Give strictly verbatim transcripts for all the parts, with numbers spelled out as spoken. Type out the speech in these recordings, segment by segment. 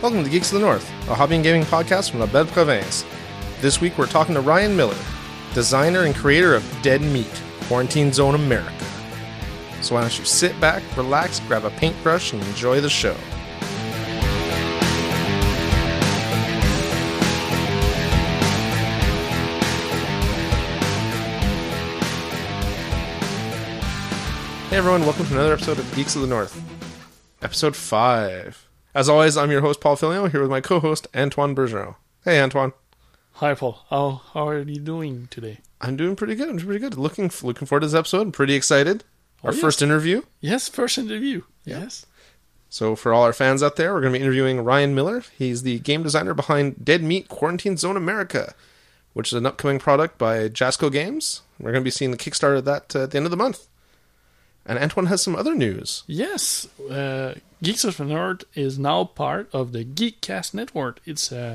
Welcome to Geeks of the North, a hobby and gaming podcast from La Belle Province. This week we're talking to Ryan Miller, designer and creator of Dead Meat, Quarantine Zone America. So why don't you sit back, relax, grab a paintbrush, and enjoy the show. Hey everyone, welcome to another episode of Geeks of the North. Episode five. As always, I'm your host, Paul Filio, here with my co-host, Antoine Bergeron. Hey, Antoine. Hi, Paul. How, how are you doing today? I'm doing pretty good. I'm doing pretty good. Looking looking forward to this episode. I'm pretty excited. Oh, our yes. first interview. Yes, first interview. Yeah. Yes. So for all our fans out there, we're going to be interviewing Ryan Miller. He's the game designer behind Dead Meat Quarantine Zone America, which is an upcoming product by Jasco Games. We're going to be seeing the Kickstarter of that uh, at the end of the month. And Antoine has some other news. Yes. Uh, Geeks of the North is now part of the Geekcast Network. It's a,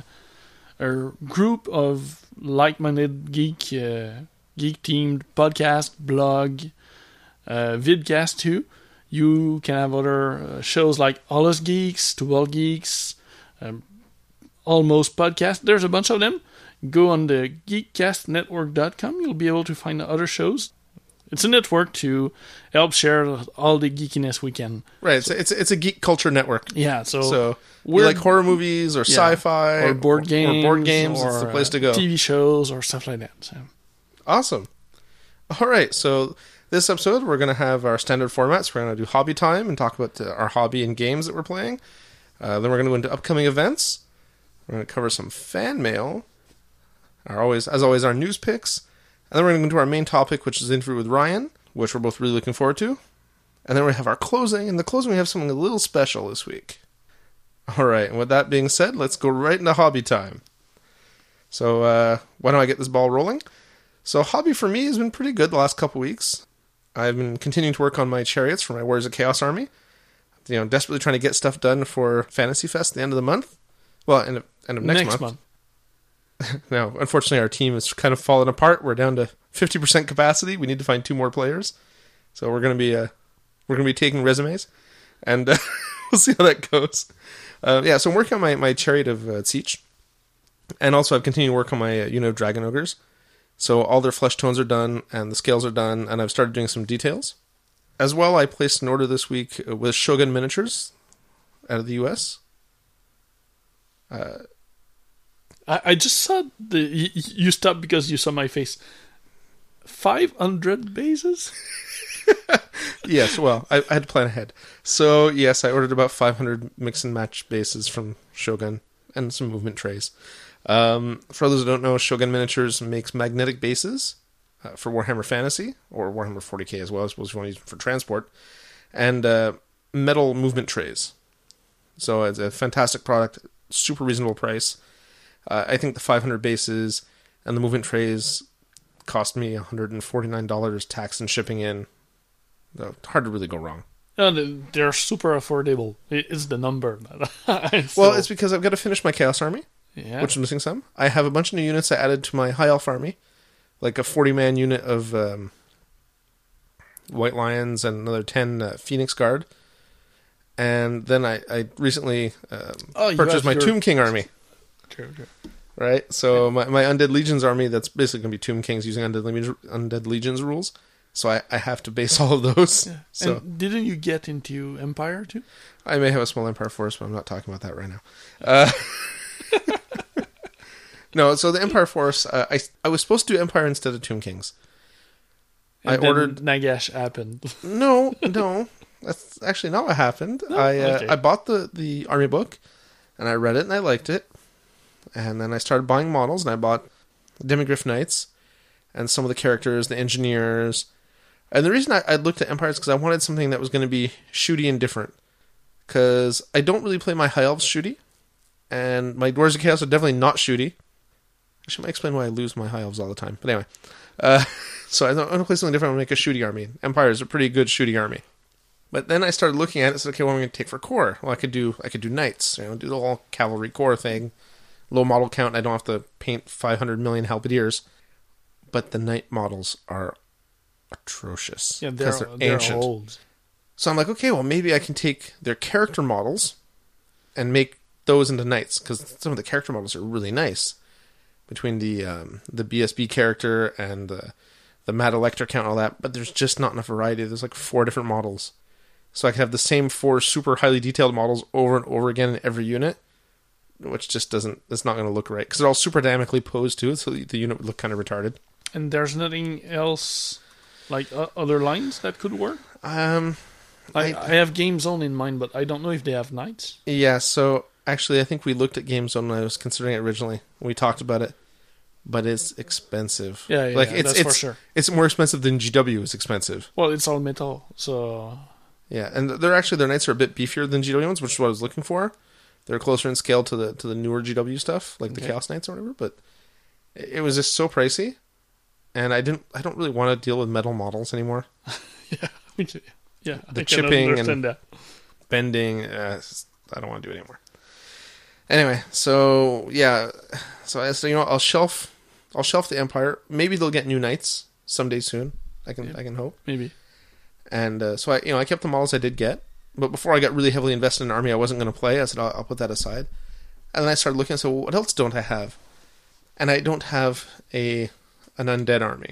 a group of like-minded geek, uh, geek-themed podcast, blog, uh, vidcast too. You can have other uh, shows like All Us Geeks, To All Geeks, um, Almost Podcast. There's a bunch of them. Go on the geekcast network dot com. You'll be able to find the other shows. It's a network to help share all the geekiness we can. Right, so, it's, it's it's a geek culture network. Yeah, so... So, we like horror movies or yeah, sci-fi. Or board games. Or board games, or, it's the place to go. Uh, T V shows or stuff like that. So. Awesome. All right, so this episode we're going to have our standard formats. We're going to do hobby time and talk about uh, our hobby and games that we're playing. Uh, then we're going to go into upcoming events. We're going to cover some fan mail. Our always, as always, our news picks. And then we're going to go into our main topic, which is the interview with Ryan, which we're both really looking forward to. And then we have our closing. And the closing, we have something a little special this week. All right, and with that being said, let's go right into hobby time. So, uh, why don't I get this ball rolling? So, hobby for me has been pretty good the last couple weeks. I've been continuing to work on my chariots for my Warriors of Chaos army. You know, desperately trying to get stuff done for Fantasy Fest at the end of the month. Well, end of, end of next, next month. month. Now, unfortunately, our team has kind of fallen apart. We're down to fifty percent capacity. We need to find two more players. So we're going to be uh, we're going to be taking resumes, and uh, we'll see how that goes. Uh, yeah, so I'm working on my, my Chariot of uh, Siege, and also I've continued to work on my uh, unit of Dragon Ogres. So all their flesh tones are done, and the scales are done, and I've started doing some details. As well, I placed an order this week with Shogun Miniatures out of the U S. Uh I, I just saw the... You, you stopped because you saw my face. five hundred bases? Yes, well, I, I had to plan ahead. So, yes, I ordered about five hundred mix and match bases from Shogun and some movement trays. Um, for those who don't know, Shogun Miniatures makes magnetic bases uh, for Warhammer Fantasy, or Warhammer forty K as well, I suppose you want to use it for transport, and uh, metal movement trays. So it's a fantastic product, super reasonable price. Uh, I think the five hundred bases and the movement trays cost me one hundred forty-nine dollars tax and shipping in. So, hard to really go wrong. No, they're super affordable. It's the number. It's well, it's because I've got to finish my Chaos Army, yeah. which is missing some. I have a bunch of new units I added to my High Elf Army, like a forty-man unit of um, White Lions and another ten uh, Phoenix Guard. And then I, I recently um, oh, purchased my your... Tomb King army. True, true. Right? So my, my Undead Legions army, that's basically going to be Tomb Kings using Undead, Legions, Undead Legions rules. So I, I have to base all of those. Yeah. So and didn't you get into Empire too? I may have a small Empire force, but I'm not talking about that right now. Uh, no, so the Empire force, uh, I I was supposed to do Empire instead of Tomb Kings. And I then ordered Nagash happened. No, no, that's actually not what happened. No? I uh, Okay. I bought the the army book, and I read it and I liked it, and then I started buying models, and I bought Demigryph Knights, and some of the characters, the engineers. And the reason I, I looked at Empire is because I wanted something that was going to be shooty and different. Because I don't really play my High Elves shooty. And my Dwarves of Chaos are definitely not shooty. Actually, I might explain why I lose my High Elves all the time. But anyway. Uh, so I want to play something different and make a shooty army. Empire is a pretty good shooty army. But then I started looking at it and said, okay, what am I going to take for core? Well, I could do I could do Knights. You know, do the whole cavalry core thing. Low model count. And I don't have to paint five hundred million halberdiers. But the Knight models are atrocious. Yeah, they're, they're, they're ancient. old. So I'm like, okay, well, maybe I can take their character models and make those into knights because some of the character models are really nice. Between the um, the B S B character and the the Mad Elector count and all that, but there's just not enough variety. There's like four different models, so I could have the same four super highly detailed models over and over again in every unit, which just doesn't. It's not going to look right because they're all super dynamically posed too, so the unit would look kind of retarded. And there's nothing else like uh, other lines that could work. Um, I, I, I have Game Zone in mind, but I don't know if they have knights. Yeah, so actually, I think we looked at Game Zone when I was considering it originally. We talked about it, but it's expensive. Yeah, yeah, like yeah, it's that's it's for sure. it's more expensive than G W is expensive. Well, it's all metal, so Yeah, and they're actually their knights are a bit beefier than G W ones, which is what I was looking for. They're closer in scale to the to the newer G W stuff, like the Okay. Chaos Knights or whatever. But it was just so pricey, and I didn't. I don't really want to deal with metal models anymore. yeah, yeah. The I can chipping understand and- that. Bending, uh, I don't want to do it anymore. Anyway, so yeah, so I so you know I'll shelf, I'll shelf the Empire. Maybe they'll get new knights someday soon. I can Yeah. I can hope. Maybe. And uh, so I you know I kept the models I did get, but before I got really heavily invested in an army I wasn't going to play. I said I'll, I'll put that aside, and then I started looking. So what else don't I have? And I don't have a an undead army.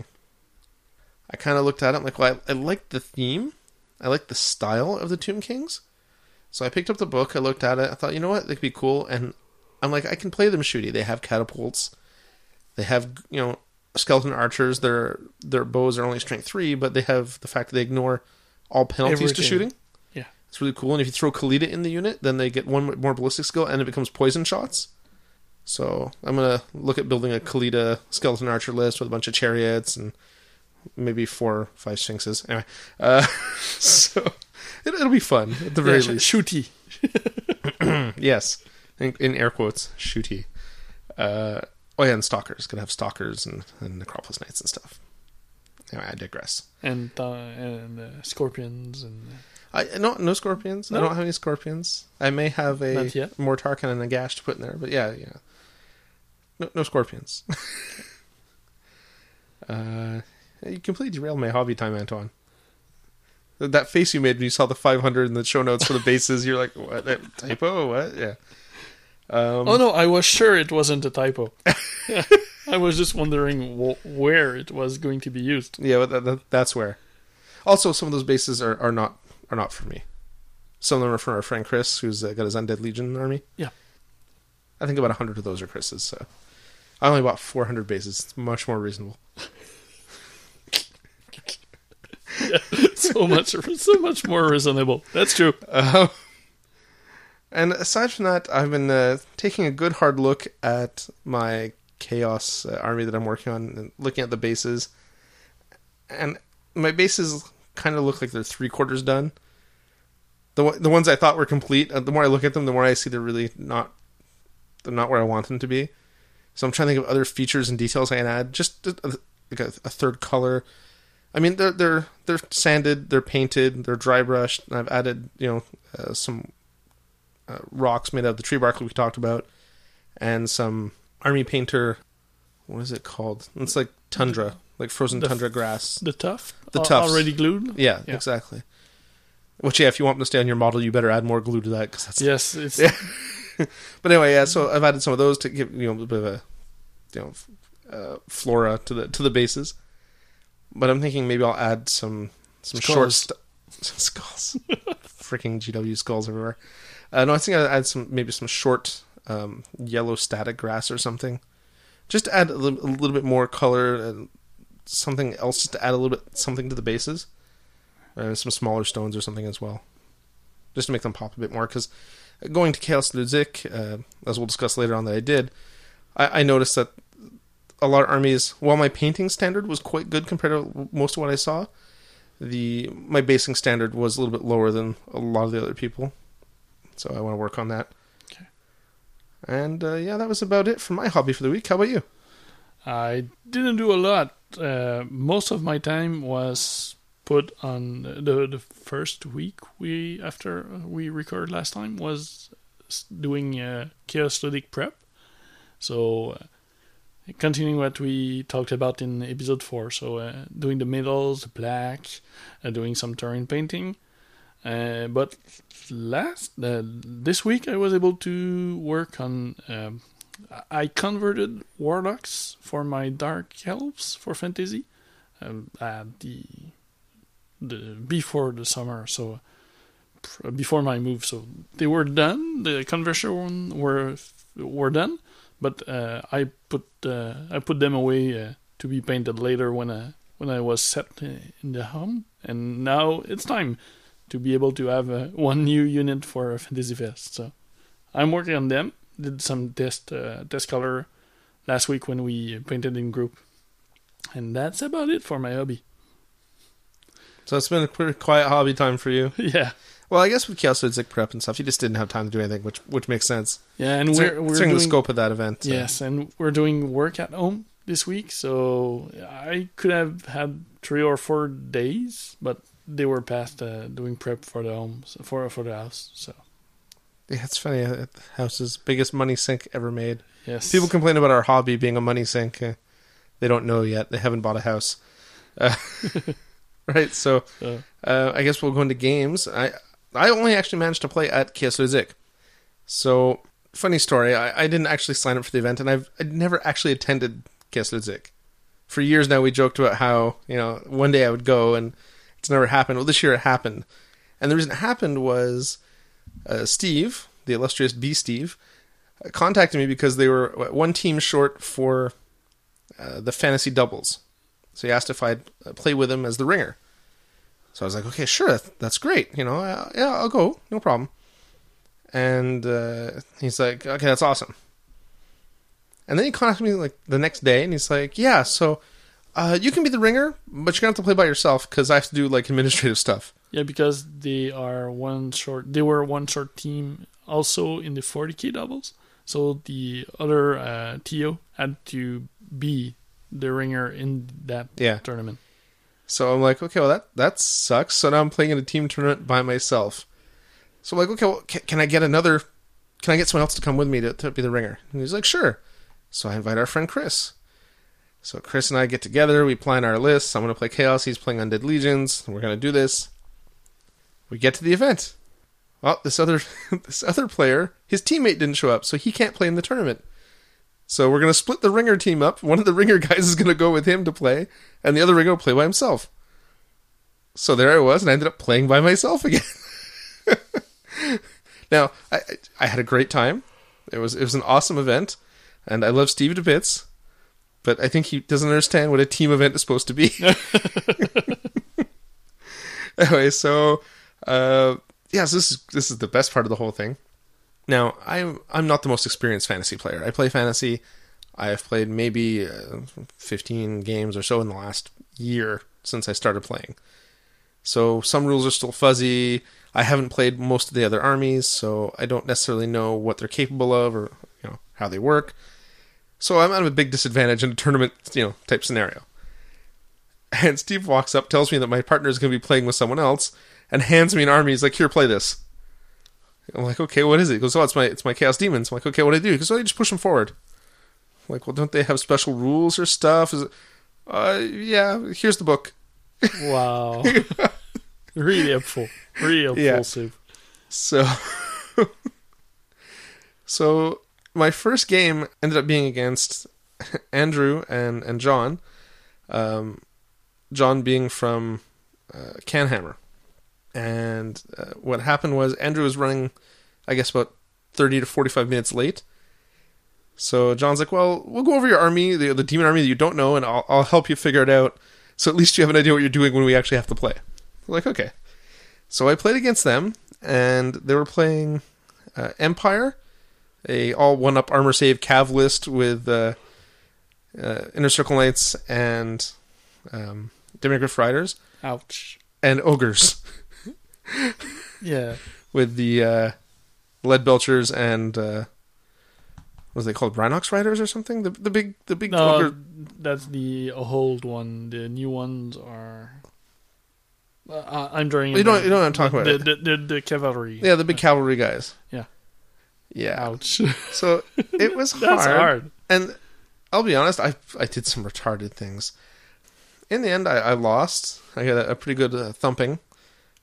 I kind of looked at it. I'm like, well, I, I like the theme, I like the style of the Tomb Kings. So I picked up the book, I looked at it, I thought, you know what, they could be cool, and I'm like, I can play them shooty. They have catapults, they have, you know, skeleton archers, their their bows are only strength three, but they have the fact that they ignore all penalties Everything. to shooting. Yeah. It's really cool, and if you throw Khalida in the unit, then they get one more ballistic skill, and it becomes poison shots. So I'm going to look at building a Khalida skeleton archer list with a bunch of chariots, and maybe four or five sphinxes. Anyway, uh, so... It, it'll be fun at the very Yeah, least. shooty. Yes, in, in air quotes, shooty. Uh, oh yeah, and stalkers. Could have stalkers and, and Necropolis Knights and stuff. Anyway, I digress. And uh, and uh, scorpions and I no no scorpions. No? I don't have any scorpions. I may have a Not yet. Mortarkin and a Gash to put in there, but yeah, yeah. No, no scorpions. uh, you completely derailed my hobby time, Antoine. That face you made when you saw the five hundred in the show notes for the bases, you're like, what? That typo? What? Yeah. Um, oh no, I was sure it wasn't a typo. I was just wondering wh- where it was going to be used. Yeah, but that, that, that's where. Also, some of those bases are, are not are not for me. Some of them are for our friend Chris, who's uh, got his Undead Legion army. Yeah. I think about one hundred of those are Chris's, so... I only bought four hundred bases. It's much more reasonable. Yeah, so much, so much more reasonable. That's true. Uh, and aside from that, I've been uh, taking a good hard look at my Chaos uh, army that I'm working on, and looking at the bases. And my bases kind of look like they're three quarters done. The the ones I thought were complete, uh, the more I look at them, the more I see they're really not, they're not where I want them to be. So I'm trying to think of other features and details I can add, just a, like a, a third color. I mean, they're they're they're sanded, they're painted, they're dry brushed. And I've added, you know, uh, some uh, rocks made out of the tree bark that we talked about, and some army painter. What is it called? It's like tundra, like frozen The tundra grass. The tuft? The Al- tufts. Already glued? Yeah, Yeah. exactly. Which, yeah, if you want them to stay on your model, you better add more glue to that, because that's. Yes, it's Yeah. But anyway, yeah. So I've added some of those to give you know a bit of a, you know, uh, flora to the to the bases. But I'm thinking maybe I'll add some some short Skulls. st- skulls, freaking G W skulls everywhere. Uh, no, I think I'll add some maybe some short um, yellow static grass or something, just to add a little, a little bit more color and something else, just to add a little bit something to the bases, and some smaller stones or something as well, just to make them pop a bit more. Because going to Chaos Ludzik, uh, as we'll discuss later on that I did, I, I noticed that a lot of armies, while my painting standard was quite good compared to most of what I saw, the my basing standard was a little bit lower than a lot of the other people. So I want to work on that. Okay. And uh, yeah, that was about it for my hobby for the week. How about you? I didn't do a lot. Uh, most of my time was put on the the first week we after we recorded last time was doing uh, Chaos Ludic prep. So uh, continuing what we talked about in episode four. So uh, doing the middles, the black, uh, doing some terrain painting, Uh, but last uh, this week I was able to work on. Um, I converted warlocks for my dark elves for fantasy um, at the the before the summer, so before my move. So they were done. The conversion were were done, but uh, I put uh, I put them away uh, to be painted later when I when I was set in the home, and now it's time to be able to have uh, one new unit for Fantasy Fest. So I'm working on them. Did some test uh, test color last week when we painted in group, and that's about it for my hobby. So it's been a pretty quiet hobby time for you. Yeah. Well, I guess with Chaos Ludwig prep and stuff, you just didn't have time to do anything, which which makes sense. Yeah, and Considering, we're we're considering doing the scope of that event. So. Yes, and we're doing work at home this week, so I could have had three or four days, but they were past uh, doing prep for the home for for the house. So yeah, it's funny. Uh, the house's biggest money sink ever made. yes, People complain about our hobby being a money sink. Uh, they don't know yet. They haven't bought a house. Uh, right. So Uh, uh, I guess we'll go into games. I I only actually managed to play at Chaos Ludwig. So funny story. I, I didn't actually sign up for the event, and I've I'd never actually attended Chaos Ludwig. For years now, we joked about how, you know, one day I would go, and it's never happened. Well, this year it happened. And the reason it happened was uh, Steve, the illustrious B. Steve, uh, contacted me because they were one team short for uh, the fantasy doubles. So he asked if I'd uh, play with him as the ringer. So I was like, okay, sure, that's great. You know, uh, yeah, I'll go, no problem. And uh, he's like, okay, that's awesome. And then he contacted me like the next day, and he's like, yeah, so uh, you can be the ringer, but you're going to have to play by yourself because I have to do like administrative stuff. yeah, because they are one short. They were one short team also in the forty K doubles. So the other uh, T O had to be the ringer in that Yeah. tournament. So I'm like, okay, well, that, that sucks. So now I'm playing in a team tournament by myself. So I'm like, okay, well, can, can I get another, can I get someone else to come with me to, to be the ringer? And he's like, sure. So I invite our friend Chris. So Chris and I get together, we plan our lists. I'm going to play Chaos, he's playing Undead Legions. We're going to do this. We get to the event. Well, this other this other player, his teammate didn't show up, so he can't play in the tournament. So we're going to split the ringer team up. One of the ringer guys is going to go with him to play, and the other ringer will play by himself. So there I was, and I ended up playing by myself again. Now, I I had a great time. It was it was an awesome event, and I love Steve to bits, but I think he doesn't understand what a team event is supposed to be. Anyway, so uh, yeah, so this is this is the best part of the whole thing. Now, I'm I'm not the most experienced fantasy player. I play fantasy. I've played maybe uh, fifteen games or so in the last year since I started playing. So some rules are still fuzzy. I haven't played most of the other armies, so I don't necessarily know what they're capable of or, you know, how they work. So I'm at a big disadvantage in a tournament, you know, type scenario. And Steve walks up, tells me that my partner is going to be playing with someone else, and hands me an army. He's like, "Here, play this." I'm like, "Okay, what is it?" He goes, "Oh, it's my it's my Chaos Demons." I'm like, "Okay, what do I do?" He goes, "Oh, you just push them forward." I'm like, "Well, don't they have special rules or stuff?" Is it, uh, yeah, here's the book. Wow. Really helpful. Really helpful, Yeah. Steve. So, so my first game ended up being against Andrew and, and John. Um, John being from uh, Canhammer. And uh, what happened was Andrew was running, I guess, about thirty to forty-five minutes late. So John's like, well, we'll go over your army, the, the demon army that you don't know, and I'll, I'll help you figure it out. So at least you have an idea what you're doing when we actually have to play. We're like, okay. So I played against them, and they were playing uh, Empire, a all one-up armor save cav list with uh, uh, Inner Circle Knights and um, Demigryph Riders, Ouch. and Ogres Yeah. with the uh, Lead Belchers and uh, what was they called, Rhinox Riders or something? The the big the big No, ogre. that's the old one. The new ones are. Uh, I'm drawing. You don't you know what I'm talking the, about? The, the, the, the cavalry. Yeah, the big cavalry guys. Yeah. Yeah. Ouch. So it was hard. That's hard. And I'll be honest, I I did some retarded things. In the end, I, I lost. I got a, a pretty good uh, thumping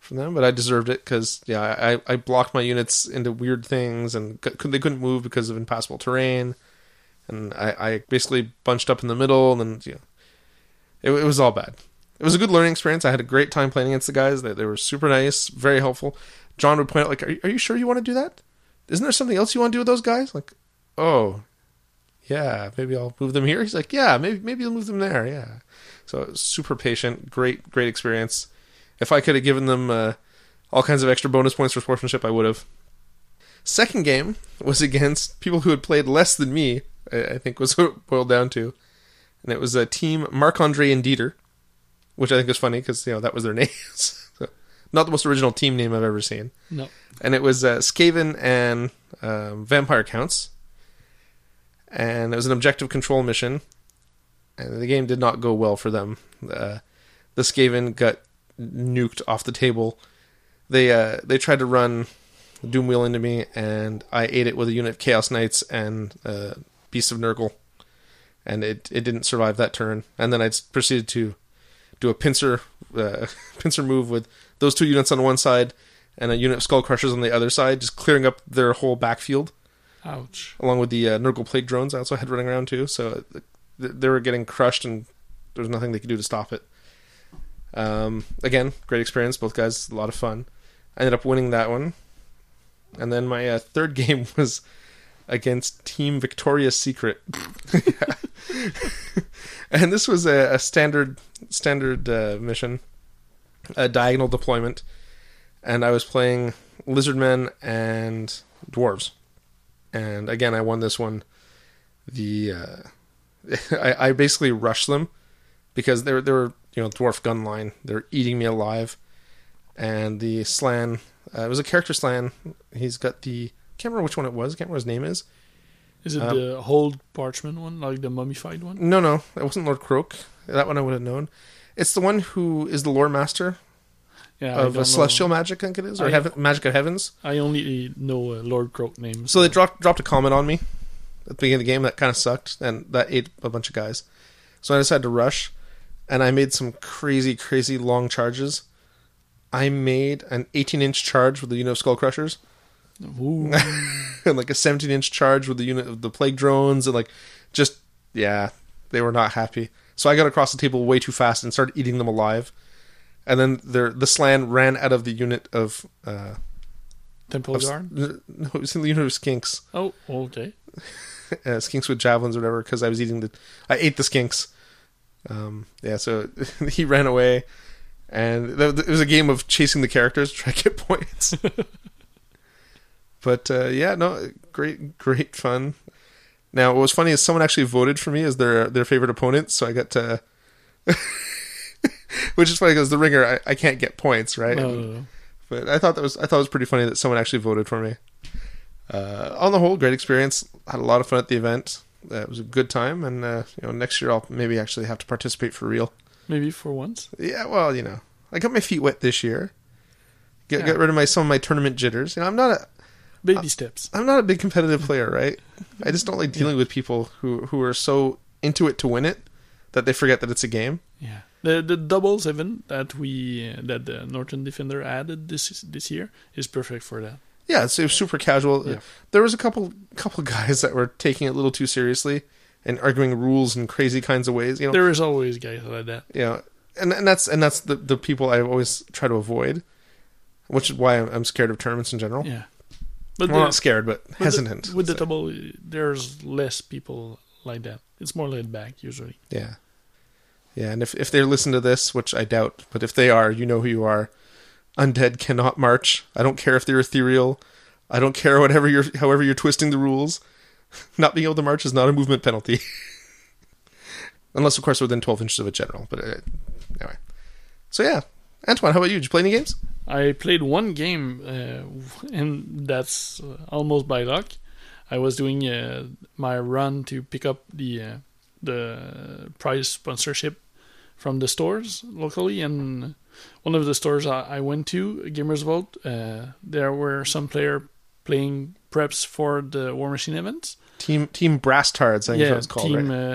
from them, but I deserved it because yeah, I, I blocked my units into weird things and c- they couldn't move because of impassable terrain, and I, I basically bunched up in the middle, and then you know, it, it was all bad. It was a good learning experience. I had a great time playing against the guys. They, they were super nice, very helpful. John would point out, like, are you, are you sure you want to do that? Isn't there something else you want to do with those guys? Like, oh, yeah, maybe I'll move them here. He's like, yeah, maybe maybe you'll move them there. Yeah. So it was super patient, great, great experience. If I could have given them uh, all kinds of extra bonus points for sportsmanship, I would have. Second game was against people who had played less than me, I, I think was what it boiled down to. And it was a team Marc-Andre and Dieter, which I think is funny because, you know, that was their names. So, not the most original team name I've ever seen. No. And it was uh, Skaven and um, Vampire Counts. And it was an objective control mission. And the game did not go well for them. Uh, the Skaven got nuked off the table. They uh, they tried to run Doomwheel into me, and I ate it with a unit of Chaos Knights and uh, Beasts of Nurgle. And it, it didn't survive that turn. And then I proceeded to do a pincer uh, pincer move with those two units on one side and a unit of Skull Crushers on the other side, just clearing up their whole backfield. Ouch. Along with the uh, Nurgle Plague Drones I also had running around too. So th- they were getting crushed and there was nothing they could do to stop it. Um, again, great experience. Both guys, a lot of fun. I ended up winning that one. And then my uh, third game was against Team Victoria's Secret. And this was a, a standard standard uh, mission, a diagonal deployment. And I was playing Lizardmen and Dwarves. And again, I won this one. The uh, I, I basically rushed them because they were, they were you know, dwarf gun line. They're eating me alive. And the Slan, uh, it was a character Slan. He's got the, I can't remember which one it was. I can't remember what his name is. Is it um, the old parchment one, like the mummified one? No, no. It wasn't Lord Croak. That one I would have known. It's the one who is the lore master Yeah, I of uh, don't Celestial know. Magic, I think it is, or I- heaven, Magic of Heavens. I only know uh, Lord Croak names. So they dropped dropped a comment on me at the beginning of the game that kind of sucked, and that ate a bunch of guys. So I decided to rush, and I made some crazy, crazy long charges. I made an eighteen-inch charge with the unit of Skull Crushers, Ooh. and like a seventeen-inch charge with the unit of the Plague Drones, and like, just, yeah, they were not happy. So I got across the table way too fast and started eating them alive. And then their, the Slan ran out of the unit of... Uh, Temple of Guard? no, it was in the unit of Skinks. Oh, okay. Uh, skinks with javelins or whatever, because I was eating the... I ate the skinks. Um, yeah, so he ran away, and th- th- it was a game of chasing the characters to try to get points. But, uh, yeah, no, great, great fun. Now, what was funny is someone actually voted for me as their their favorite opponent, so I got to... Which is funny, because the ringer, I, I can't get points, right? No, no, no. But I thought that was I thought it was pretty funny that someone actually voted for me. Uh, on the whole, great experience. Had a lot of fun at the event. Uh, it was a good time, and uh, you know, next year I'll maybe actually have to participate for real. Maybe for once. Yeah, well, you know, I got my feet wet this year. Get Yeah. got rid of my some of my tournament jitters. You know, I'm not a Baby steps. I'm not a big competitive player, right? I just don't like dealing with people who who are so into it to win it that they forget that it's a game. Yeah. The the doubles event that we uh, that the Norton Defender added this this year is perfect for that. Yeah, it's, it was super casual. Yeah. There was a couple couple guys that were taking it a little too seriously and arguing rules in crazy kinds of ways. You know, There is always guys like that. you know, and and that's and that's the the people I always try to avoid, which is why I'm, I'm scared of tournaments in general. Yeah. But Well, the- not scared, but with hesitant. The, with the So, double, there's less people like that. It's more laid back usually. yeah, yeah. And if if they listen to this, which I doubt, but if they are, you know who you are. Undead cannot march. I don't care if they're ethereal. I don't care whatever you're, however you're twisting the rules. Not being able to march is not a movement penalty, unless of course within twelve inches of a general. But uh, anyway, so yeah, Antoine, how about you? Did you play any games? I played one game, uh, and that's uh, almost by luck. I was doing uh, my run to pick up the uh, the prize sponsorship from the stores locally, and one of the stores I, I went to, Gamers Vault, uh, there were some player playing preps for the War Machine events. Team Team Brass Tards, I think is what it's called, team right? uh,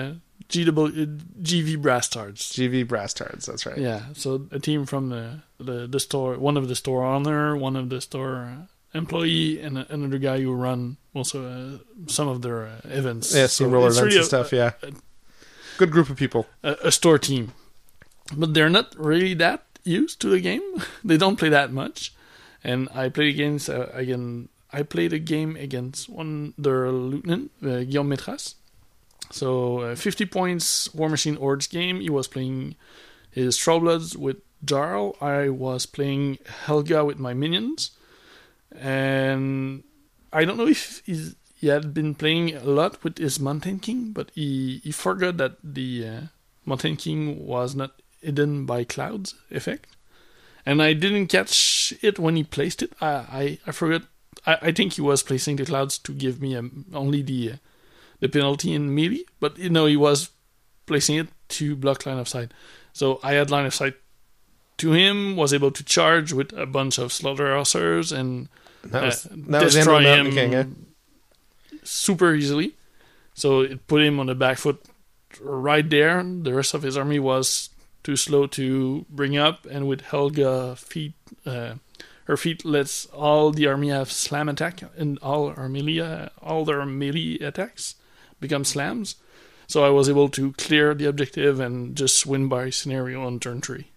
G W, G V Brastards. G V Brastards, that's right. Yeah, so a team from the, the, the store, one of the store owner, one of the store employee, and a, another guy who run also uh, some of their uh, events. Yeah, steamroller so events really and a, stuff, yeah. Good group of people. A, a store team. But they're not really that used to the game. They don't play that much. And I played against, uh, again, I played a game against one their lieutenant, uh, Guillaume Metras. So uh, fifty points War Machine Hordes game. He was playing his Trollbloods with Jarl. I was playing Helga with my minions. And I don't know if he's, he had been playing a lot with his Mountain King, but he, he forgot that the uh, Mountain King was not hidden by clouds effect. And I didn't catch it when he placed it. I I, I forgot. I, I think he was placing the clouds to give me um, only the uh, the penalty in melee, but you know he was placing it to block line of sight. So I had line of sight to him, was able to charge with a bunch of slaughterhousers and That was, uh, that was destroy the him King, eh? super easily. So it put him on the back foot right there. The rest of his army was too slow to bring up, and with Helga feet, uh, her feet lets all the army have slam attack, and all our melee, uh, all their melee attacks become slams. So I was able to clear the objective and just win by scenario on turn three.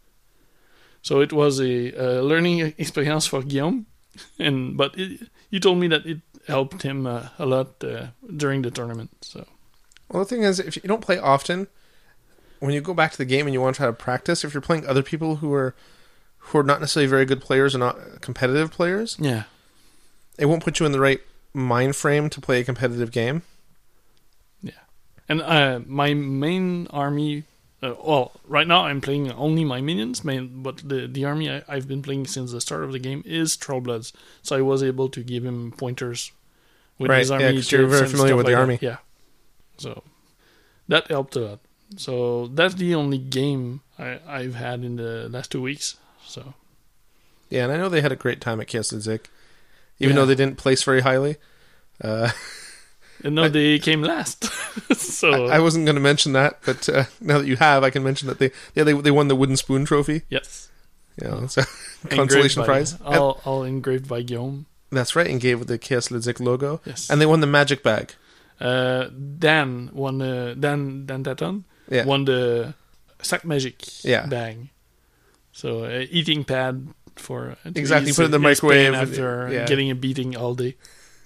So it was a, a learning experience for Guillaume, and but it, he told me that it helped him uh, a lot uh, during the tournament. So, well, the thing is, if you don't play often, when you go back to the game and you want to try to practice, if you're playing other people who are who are not necessarily very good players or not competitive players, yeah, it won't put you in the right mind frame to play a competitive game. Yeah, and uh, my main army. Uh, well, right now I'm playing only my minions, main, but the the army I, I've been playing since the start of the game is Trollbloods. So I was able to give him pointers with right, his army. yeah, because you're very familiar with like the army. That. Yeah, so that helped a lot. So that's the only game I, I've had in the last two weeks. So yeah, and I know they had a great time at Chaos League, even yeah. though they didn't place very highly. Uh, and no, I, they came last. so I, I wasn't going to mention that, but uh, now that you have, I can mention that they yeah they they won the Wooden Spoon Trophy. Yes, yeah, you know, so consolation by, prize. All, all engraved by Guillaume. That's right, and gave with the Chaos League logo. Yes, and they won the Magic Bag. Uh, Dan won uh, Dan Dan Taton yeah. won the Sac Magic yeah. bag. So uh, eating pad for uh, exactly put it in the microwave after yeah. getting a beating all day.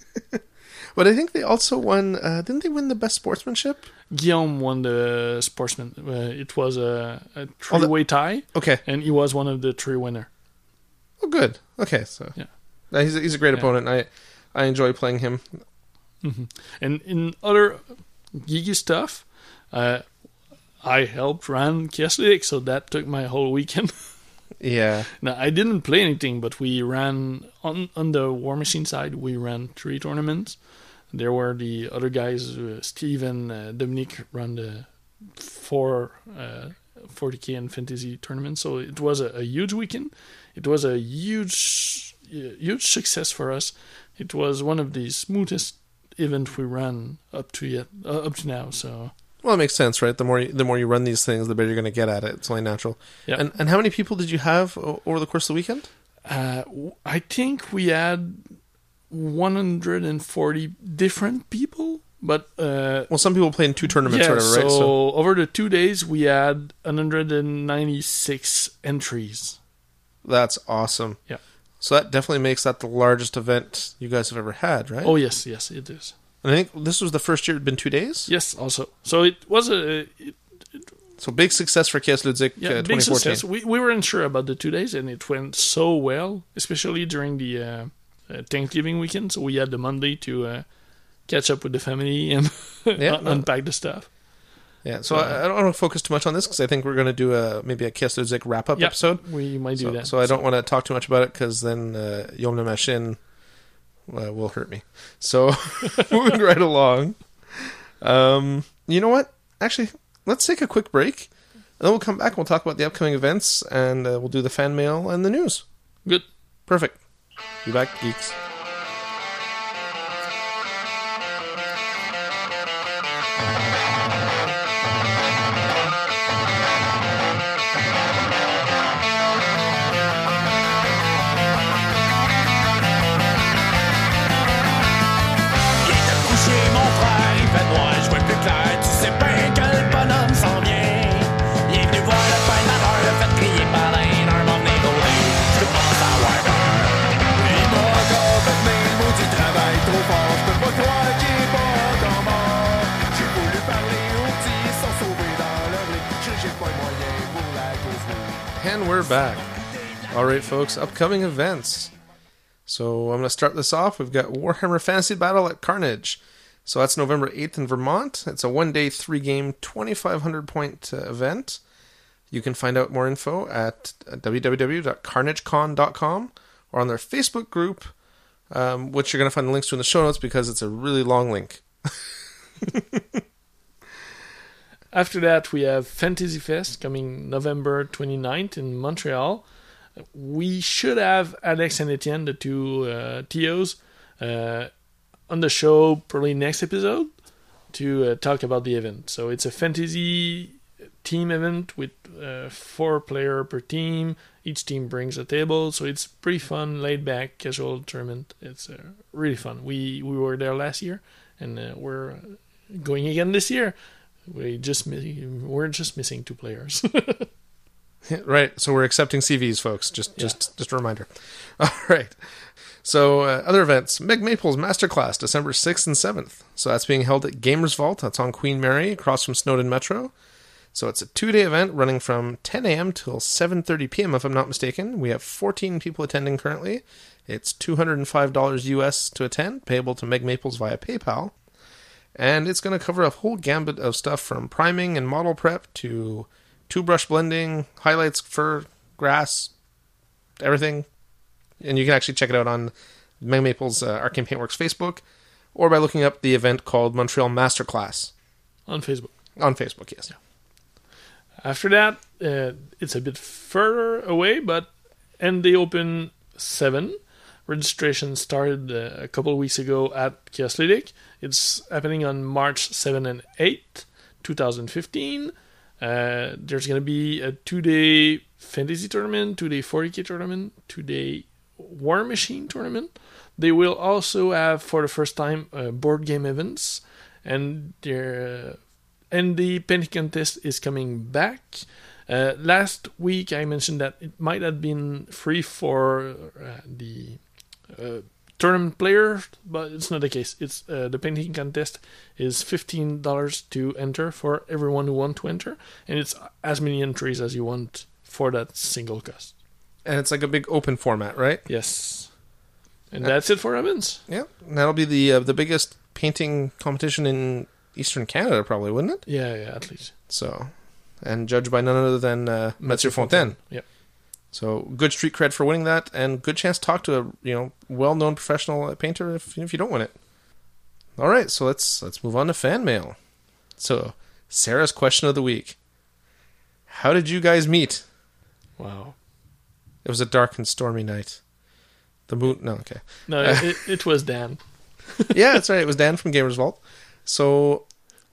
But I think they also won. Uh, didn't they win the best sportsmanship? Guillaume won the sportsman. Uh, it was a, a three-way oh, the, tie. Okay, and he was one of the three winner. Oh, good. Okay, so yeah, uh, he's a, he's a great yeah. opponent. I I enjoy playing him. Mm-hmm. And in other geeky stuff, uh, I helped run Chaos League, so that took my whole weekend. yeah. Now, I didn't play anything, but we ran, on, on the War Machine side, we ran three tournaments. There were the other guys, uh, Steve and uh, Dominique, run the four uh, forty K and fantasy tournaments. So it was a, a huge weekend. It was a huge, uh, huge success for us. It was one of the smoothest event we ran up to yet uh, up to now. So well, it makes sense, right? The more you, the more you run these things, the better you're going to get at it. It's only natural. Yeah. And and how many people did you have o- over the course of the weekend? Uh, I think we had one hundred forty different people, but uh, well, some people play in two tournaments, yeah, or whatever, right? So, So over the two days, we had one hundred ninety-six entries. That's awesome. Yeah. So that definitely makes that the largest event you guys have ever had, right? Oh yes, yes, it is. And I think this was the first year it'd been two days. Yes, also. So it was a it, so big success for Chaos League yeah, uh, big twenty fourteen. success. We we weren't sure about the two days, and it went so well, especially during the uh, uh, Thanksgiving weekend. So we had the Monday to uh, catch up with the family and yeah, un- unpack the stuff. Yeah, so uh, I, I don't want to focus too much on this because I think we're going to do a maybe a Chaos League wrap up yep, episode. We might do so, that. So I don't want to talk too much about it because then uh, Yom Machine uh, will hurt me. So moving right along. Um, you know what? Actually, let's take a quick break, and then we'll come back and we'll talk about the upcoming events, and uh, we'll do the fan mail and the news. Good. Perfect. Be back, geeks. And we're back. All right, folks, upcoming events. So I'm going to start this off. We've got Warhammer Fantasy Battle at Carnage. So that's November eighth in Vermont. It's a one-day, three-game, twenty-five hundred point uh, event. You can find out more info at w w w dot carnage con dot com or on their Facebook group, um, which you're going to find the links to in the show notes because it's a really long link. After that, we have Fantasy Fest coming November twenty-ninth in Montreal. We should have Alex and Etienne, the two uh, T Os, uh, on the show probably next episode to uh, talk about the event. So it's a fantasy team event with uh, four player per team. Each team brings a table, so it's pretty fun, laid back, casual tournament. It's uh, really fun. We we were there last year, and uh, we're going again this year. We just we're just missing two players. Right, so we're accepting C Vs, folks. Just, yeah. just, just a reminder. All right. So uh, other events: Meg Maple's Masterclass, December sixth and seventh. So that's being held at Gamers Vault. That's on Queen Mary, across from Snowden Metro. So it's a two-day event running from ten a.m. till seven thirty p.m. if I'm not mistaken. We have fourteen people attending currently. It's two hundred five dollars U S to attend, payable to Meg Maples via PayPal. And it's going to cover a whole gambit of stuff from priming and model prep to two-brush blending, highlights for grass, everything. And you can actually check it out on Meg Maples uh, Arcane Paintworks Facebook or by looking up the event called Montreal Masterclass. On Facebook. On Facebook, yes. Yeah. After that, uh, it's a bit further away, but N D Open seven. Registration started uh, a couple of weeks ago at Chaos Lydic. It's happening on March seventh and eighth, twenty fifteen. Uh, there's going to be a two-day fantasy tournament, two-day forty K tournament, two-day War Machine tournament. They will also have, for the first time, uh, board game events. And their uh, and the Painting Contest is coming back. Uh, last week I mentioned that it might have been free for uh, the uh, tournament players, but it's not the case. It's uh, the Painting Contest is fifteen dollars to enter for everyone who wants to enter, and it's as many entries as you want for that single cost. And it's like a big open format, right? Yes. And that's it for events. Yeah, and that'll be the uh, the biggest painting competition in Eastern Canada, probably, wouldn't it? Yeah, yeah, at least. So, and judged by none other than uh, Metzer Fontaine. Yep. So good street cred for winning that, and good chance to talk to a you know well-known professional painter if if you don't win it. All right, so let's let's move on to fan mail. So Sarah's question of the week: how did you guys meet? Wow. It was a dark and stormy night. The moon. No, okay. No, it, it was Dan. Yeah, that's right. It was Dan from Gamers Vault. So,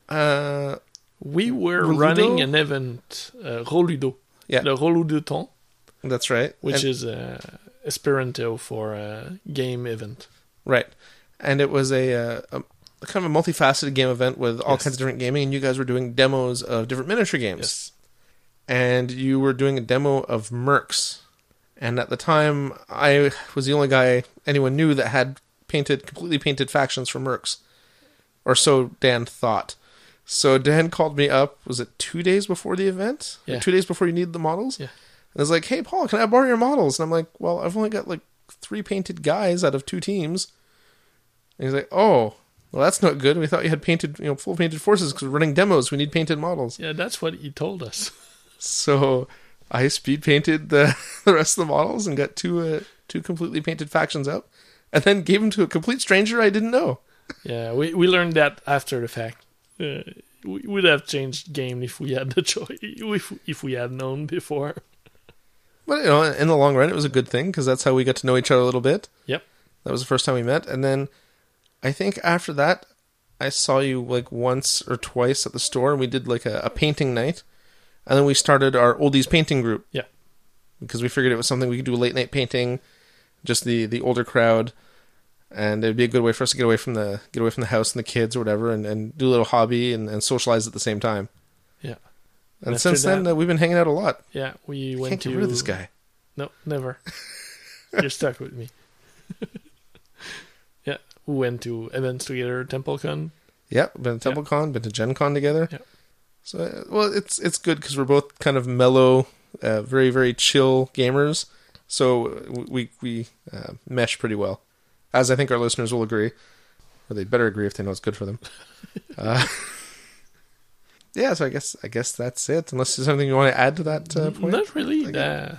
uh, we were Roludo? running an event, uh, Roludo. Yeah. Le Roludoton. That's right. Which and, is uh, Esperanto for a game event. Right. And it was a, a, a kind of a multifaceted game event with all yes. kinds of different gaming, and you guys were doing demos of different miniature games. Yes. And you were doing a demo of Mercs. And at the time, I was the only guy anyone knew that had painted, completely painted factions for Mercs. Or so Dan thought. So Dan called me up, was it two days before the event? Yeah. Or two days before you needed the models? Yeah. And I was like, hey, Paul, can I borrow your models? And I'm like, well, I've only got like three painted guys out of two teams. And he's like, oh, well, that's not good. We thought you had painted, you know, full painted forces because we're running demos. We need painted models. Yeah, that's what he told us. So I speed painted the, the rest of the models and got two uh, two completely painted factions out, and then gave them to a complete stranger I didn't know. Yeah, we, we learned that after the fact. Uh, we would have changed game if we had the choice, if, if we had known before. But, you know, in the long run, it was a good thing, because that's how we got to know each other a little bit. Yep. That was the first time we met. And then I think after that, I saw you like once or twice at the store, and we did like a, a painting night. And then we started our oldies painting group. Yeah. Because we figured it was something we could do late night painting, just the, the older crowd. And it'd be a good way for us to get away from the get away from the house and the kids or whatever, and, and do a little hobby and, and socialize at the same time. Yeah. And After since that, then, uh, we've been hanging out a lot. Yeah, we I went can't to... get rid of this guy. No, never. You're stuck with me. Yeah, we went to events together, TempleCon. Yeah, been to TempleCon, yeah. been to Gen Con together. Yeah. So, well, it's it's good because we're both kind of mellow uh, very very chill gamers. So we we uh, mesh pretty well, as I think our listeners will agree, or they'd better agree if they know it's good for them. uh, yeah, so I guess I guess that's it. Unless there's something you want to add to that uh, point. Not really. Uh,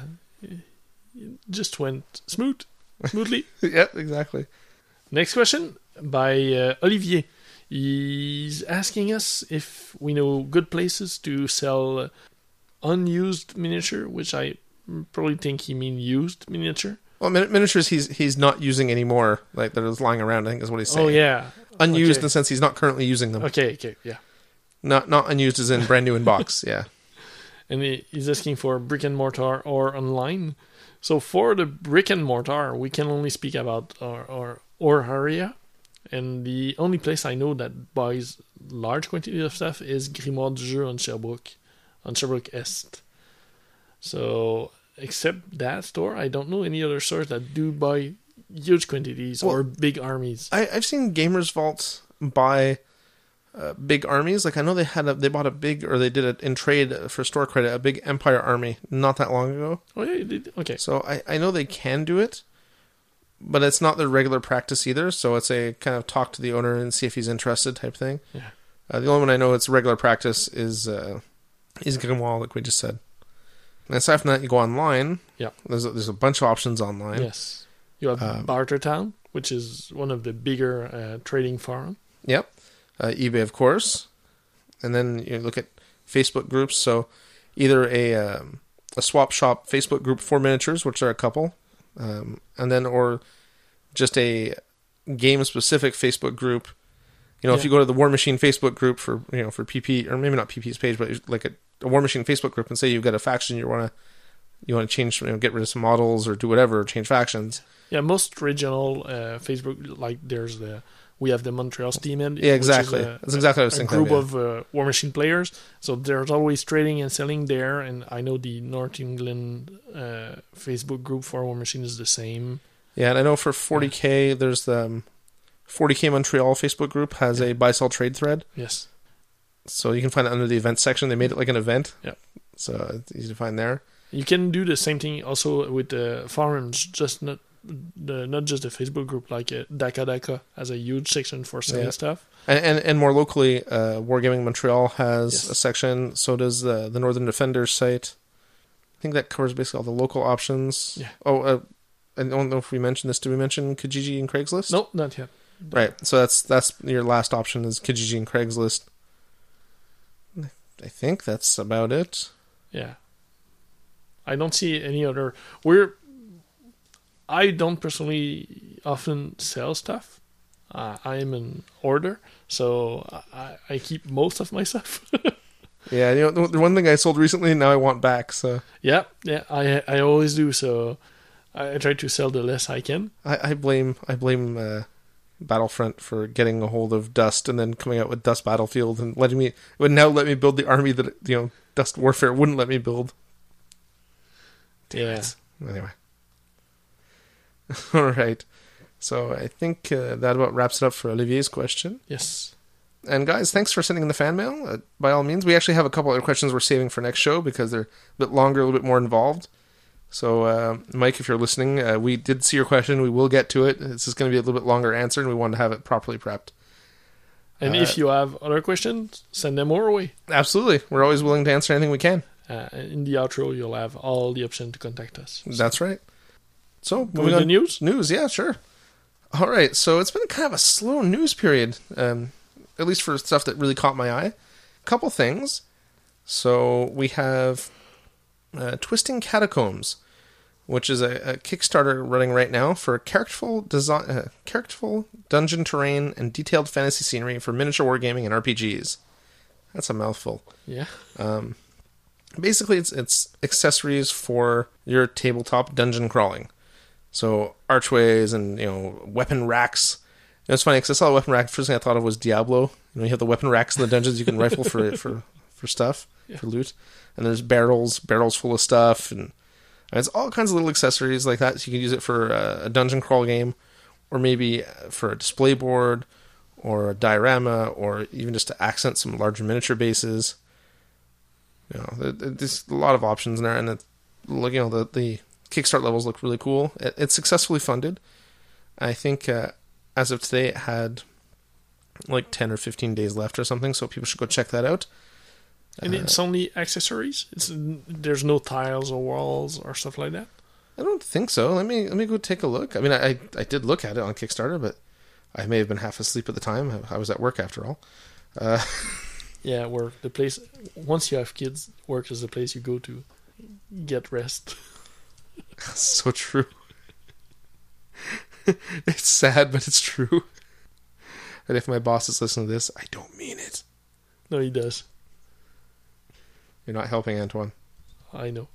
it just went smooth, smoothly. Yeah, exactly. Next question by uh, Olivier. He's asking us if we know good places to sell uh, unused miniature, which I probably think he mean used miniature. Well, min- miniatures he's he's not using anymore, like that is lying around. I think is what he's saying. Oh yeah, unused okay. in the sense he's not currently using them. Okay, okay, yeah. Not not unused as in brand new in box. Yeah. And he, he's asking for brick and mortar or online. So for the brick and mortar, we can only speak about our our, our area. And the only place I know that buys large quantities of stuff is Grimoire du Jeu on Sherbrooke, on Sherbrooke Est. So, except that store, I don't know any other stores that do buy huge quantities well, or big armies. I, I've seen Gamers Vault buy uh, big armies. Like I know they had a, they bought a big, or they did it in trade for store credit, a big Empire army not that long ago. Oh yeah, they did. Okay. So I, I know they can do it. But it's not their regular practice either, so it's a kind of talk to the owner and see if he's interested type thing. Yeah. Uh, the only one I know it's regular practice is uh, is Grimoire, like we just said. And aside from that, you go online. Yeah. There's a, there's a bunch of options online. Yes. You have um, Bartertown, which is one of the bigger uh, trading forums. Yep. Uh, eBay, of course. And then you look at Facebook groups. So either a um, a swap shop Facebook group for miniatures, which are a couple. Um, and then, or just a game-specific Facebook group. You know, yeah. If you go to the War Machine Facebook group for, you know, for P P, or maybe not P P's page, but like a, a War Machine Facebook group, and say you've got a faction you want to, you want to change, you know, get rid of some models or do whatever, or change factions. Yeah, most regional uh, Facebook, like there's the, we have the Montreal Steam End. Yeah, exactly. A, That's exactly what I was a thinking. A group of, yeah. of uh, War Machine players. So there's always trading and selling there. And I know the North England uh, Facebook group for War Machine is the same. Yeah, and I know for forty K, yeah. there's the um, forty K Montreal Facebook group has yeah. a buy-sell trade thread. Yes. So you can find it under the events section. They made it like an event. Yeah. So it's easy to find there. You can do the same thing also with the forums, just not the not just the Facebook group, like uh, Daka Daka has a huge section for selling yeah. stuff. And, and and more locally, uh, Wargaming Montreal has yes. a section. So does the the Northern Defenders site. I think that covers basically all the local options. Yeah. Oh, uh, I don't know if we mentioned this. Did we mention Kijiji and Craigslist? Nope, not yet. Right. So that's that's your last option is Kijiji and Craigslist. I think that's about it. Yeah. I don't see any other. We're. I don't personally often sell stuff. Uh, I am an order, so I, I keep most of my stuff. Yeah, you know, the one thing I sold recently, now I want back. So yeah, yeah, I I always do. So I, I try to sell the less I can. I, I blame I blame uh, Battlefront for getting a hold of Dust and then coming out with Dust Battlefield and letting me it would now let me build the army that you know Dust Warfare wouldn't let me build. Damn yeah. It. Anyway. All right. So I think uh, that about wraps it up for Olivier's question. Yes. And guys, thanks for sending in the fan mail. Uh, by all means, we actually have a couple other questions we're saving for next show because they're a bit longer, a little bit more involved. So, uh, Mike, if you're listening, uh, we did see your question. We will get to it. This is going to be a little bit longer answer, and we wanted to have it properly prepped. And uh, if you have other questions, send them our way. Absolutely. We're always willing to answer anything we can. Uh, in the outro, you'll have all the options to contact us. So. That's right. So, moving on. The news? News, yeah, sure. All right, so it's been kind of a slow news period, um, at least for stuff that really caught my eye. A couple things. So, we have uh, Twisting Catacombs, which is a, a Kickstarter running right now for characterful, design, uh, characterful dungeon terrain and detailed fantasy scenery for miniature wargaming and R P Gs. That's a mouthful. Yeah. Um, basically, it's it's accessories for your tabletop dungeon crawling. So archways and you know weapon racks. You know, it's funny because I saw a weapon rack. The first thing I thought of was Diablo. You know, you have the weapon racks in the dungeons you can rifle for for for stuff yeah. for loot, and there's barrels, barrels full of stuff, and, and it's all kinds of little accessories like that. So you can use it for a, a dungeon crawl game, or maybe for a display board, or a diorama, or even just to accent some larger miniature bases. You know, there's a lot of options in there, and it, look, you know, the the Kickstart levels look really cool. It, it's successfully funded. I think uh, as of today, it had like ten or fifteen days left or something, so people should go check that out. And uh, it's only accessories. It's there's no tiles or walls or stuff like that. I don't think so. Let me let me go take a look. I mean, I I did look at it on Kickstarter, but I may have been half asleep at the time. I was at work after all. Uh, yeah, work the place. Once you have kids, work is the place you go to get rest. So true. It's sad, but it's true. And if my boss is listening to this, I don't mean it. No, he does. You're not helping, Antoine. I know.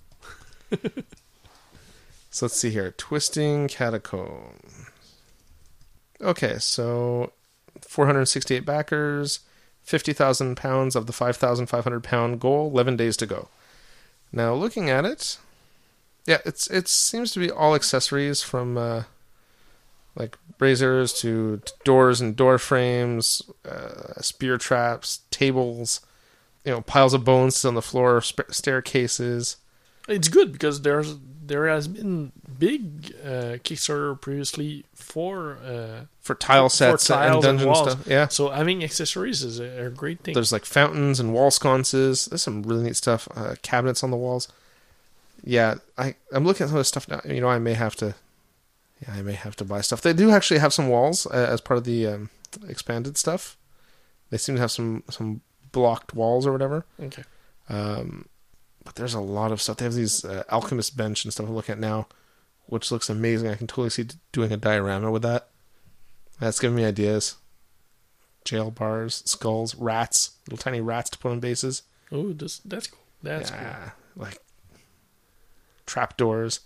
So let's see here. Twisting Catacombs. Okay, so four hundred sixty-eight backers, fifty thousand pounds of the five thousand five hundred pound goal, eleven days to go. Now, looking at it, yeah, it's it seems to be all accessories from uh, like braziers to, to doors and door frames, uh, spear traps, tables, you know, piles of bones on the floor, sp- staircases. It's good because there's there has been big uh, Kickstarter previously for uh, for tile sets for tiles and dungeon and walls. stuff. Yeah, so having accessories is a, a great thing. There's like fountains and wall sconces. There's some really neat stuff. Uh, cabinets on the walls. Yeah, I I'm looking at some of this stuff now. You know, I may have to. Yeah, I may have to buy stuff. They do actually have some walls uh, as part of the um, expanded stuff. They seem to have some some blocked walls or whatever. Okay. Um, but there's a lot of stuff. They have these uh, alchemist bench and stuff I'm looking at now, which looks amazing. I can totally see doing a diorama with that. That's giving me ideas. Jail bars, skulls, rats, little tiny rats to put on bases. Oh, that's that's cool. That's yeah, cool. Like trapdoors.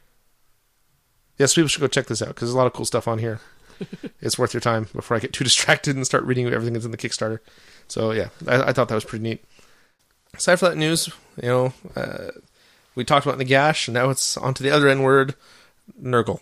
Yes, people should go check this out because there's a lot of cool stuff on here. It's worth your time before I get too distracted and start reading everything that's in the Kickstarter. So yeah, I, I thought that was pretty neat. Aside from that news, you know, uh, we talked about Nagash, and now it's on to the other N word, Nurgle.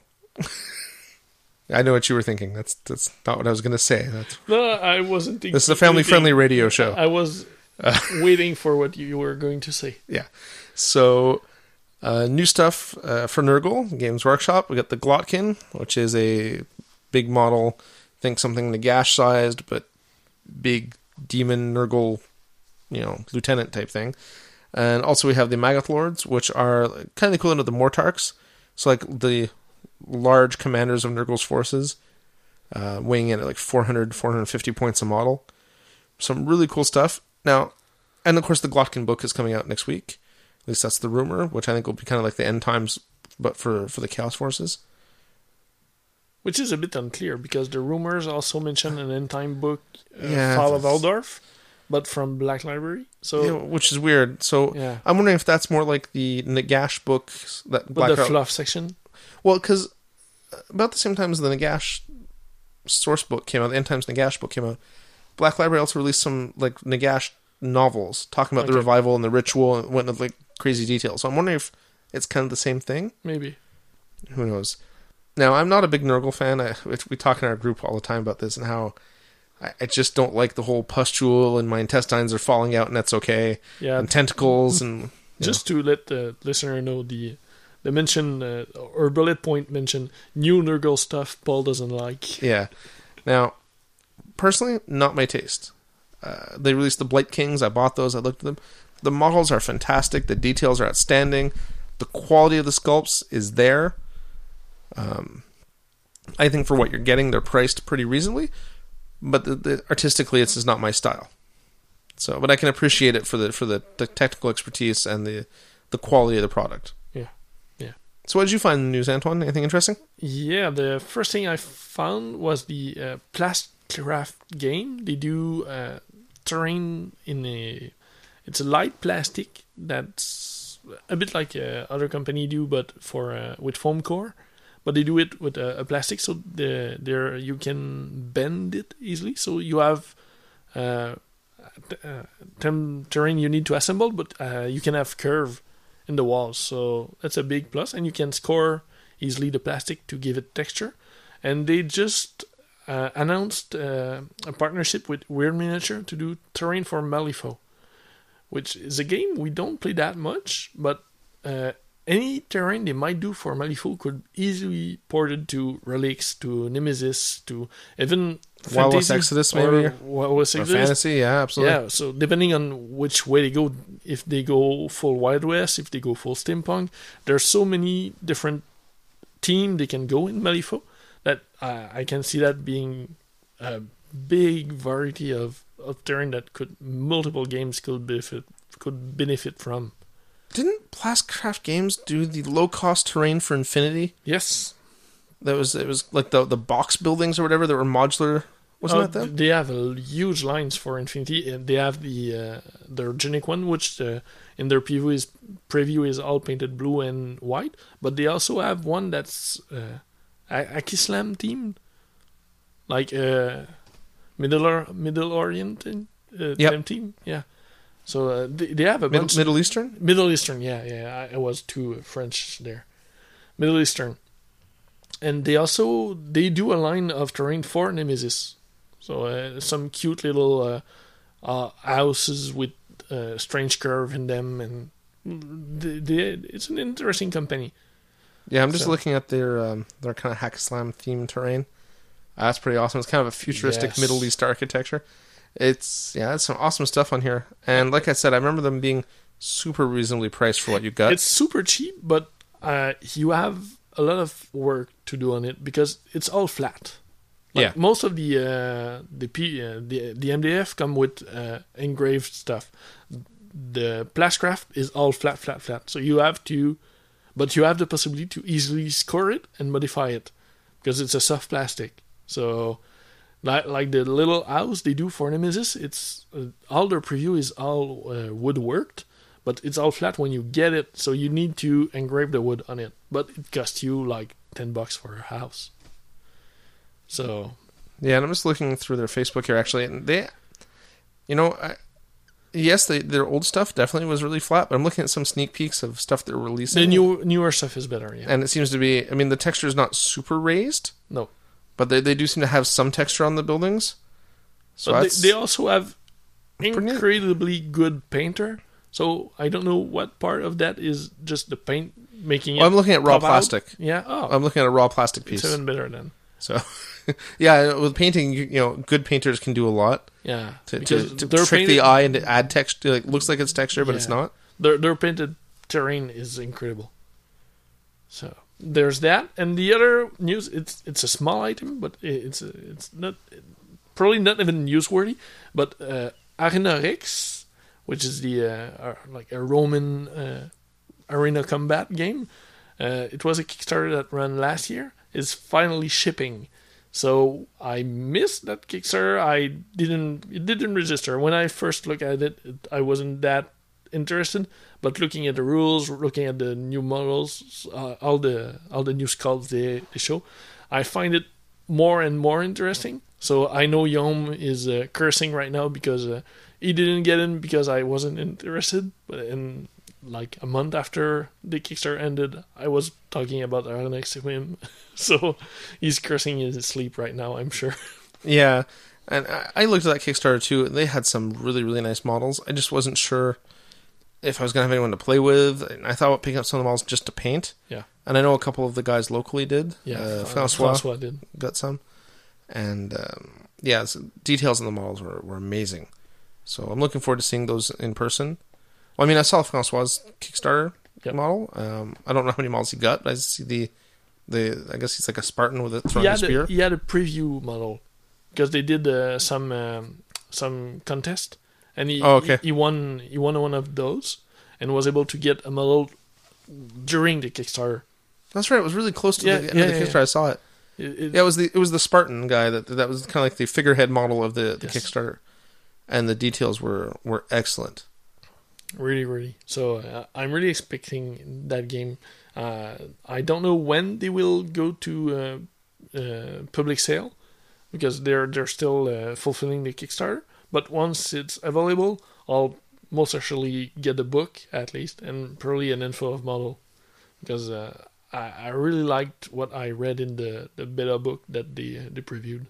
I know what you were thinking. That's that's not what I was going to say. That's, no, I wasn't thinking. This is a family-friendly radio show. I was uh, waiting for what you were going to say. Yeah. So, uh, new stuff uh, for Nurgle, Games Workshop. We got the Glotkin, which is a big model, think something Nagash-sized, but big demon Nurgle, you know, lieutenant type thing. And also we have the Magath Lords, which are kind of the equivalent of the Mortarks. So like the large commanders of Nurgle's forces, uh, weighing in at like four hundred, four hundred fifty points a model. Some really cool stuff. Now, and of course the Glotkin book is coming out next week. At least that's the rumor, which I think will be kind of like the end times, but for, for the Chaos Forces. Which is a bit unclear, because the rumors also mention an end time book, uh, yeah, Fall of Eldorf, but from Black Library. So, yeah, which is weird. So yeah. I'm wondering if that's more like the Nagash book that but Black the Library... fluff section. Well, because about the same time as the Nagash source book came out, the End Times Nagash book came out, Black Library also released some like Nagash novels talking about okay. the revival and the ritual and went into like crazy details. So I'm wondering if it's kind of the same thing. Maybe. Who knows? Now, I'm not a big Nurgle fan. I, we talk in our group all the time about this and how I, I just don't like the whole pustule and my intestines are falling out and that's okay. Yeah. And tentacles and... Just know. to let the listener know, the the mention, uh, or bullet point mention, new Nurgle stuff Paul doesn't like. Yeah. Now, personally, not my taste. Uh, they released the Blight Kings. I bought those. I looked at them. The models are fantastic. The details are outstanding. The quality of the sculpts is there. Um, I think for what you're getting, they're priced pretty reasonably, but the, the, artistically, it's just not my style. So, but I can appreciate it for the for the, the technical expertise and the the quality of the product. Yeah, yeah. So, what did you find in the news, Antoine? Anything interesting? Yeah, the first thing I found was the uh, Plastcraft game. They do uh, terrain in a. It's a light plastic that's a bit like uh, other company do, but for uh, with foam core. But they do it with a, a plastic, so the there you can bend it easily. So you have uh, uh, terrain you need to assemble, but uh, you can have curve in the walls. So that's a big plus, and you can score easily the plastic to give it texture. And they just uh, announced uh, a partnership with Weird Miniature to do terrain for Malifaux, which is a game we don't play that much, but uh, any terrain they might do for Malifaux could easily ported to Relics, to Nemesis, to even Wild West Fantasy Exodus, or maybe? Wild West Or Exodus. fantasy, yeah, absolutely. Yeah, so depending on which way they go, if they go full Wild West, if they go full steampunk, there's so many different themes they can go in Malifaux that uh, I can see that being a big variety of, of terrain that could multiple games could benefit could benefit from. Didn't Blastcraft Games do the low cost terrain for Infinity? Yes, That was it was like the the box buildings or whatever that were modular. Wasn't Uh, that them? They have uh, huge lines for Infinity, and they have the uh, the organic one, which uh, in their preview is preview is all painted blue and white. But they also have one that's uh, A- Akislam themed, like uh, Middle or, Middle Orient uh, Yep. team. Yeah, so uh, they they have a Mid- bunch. Middle Eastern? Middle Eastern, yeah, yeah. I, I was too French there. Middle Eastern, and they also they do a line of terrain for Nemesis. So uh, some cute little uh, uh, houses with uh, strange curve in them, and they, they, it's an interesting company. Yeah, I'm just So- looking at their um, their kind of hack slam themed terrain. Uh, that's pretty awesome. It's kind of a futuristic Yes. Middle East architecture. It's yeah, it's some awesome stuff on here. And like I said, I remember them being super reasonably priced for what you got. It's super cheap, but uh, you have a lot of work to do on it because it's all flat. Like Yeah. most of the uh, the P, uh, the the M D F come with uh, engraved stuff. The Blastcraft is all flat, flat, flat. So you have to, but you have the possibility to easily score it and modify it because it's a soft plastic. So, like like the little house they do for Nemesis, it's uh, all their preview is all uh, woodworked, but it's all flat when you get it. So you need to engrave the wood on it, but it costs you like ten bucks for a house. So Yeah, and I'm just looking through their Facebook here actually, and they, you know, I, yes, they, their old stuff definitely was really flat, but I'm looking at some sneak peeks of stuff they're releasing. the new newer stuff is better. Yeah. and it seems to be, I mean, the texture is not super raised, No. but they, they do seem to have some texture on the buildings. So But that's, they, they also have pretty neat. incredibly good painter. So I don't know what part of that is just the paint making it. well, I'm looking at raw pop out. plastic. Yeah. Oh, I'm looking at a raw plastic it's piece. even better then. So, yeah, with painting, you, you know, good painters can do a lot Yeah. to, to, because to their trick painted, the eye and to add texture. Like, looks like it's texture, but it's Yeah. not. Their their painted terrain is incredible. So there's that, and the other news. It's it's a small item, but it's it's not probably not even newsworthy. But uh, Arena Rex, which is the uh, uh, like a Roman uh, arena combat game, uh, it was a Kickstarter that ran last year. Is finally shipping. So I missed that Kickstarter. I didn't it didn't register when I first looked at it. it I wasn't that interested, but looking at the rules, looking at the new models, uh, all the all the new sculpts they, they show, I find it more and more interesting. So I know Yom is uh, cursing right now because uh, he didn't get in because I wasn't interested. But in like a month after the Kickstarter ended, I was talking about Arena next to him. So he's cursing in his sleep right now, I'm sure. Yeah, and I, I looked at that Kickstarter too. And they had some really, really nice models. I just wasn't sure if I was going to have anyone to play with. And I thought about picking up some of the models just to paint. Yeah. And I know a couple of the guys locally did. Yeah, uh, uh, Francois, Francois did. got some. And um, yeah, so details on the models were, were amazing. So I'm looking forward to seeing those in person. Well, I mean, I saw Francois' Kickstarter Yep. model. Um, I don't know how many models he got, but I see the, the I guess he's like a Spartan with a He throwing a had spear. a, he had a preview model because they did uh, some um, some contest, and he, Oh, okay. he he won he won one of those and was able to get a model during the Kickstarter. That's right. It was really close to Yeah, the end yeah, of the yeah, Kickstarter. yeah. I saw it. It, it, Yeah, it was the it was the Spartan guy that that was kind of like the figurehead model of the, the Yes. Kickstarter, and the details were, were excellent. Really, really. So uh, I'm really expecting that game. Uh, I don't know when they will go to uh, uh, public sale because they're they're still uh, fulfilling the Kickstarter. But once it's available, I'll most actually get the book at least and probably an info of model because uh, I I really liked what I read in the, the beta book that they uh, they previewed.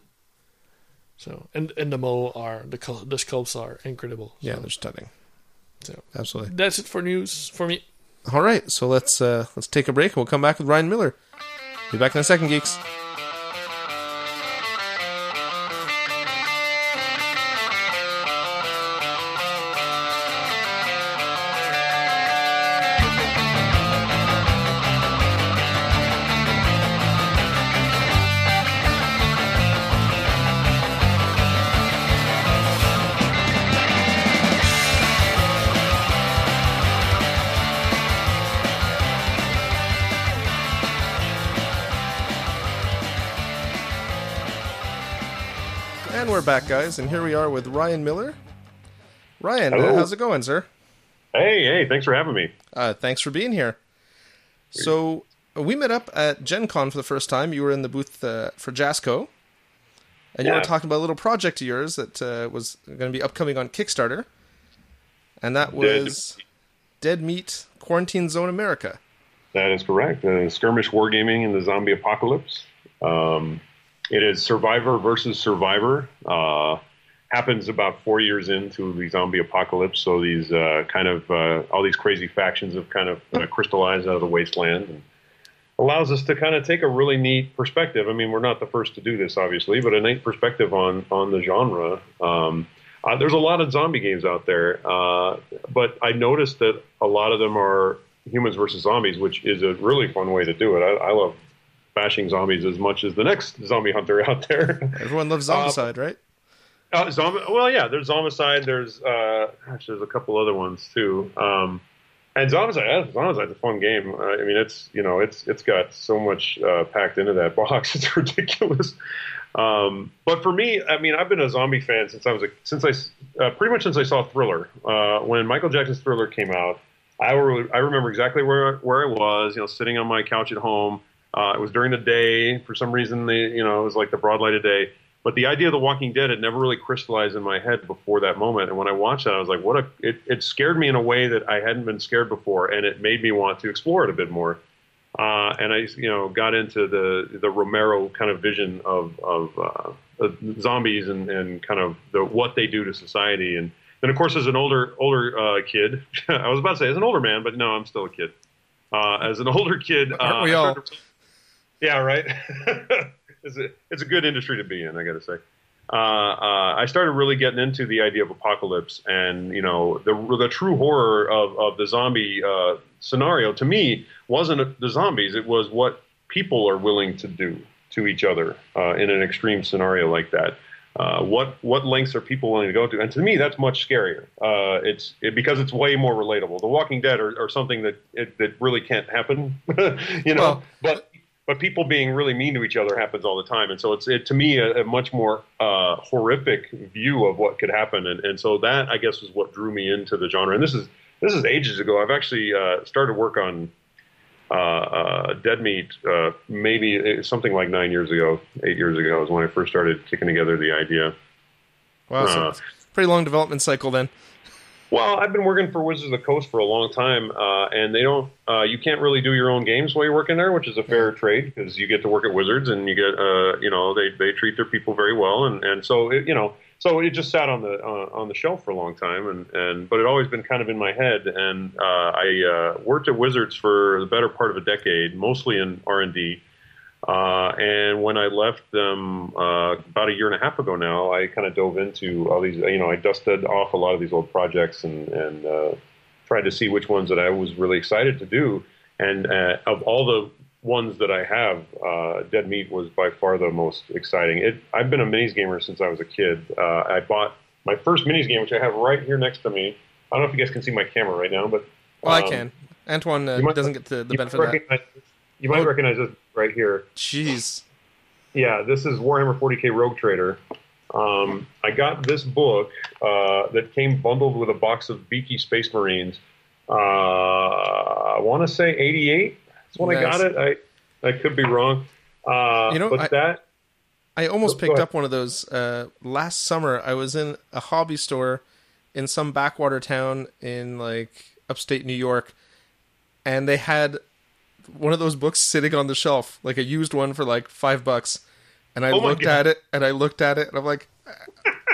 So and and the model are the col- the sculpts are incredible. Yeah, So they're stunning. So. Absolutely. That's it for news for me. All right, so let's uh, let's take a break. And we'll come back with Ryan Miller. Be back in a second, geeks. And we're back, guys, and here we are with Ryan Miller. Ryan, uh, how's it going, sir? Hey, hey, thanks for having me. Uh, thanks for being here. So, uh, we met up at Gen Con for the first time. You were in the booth uh, for Jasco, and you Yeah. were talking about a little project of yours that uh, was going to be upcoming on Kickstarter, and that was Dead Meat Quarantine Zone America. That is correct. Uh, skirmish wargaming in the zombie apocalypse. Um, it is Survivor versus Survivor. Uh, happens about four years into the zombie apocalypse. So these uh, kind of uh, all these crazy factions have kind of uh, crystallized out of the wasteland, and allows us to kind of take a really neat perspective. I mean, we're not the first to do this, obviously, but a neat perspective on on the genre. Um, uh, there's a lot of zombie games out there, uh, but I noticed that a lot of them are humans versus zombies, which is a really fun way to do it. I, I love bashing zombies as much as the next zombie hunter out there. Everyone loves Zombicide, uh, right? Uh, zombie, well, yeah, there's Zombicide. There's, uh, gosh, there's a couple other ones too. Um, and Zombicide, Zombicide's a fun game. Uh, I mean, it's, you know, it's it's got so much uh, packed into that box. It's ridiculous. Um, but for me, I mean, I've been a zombie fan since I was a, since I uh, pretty much since I saw Thriller. Uh, when Michael Jackson's Thriller came out, I were, I remember exactly where where I was. You know, sitting on my couch at home. Uh, it was during the day. For some reason, the you know, it was like the broad light of day. But the idea of The Walking Dead had never really crystallized in my head before that moment. And when I watched that, I was like, "What a!" It, it scared me in a way that I hadn't been scared before, and it made me want to explore it a bit more. Uh, and I, you know, got into the the Romero kind of vision of of uh, uh, zombies and, and kind of the what they do to society. And then, of course, as an older older uh, kid, I was about to say as an older man, but no, I'm still a kid. Uh, as an older kid, uh, Aren't we all? to, yeah, right. It's a, it's a good industry to be in, I got to say. Uh, uh, I started really getting into the idea of apocalypse, and you know, the the true horror of, of the zombie uh, scenario to me wasn't the zombies; it was what people are willing to do to each other uh, in an extreme scenario like that. Uh, what what lengths are people willing to go to? And to me, that's much scarier. Uh, it's it, because it's way more relatable. The Walking Dead are, are something that it, that really can't happen, you know. Well, but But people being really mean to each other happens all the time, and so it's it, to me a, a much more uh, horrific view of what could happen, and, and so that I guess is what drew me into the genre. And this is this is ages ago. I've actually uh, started work on uh, uh, Dead Meat uh, maybe something like nine years ago, eight years ago is when I first started kicking together the idea. Wow, so Uh, it's a pretty long development cycle then. Well, I've been working for Wizards of the Coast for a long time, uh, and they don't. Uh, you can't really do your own games while you're working there, which is a fair trade because you get to work at Wizards, and you get, uh, you know, they, they treat their people very well, and, and so it, you know, so it just sat on the uh, on the shelf for a long time, and, and but it always been kind of in my head, and uh, I uh, worked at Wizards for the better part of a decade, mostly in R and D. Uh, and when I left them uh, about a year and a half ago now, I kind of dove into all these, you know, I dusted off a lot of these old projects and, and uh, tried to see which ones that I was really excited to do. And uh, of all the ones that I have, uh, Dead Meat was by far the most exciting. It, I've been a minis gamer since I was a kid. Uh, I bought my first minis game, which I have right here next to me. I don't know if you guys can see my camera right now, but... Well, um, I can. Antoine uh, might- doesn't get the, the you benefit might of that. recognize, You might Oh. recognize this right here. Jeez. Yeah, this is Warhammer forty K Rogue Trader. Um, I got this book uh, that came bundled with a box of Beaky Space Marines. Uh, I want to say eighty-eight. That's when Nice. I got it. I I could be wrong. Uh, You know, but I- that I almost Go picked ahead. up one of those uh, last summer. I was in a hobby store in some backwater town in like upstate New York, and they had one of those books sitting on the shelf, like a used one for like five bucks. And I Oh my looked God. at it, and I looked at it, and I'm like, I don't,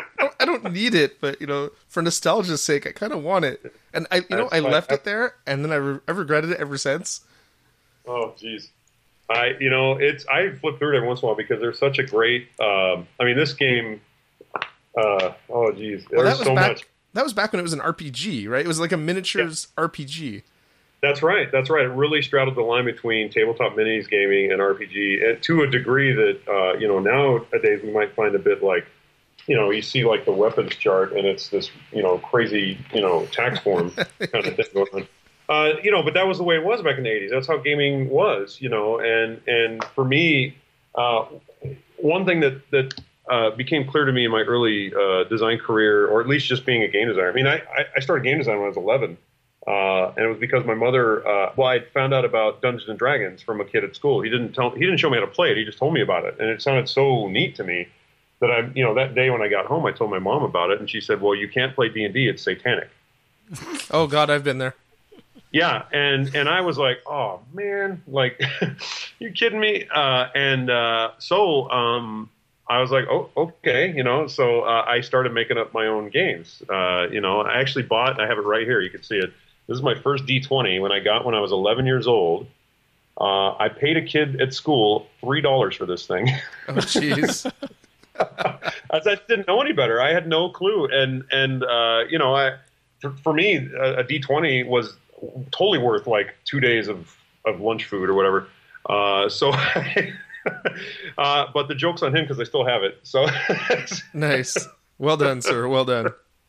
I don't need it, but you know, for nostalgia's sake, I kind of want it. And I, you know, I left it there, and then I re- I've regretted it ever since. Oh, jeez. I, you know, it's I flip through it every once in a while because there's such a great. Um, I mean, this game. Uh, oh, geez, well, there's that was so back, much. That was back when it was an R P G, right? It was like a miniatures yeah. R P G. That's right. That's right. It really straddled the line between tabletop minis gaming and R P G, and to a degree that uh, you know nowadays we might find a bit like, you know, you see like the weapons chart, and it's this you know crazy you know tax form kind of thing going on. Uh, you know, but that was the way it was back in the eighties. That's how gaming was, you know. And and for me, uh, one thing that that uh, became clear to me in my early uh, design career, or at least just being a game designer. I mean, I, I started game design when I was eleven, uh, and it was because my mother. Uh, well, I found out about Dungeons and Dragons from a kid at school. He didn't tell. He didn't show me how to play it. He just told me about it, and it sounded so neat to me that I, you know, that day when I got home, I told my mom about it, and she said, "Well, you can't play D and D. It's satanic." Oh God, I've been there. Yeah, and, and I was like, oh, man, like, you kidding me? Uh, and uh, so um, I was like, oh, okay, you know, so uh, I started making up my own games. Uh, you know, I actually bought, I have it right here, you can see it. This is my first D twenty when I got when I was eleven years old. Uh, I paid a kid at school three dollars for this thing. Oh, jeez. I didn't know any better. I had no clue. And, and uh, you know, I for, for me, a, a D twenty was totally worth like two days of, of lunch food or whatever. Uh, so, uh, but the joke's on him because I still have it. So nice. Well done, sir. Well done.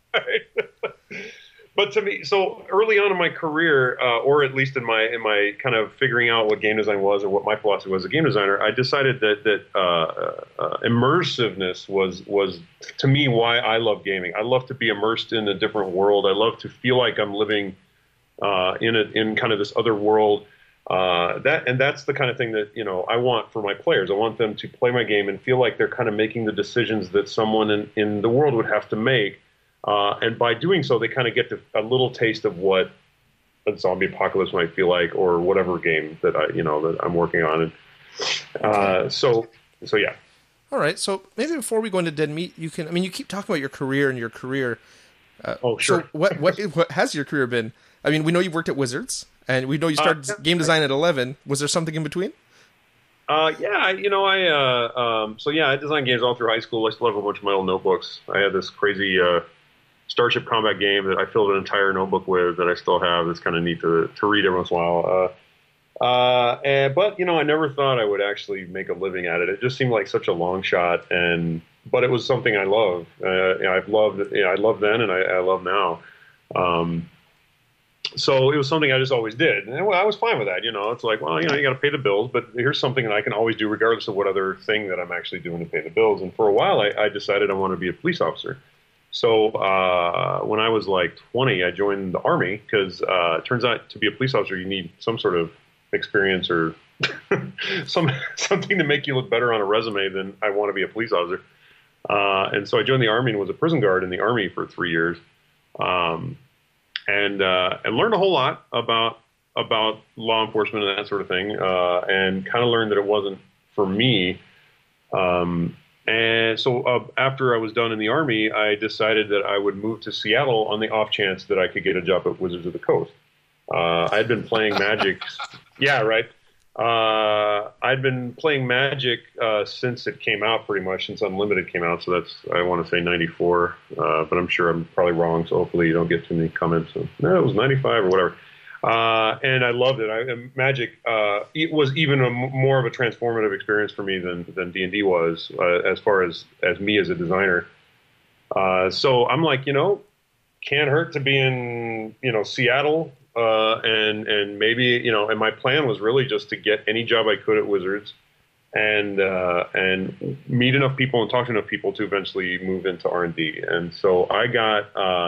But to me, so early on in my career, uh, or at least in my in my kind of figuring out what game design was or what my philosophy was as a game designer, I decided that that uh, uh, immersiveness was was to me why I love gaming. I love to be immersed in a different world. I love to feel like I'm living Uh, in a, in kind of this other world, uh, that and that's the kind of thing that you know I want for my players. I want them to play my game and feel like they're kind of making the decisions that someone in, in the world would have to make, uh, and by doing so, they kind of get to, a little taste of what a zombie apocalypse might feel like, or whatever game that I you know that I'm working on. And uh, so so yeah. All right. So maybe before we go into Dead Meat, you can. I mean, you keep talking about your career and your career. Uh, oh sure. So what what what has your career been? I mean, we know you worked at Wizards, and we know you started uh, game design at eleven. Was there something in between? Uh, yeah, you know, I uh, um, so yeah, I designed games all through high school. I still have a bunch of my old notebooks. I had this crazy uh, Starship Combat game that I filled an entire notebook with that I still have. It's kind of neat to to read every once in a while. Uh, uh, and, but you know, I never thought I would actually make a living at it. It just seemed like such a long shot, and but it was something I love. Uh, you know, I've loved. You know, I loved then, and I, I love now. Um, So it was something I just always did. And I was fine with that. You know, it's like, well, you know, you got to pay the bills, but here's something that I can always do regardless of what other thing that I'm actually doing to pay the bills. And for a while, I, I decided I wanted to be a police officer. So uh, when I was like twenty, I joined the Army because uh, it turns out to be a police officer, you need some sort of experience or some something to make you look better on a resume than I want to be a police officer. Uh, and so I joined the Army and was a prison guard in the Army for three years. Um, And uh, and learned a whole lot about about law enforcement and that sort of thing, uh, and kind of learned that it wasn't for me. Um, and so uh, after I was done in the Army, I decided that I would move to Seattle on the off chance that I could get a job at Wizards of the Coast. Uh, I had been playing Magic, yeah, right. Uh, I'd been playing Magic uh, since it came out, pretty much since Unlimited came out. So that's I want to say ninety-four, uh, but I'm sure I'm probably wrong. So hopefully you don't get too many comments. So, no, it was ninety-five or whatever. Uh, and I loved it. I, Magic uh, it was even a, more of a transformative experience for me than than D and D was, uh, as far as as me as a designer. Uh, so I'm like, you know, can't hurt to be in you know Seattle. Uh, and, and maybe, you know, and my plan was really just to get any job I could at Wizards and, uh, and meet enough people and talk to enough people to eventually move into R and D. And so I got, uh,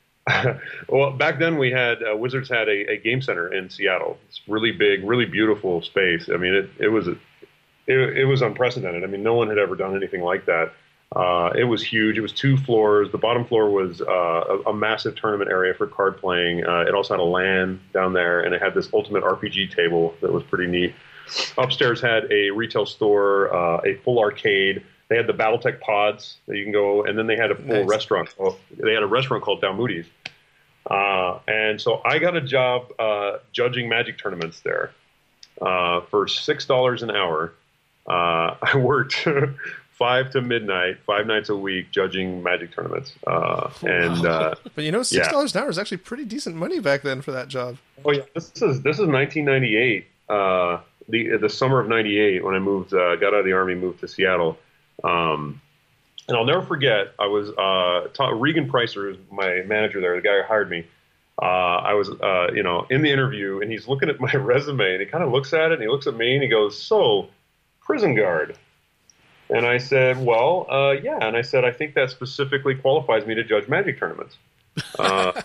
well, back then we had, uh, Wizards had a, a game center in Seattle. It's really big, really beautiful space. I mean, it, it was, it, it was unprecedented. I mean, no one had ever done anything like that. Uh, it was huge. It was two floors. The bottom floor was uh, a, a massive tournament area for card playing. Uh, it also had a LAN down there, and it had this ultimate R P G table that was pretty neat. Upstairs had a retail store, uh, a full arcade, They had the BattleTech pods that you can go, and then they had a full Nice. restaurant. Well, they had a restaurant called Dalmoody's. Uh, and so I got a job uh, judging Magic tournaments there uh, for six dollars an hour. Uh, I worked five to midnight, five nights a week, judging Magic tournaments. Uh, and uh, But you know, six Yeah. dollars an hour is actually pretty decent money back then for that job. oh yeah, this is this is nineteen ninety-eight, uh, the the summer of ninety-eight when I moved, uh, got out of the army, moved to Seattle. Um, and I'll never forget, I was uh, ta- Regan Pricer, who's my manager there, the guy who hired me. Uh, I was, uh, you know, in the interview, and he's looking at my resume, and he kind of looks at it, and he looks at me, and he goes, "So, prison guard." And I said, "Well, uh, yeah." And I said, "I think that specifically qualifies me to judge Magic tournaments." Uh,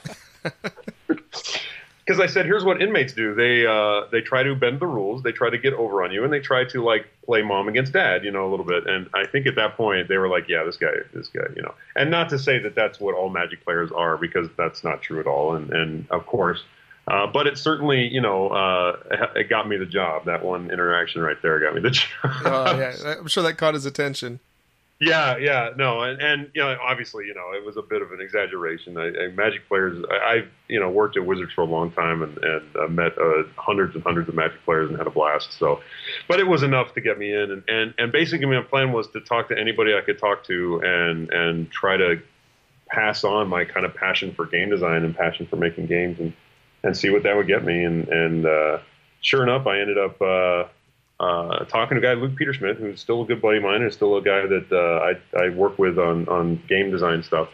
Because I said, here's what inmates do. They uh, they try to bend the rules. They try to get over on you, and they try to like play mom against dad, you know, a little bit. And I think at that point they were like, yeah, this guy, this guy, you know. And not to say that that's what all Magic players are, because that's not true at all. And and of course, uh, but it certainly, you know, uh, it got me the job. That one interaction right there got me the job. Oh, yeah. I'm sure that caught his attention. Yeah, yeah, no, and, and you know, obviously, you know, it was a bit of an exaggeration. I, I, Magic players, I, I've you know worked at Wizards for a long time and and uh, met uh, hundreds and hundreds of Magic players and had a blast. So, but it was enough to get me in, and, and, and basically my plan was to talk to anybody I could talk to and and try to pass on my kind of passion for game design and passion for making games and and see what that would get me. And and uh, sure enough, I ended up. Uh, Uh, talking to a guy, Luke Petersmith, who's still a good buddy of mine and still a guy that uh, I, I work with on, on game design stuff.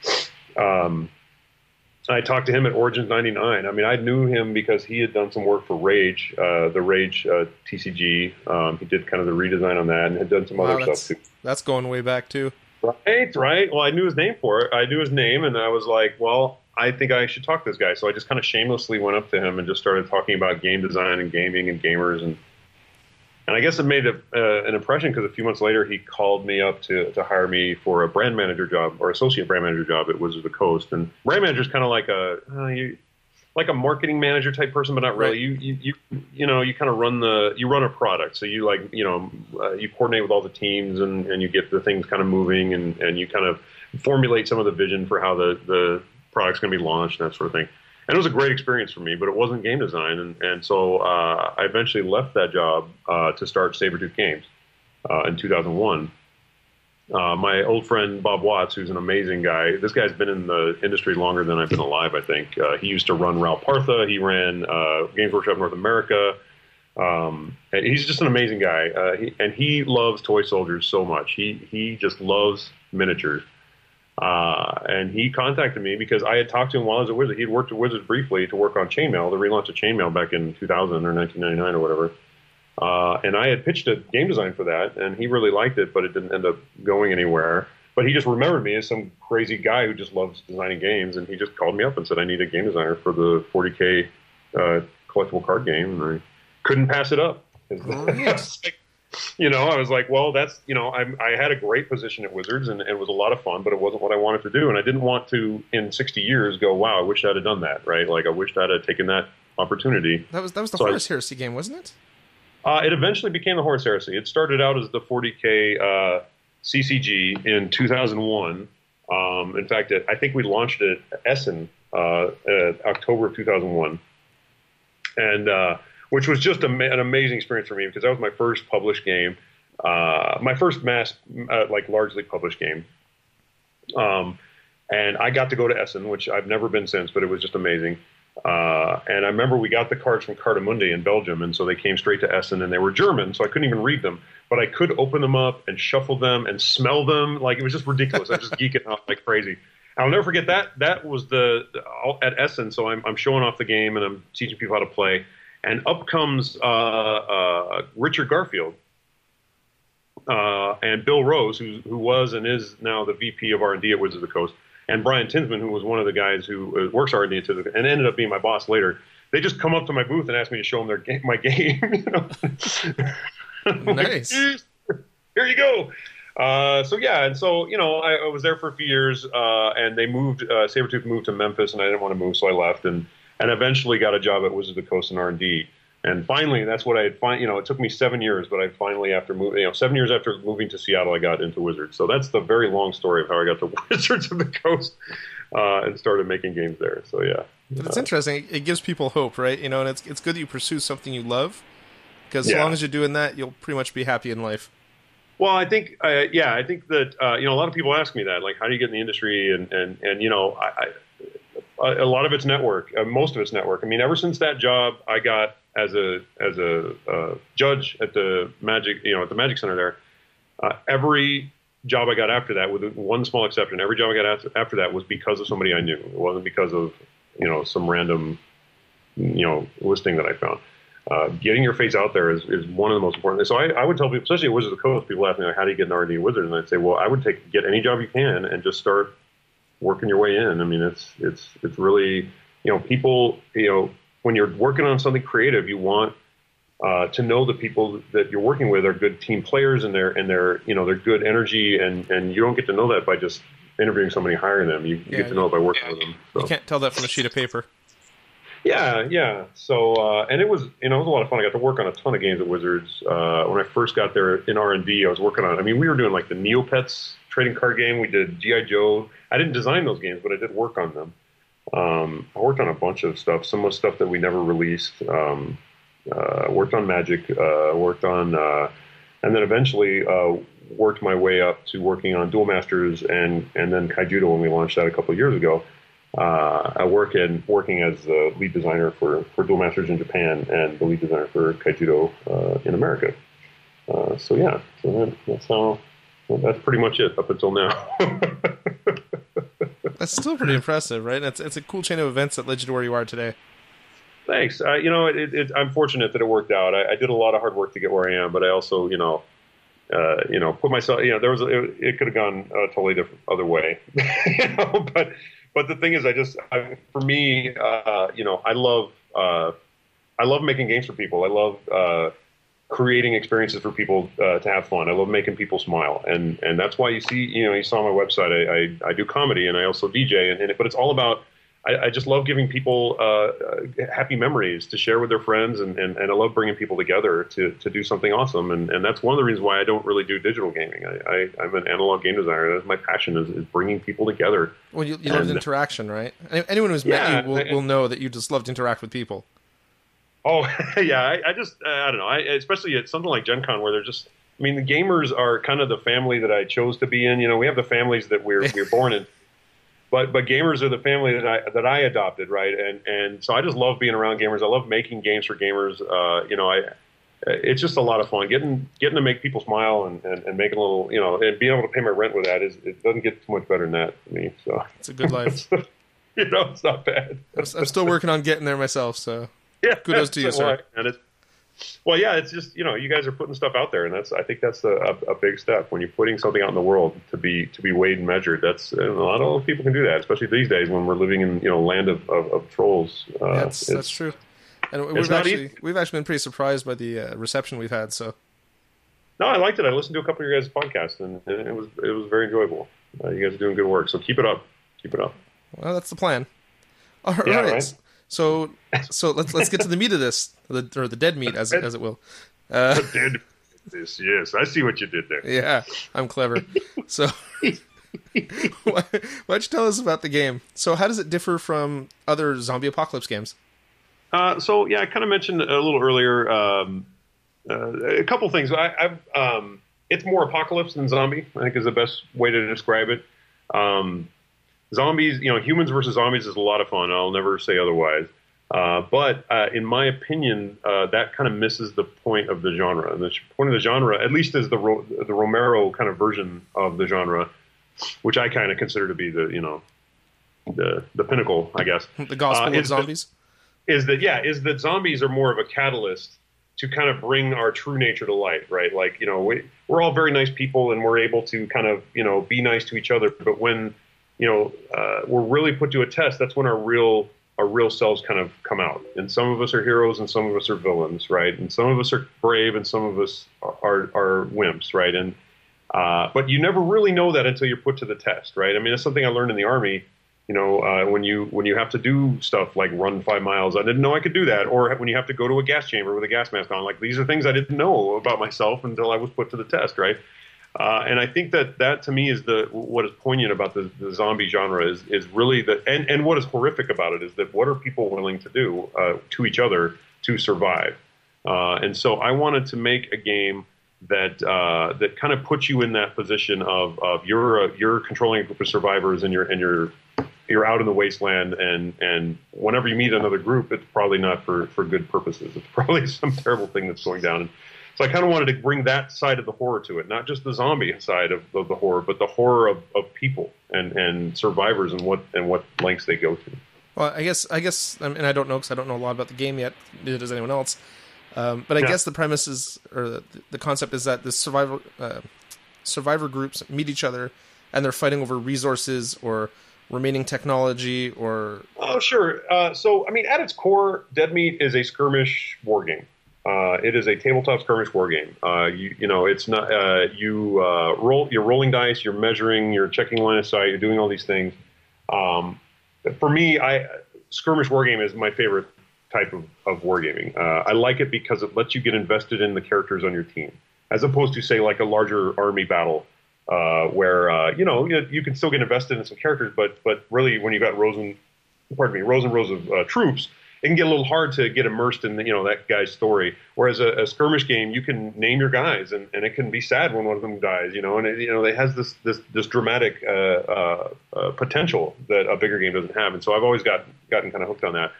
Um, I talked to him at Origins ninety-nine. I mean, I knew him because he had done some work for Rage, uh, the Rage uh, T C G. Um, he did kind of the redesign on that and had done some Wow, other that's, stuff too. that's going way back, too. Right, right. Well, I knew his name for it. I knew his name, and I was like, well, I think I should talk to this guy. So I just kind of shamelessly went up to him and just started talking about game design and gaming and gamers. And and I guess it made a, uh, an impression because a few months later he called me up to, to hire me for a brand manager job or associate brand manager job at Wizards of the Coast. And brand manager is kind of like a uh, you, like a marketing manager type person, but not really. Right. You, you you you know you kind of run the you run a product, so you like you know uh, you coordinate with all the teams and, and you get the things kind of moving and, and you kind of formulate some of the vision for how the, the product's going to be launched and that sort of thing. And it was a great experience for me, but it wasn't game design, and and so uh, I eventually left that job uh, to start Sabretooth Games uh, in two thousand one. Uh, my old friend Bob Watts, who's an amazing guy. This guy's been in the industry longer than I've been alive, I think. Uh, he used to run Ral Partha. He ran uh, Games Workshop North America. Um, and he's just an amazing guy. Uh, he, and he loves toy soldiers so much. He, he just loves miniatures. Uh, and he contacted me because I had talked to him while I was at Wizards. He had worked at Wizards briefly to work on Chainmail, the relaunch of Chainmail back in two thousand or nineteen ninety-nine or whatever. Uh, and I had pitched a game design for that, and he really liked it, but it didn't end up going anywhere. But he just remembered me as some crazy guy who just loves designing games, and he just called me up and said, I need a game designer for the forty K uh, collectible card game, and I couldn't pass it up. Oh, yes. You know, I was like, well, that's, you know, I, I had a great position at Wizards, and, and it was a lot of fun, but it wasn't what I wanted to do, and I didn't want to, in sixty years, go, wow, I wish I'd have done that, right? Like, I wished I'd have taken that opportunity. That was that was the So I- Horus Heresy game, wasn't it? Uh, it eventually became the Horus Heresy. It started out as the forty K uh, C C G in two thousand one. Um, in fact, it, I think we launched it at Essen uh, at October of two thousand one, and uh, which was just a, an amazing experience for me because that was my first published game, uh, my first mass, uh, like largely published game. Um, and I got to go to Essen, which I've never been since, but it was just amazing. Uh, and I remember we got the cards from Cartamundi in Belgium, and so they came straight to Essen, and they were German, so I couldn't even read them. But I could open them up and shuffle them and smell them. Like, it was just ridiculous. I was just geeking out like crazy. I'll never forget that. That was the at Essen, so I'm, I'm showing off the game, and I'm teaching people how to play. And up comes uh, uh, Richard Garfield uh, and Bill Rose, who, who was and is now the V P of R and D at Wizards of the Coast, and Brian Tinsman, who was one of the guys who uh, works R and D at Wizards and ended up being my boss later. They just come up to my booth and ask me to show them their game, my game. You know? Nice. Here you go. Uh, so yeah, and so you know, I, I was there for a few years, uh, and they moved. Uh, Sabretooth moved to Memphis, and I didn't want to move, so I left, and and eventually got a job at Wizards of the Coast in R and D. And finally, that's what I had find. You know, it took me seven years, but I finally, after moving, you know, seven years after moving to Seattle, I got into Wizards. So that's the very long story of how I got to Wizards of the Coast uh, and started making games there. So yeah, but it's uh, interesting. It gives people hope, right? You know, and it's it's good that you pursue something you love, because yeah. as long as you're doing that, you'll pretty much be happy in life. Well, I think, uh, yeah, I think that uh, you know, a lot of people ask me that, like, how do you get in the industry, and and and you know, I, I, a lot of it's network, uh, most of it's network. I mean, ever since that job I got as a as a uh, judge at the Magic, you know, at the Magic Center there, uh, every job I got after that, with one small exception, every job I got after, after that was because of somebody I knew. It wasn't because of, you know, some random, you know, listing that I found. Uh, getting your face out there is, is one of the most important things. So I, I would tell people, especially at Wizards of the Coast, people ask me, like, how do you get an R and D Wizard? And I'd say, well, I would take get any job you can and just start working your way in. I mean, it's it's it's really, you know, people, you know, when you're working on something creative, you want uh, to know the people that you're working with are good team players, and they're and they're you know they're good energy, and, and you don't get to know that by just interviewing somebody, hiring them. You, you yeah, get to know it by working yeah, with them. So. You can't tell that from a sheet of paper. Yeah, yeah. So, uh, and it was, you know, it was a lot of fun. I got to work on a ton of games at Wizards. Uh, when I first got there in R and D, I was working on, I mean, we were doing like the Neopets trading card game. We did G I. Joe. I didn't design those games, but I did work on them. Um, I worked on a bunch of stuff, some of the stuff that we never released. Um, uh, worked on Magic, uh, worked on, uh, and then eventually uh, worked my way up to working on Duel Masters and, and then Kaijudo when we launched that a couple of years ago. Uh, I work in working as the lead designer for, for Duel Masters in Japan and the lead designer for Kaijudo uh, in America. Uh, so yeah, so that, that's how. Well, that's pretty much it up until now. That's still pretty impressive, right? It's it's a cool chain of events that led you to where you are today. Thanks. Uh, you know, it, it, I'm fortunate that it worked out. I, I did a lot of hard work to get where I am, but I also, you know, uh, you know, put myself. You know, there was a, it, it could have gone a totally different other way. you know, but. But the thing is, I just, I, for me, uh, you know, I love, uh, I love making games for people. I love uh, creating experiences for people uh, to have fun. I love making people smile, and and that's why you see, you know, you saw on my website, I I, I do comedy and I also D J, and, and but it's all about. I, I just love giving people uh, happy memories to share with their friends, and, and, and I love bringing people together to, to do something awesome. And, and that's one of the reasons why I don't really do digital gaming. I, I, I'm an analog game designer. That's my passion, is, is bringing people together. Well, you, you love interaction, right? Anyone who's yeah, met you will, will know that you just love to interact with people. Oh, yeah. I, I just, I don't know. I, especially at something like Gen Con, where they're just, I mean, the gamers are kind of the family that I chose to be in. You know, we have the families that we're, we're born in. But but gamers are the family that I that I adopted, right? And and so I just love being around gamers. I love making games for gamers. Uh, you know, I it's just a lot of fun getting getting to make people smile and, and, and making a little, you know, and being able to pay my rent with that is it doesn't get too much better than that for me. So it's a good life. you know, it's not bad. I'm, I'm still working on getting there myself. So yeah, kudos to you, sir. And it's, well, yeah, it's just, you know, you guys are putting stuff out there, and that's, I think that's a, a, a big step when you're putting something out in the world to be to be weighed and measured. That's, and a lot of people can do that, especially these days when we're living in, you know, land of, of, of trolls. Uh, that's that's true, and we've actually easy. we've actually been pretty surprised by the uh, reception we've had. So, no, I liked it. I listened to a couple of your guys' podcasts, and, and it was it was very enjoyable. Uh, you guys are doing good work, so keep it up, keep it up. Well, that's the plan. All right. Yeah, right? So, so let's let's get to the meat of this, the, or the dead meat, as as it will. Uh, the dead this, yes, I see what you did there. Yeah, I'm clever. So, why, why don't you tell us about the game? So, how does it differ from other zombie apocalypse games? Uh, so, yeah, I kind of mentioned a little earlier um, uh, a couple things. I, I've um, it's more apocalypse than zombie, I think, is the best way to describe it. Um, Zombies, you know, humans versus zombies is a lot of fun. I'll never say otherwise. Uh, but uh, in my opinion, uh, that kind of misses the point of the genre. And the point of the genre, at least as the Ro- the Romero kind of version of the genre, which I kind of consider to be the, you know, the the pinnacle, I guess. The gospel uh, of zombies? That, is that, yeah, is that zombies are more of a catalyst to kind of bring our true nature to light, right? Like, you know, we, we're all very nice people, and we're able to kind of, you know, be nice to each other. But when you know, uh, we're really put to a test, that's when our real our real selves kind of come out. And some of us are heroes and some of us are villains, right? And some of us are brave and some of us are, are, are wimps, right? And uh, but you never really know that until you're put to the test, right? I mean, that's something I learned in the Army. You know, uh, when you when you have to do stuff like run five miles, I didn't know I could do that. Or when you have to go to a gas chamber with a gas mask on, like these are things I didn't know about myself until I was put to the test, right? Uh, and I think that that to me is the what is poignant about the, the zombie genre is is really the and, and what is horrific about it is that what are people willing to do uh, to each other to survive? Uh, and so I wanted to make a game that uh, that kind of puts you in that position of of you're a, you're controlling a group of survivors and you're and you're you're out in the wasteland, and, and whenever you meet another group, it's probably not for, for good purposes. It's probably some terrible thing that's going down. And so I kind of wanted to bring that side of the horror to it, not just the zombie side of, of the horror, but the horror of, of people and, and survivors and what and what lengths they go to. Well, I guess I guess, and I don't know because I don't know a lot about the game yet. Neither does anyone else. Um, but I Yeah. guess the premise is, or the, the concept is that the survivor uh, survivor groups meet each other, and they're fighting over resources or remaining technology or Oh, sure. Uh, so, I mean, at its core, Dead Meat is a skirmish war game. Uh, it is a tabletop skirmish war game. Uh, you, you know, it's not uh, you uh, roll. You're rolling dice. You're measuring. You're checking line of sight. You're doing all these things. Um, for me, I skirmish war game is my favorite type of, of wargaming. Uh, I like it because it lets you get invested in the characters on your team, as opposed to, say, like a larger army battle. Uh, where uh, you know you, you can still get invested in some characters, but but really when you got rows and pardon me rows and rows of uh, troops, it can get a little hard to get immersed in the, you know that guy's story. Whereas a, a skirmish game, you can name your guys, and, and it can be sad when one of them dies, you know, and it, you know it has this this this dramatic uh, uh, uh, potential that a bigger game doesn't have, and so I've always got gotten kind of hooked on that.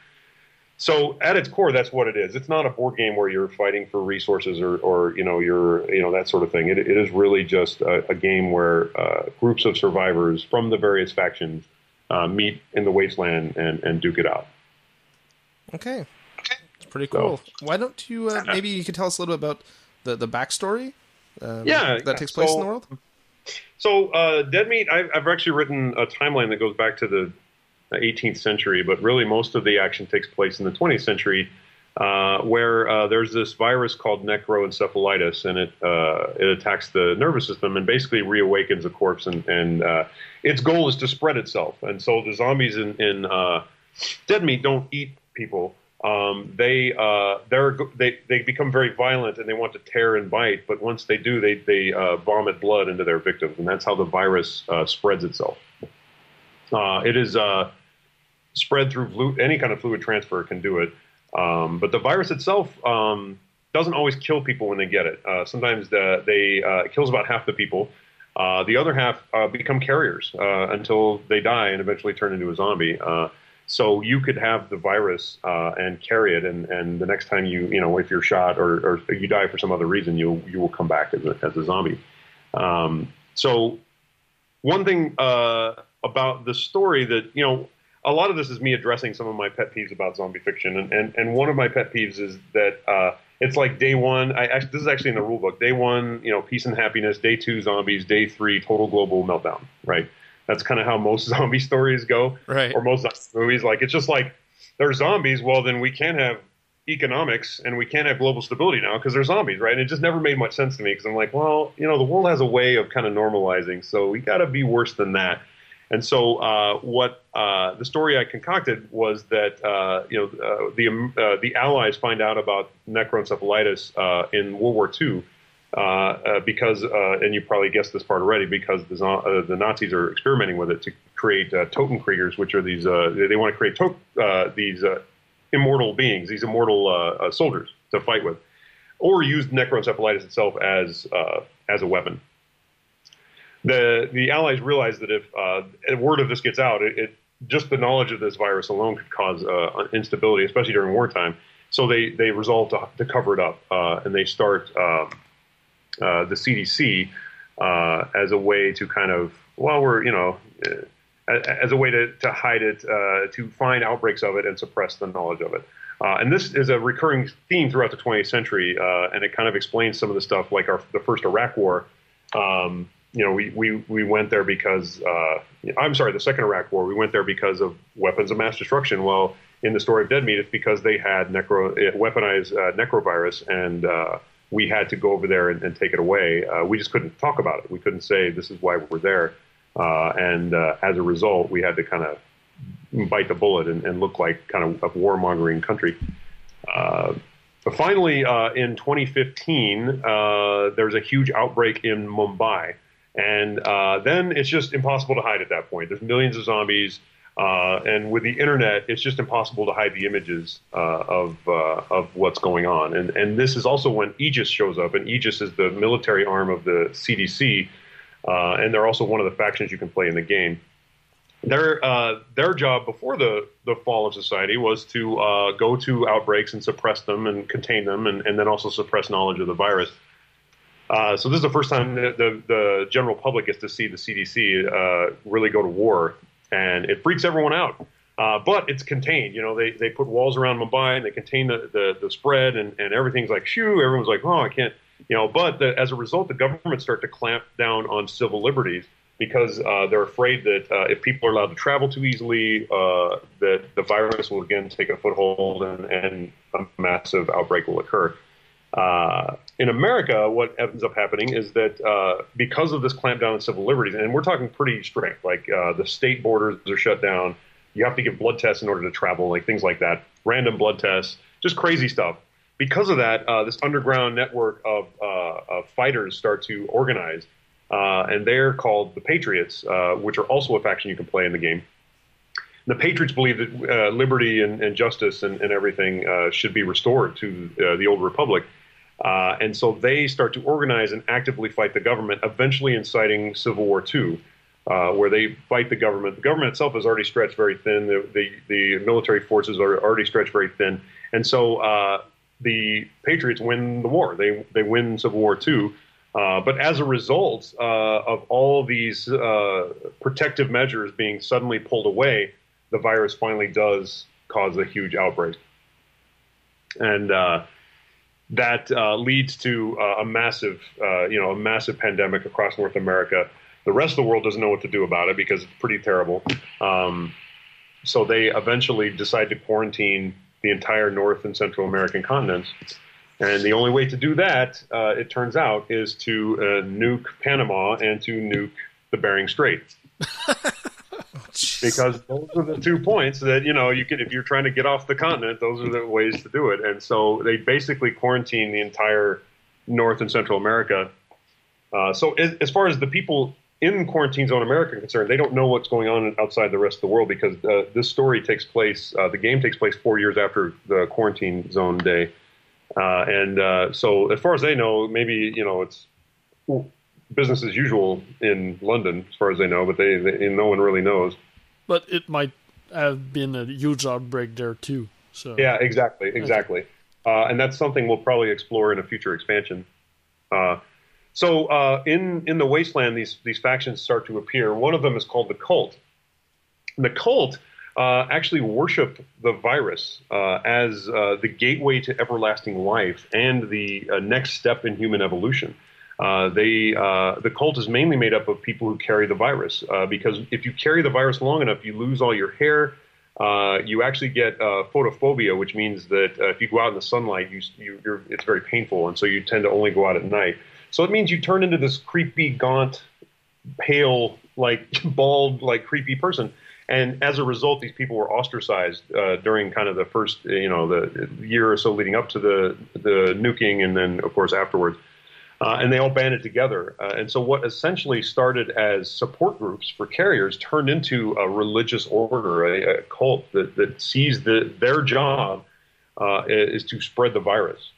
So at its core, that's what it is. It's not a board game where you're fighting for resources or, or you know, you're, you know, that sort of thing. It, it is really just a, a game where uh, groups of survivors from the various factions uh, meet in the wasteland and, and duke it out. okay, it's pretty cool. So, why don't you uh, maybe you could tell us a little bit about the the backstory? Um, yeah, that takes place so, in the world. So uh, Dead Meat, I've, I've actually written a timeline that goes back to the eighteenth century, but really most of the action takes place in the twentieth century, uh, where uh, there's this virus called necroencephalitis, and it uh, it attacks the nervous system and basically reawakens a corpse, and, and uh, its goal is to spread itself. And so the zombies in, in uh, Dead Meat don't eat people. Um, they uh, they're they they become very violent and they want to tear and bite, but once they do, they they uh, vomit blood into their victims, and that's how the virus uh, spreads itself. Uh, it is uh, spread through flu- any kind of fluid transfer can do it, um, but the virus itself um, doesn't always kill people when they get it. Uh, sometimes the, they uh, it kills about half the people. Uh, the other half uh, become carriers uh, until they die and eventually turn into a zombie. Uh, so you could have the virus uh, and carry it, and, and the next time you you know if you're shot or, or you die for some other reason, you you will come back as a, as a zombie. Um, so one thing. Uh, about the story that, you know, a lot of this is me addressing some of my pet peeves about zombie fiction. And, and, and one of my pet peeves is that uh, it's like day one, I actually, this is actually in the rule book, day one, you know, peace and happiness, day two, zombies, day three, total global meltdown, right? That's kind of how most zombie stories go. Right. Or most movies. Like, it's just like, they're zombies, well, then we can't have economics and we can't have global stability now because they're zombies, right? And it just never made much sense to me because I'm like, well, you know, the world has a way of kind of normalizing, so we got to be worse than that. And so, uh, what uh, the story I concocted was that uh, you know uh, the uh, the Allies find out about necroencephalitis uh, in World War Two uh, uh, because, uh, and you probably guessed this part already, because the uh, the Nazis are experimenting with it to create uh, Totenkriegers, which are these uh, they want to create to- uh, these uh, immortal beings, these immortal uh, uh, soldiers to fight with, or use necroencephalitis itself as uh, as a weapon. The the Allies realized that if uh, a word of this gets out, it, it just the knowledge of this virus alone could cause uh, instability, especially during wartime. So they they resolved to, to cover it up, uh, and they start um, uh, the C D C uh, as a way to kind of, well, we're you know, uh, as a way to to hide it, uh, to find outbreaks of it and suppress the knowledge of it. Uh, and this is a recurring theme throughout the twentieth century, uh, and it kind of explains some of the stuff like our the first Iraq War. Um, You know, we, we, we went there because, uh, I'm sorry, the second Iraq War, we went there because of weapons of mass destruction. Well, in the story of Dead Meat, it's because they had necro, weaponized uh, necrovirus, and uh, we had to go over there and, and take it away. Uh, we just couldn't talk about it. We couldn't say this is why we're there. Uh, and uh, as a result, we had to kind of bite the bullet and, and look like kind of a warmongering country. Uh, but finally, uh, in twenty fifteen, uh, there's a huge outbreak in Mumbai. And uh, then it's just impossible to hide at that point. There's millions of zombies. Uh, and with the internet, it's just impossible to hide the images uh, of uh, of what's going on. And and this is also when Aegis shows up, and Aegis is the military arm of the C D C, uh, and they're also one of the factions you can play in the game. Their uh, their job before the, the fall of society was to uh, go to outbreaks and suppress them and contain them, and, and then also suppress knowledge of the virus. Uh, so this is the first time that the, the general public gets to see the C D C uh, really go to war. And it freaks everyone out. Uh, but it's contained. You know, they, they put walls around Mumbai and they contain the, the, the spread, and, and everything's like, shoo, everyone's like, oh, I can't, you know. But the, as a result, the government start to clamp down on civil liberties because uh, they're afraid that uh, if people are allowed to travel too easily, uh, that the virus will again take a foothold and, and a massive outbreak will occur. Uh, in America, what ends up happening is that uh, because of this clampdown on civil liberties, and we're talking pretty strict, like uh, the state borders are shut down, you have to give blood tests in order to travel, like things like that, random blood tests, just crazy stuff. Because of that, uh, this underground network of, uh, of fighters start to organize, uh, and they're called the Patriots, uh, which are also a faction you can play in the game. The Patriots believe that uh, liberty and, and justice and, and everything uh, should be restored to uh, the old republic. Uh, and so they start to organize and actively fight the government, eventually inciting Civil War Two, uh, where they fight the government. The government itself is already stretched very thin. The, the, the military forces are already stretched very thin. And so uh, the Patriots win the war. They, they win Civil War Two. Uh, but as a result uh, of all these uh, protective measures being suddenly pulled away, the virus finally does cause a huge outbreak. And uh, that uh, leads to uh, a massive, uh, you know, a massive pandemic across North America. The rest of the world doesn't know what to do about it because it's pretty terrible. Um, so they eventually decide to quarantine the entire North and Central American continents. And the only way to do that, uh, it turns out, is to uh, nuke Panama and to nuke the Bering Strait. Because those are the two points that, you know, you could, if you're trying to get off the continent, those are the ways to do it. And so they basically quarantine the entire North and Central America. Uh, so as, as far as the people in Quarantine Zone America are concerned, they don't know what's going on outside the rest of the world because uh, this story takes place, uh, the game takes place four years after the Quarantine Zone day. Uh, and uh, so as far as they know, maybe, you know, it's business as usual in London, as far as they know, but they, they no one really knows. But it might have been a huge outbreak there too. So yeah, exactly, exactly, uh, and that's something we'll probably explore in a future expansion. Uh, so uh, in in the Wasteland, these these factions start to appear. One of them is called the Cult. The Cult uh, actually worship the virus uh, as uh, the gateway to everlasting life and the uh, next step in human evolution. Uh, they, uh, the cult is mainly made up of people who carry the virus, uh, because if you carry the virus long enough, you lose all your hair. Uh, you actually get uh, photophobia, which means that uh, if you go out in the sunlight, you, you, you're, it's very painful, and so you tend to only go out at night. So it means you turn into this creepy, gaunt, pale, like bald, like creepy person. And as a result, these people were ostracized uh, during kind of the first, you know, the year or so leading up to the the nuking, and then of course afterwards. Uh, and they all banded together. Uh, and so what essentially started as support groups for carriers turned into a religious order, a, a cult that, that sees the, their job uh, is to spread the virus.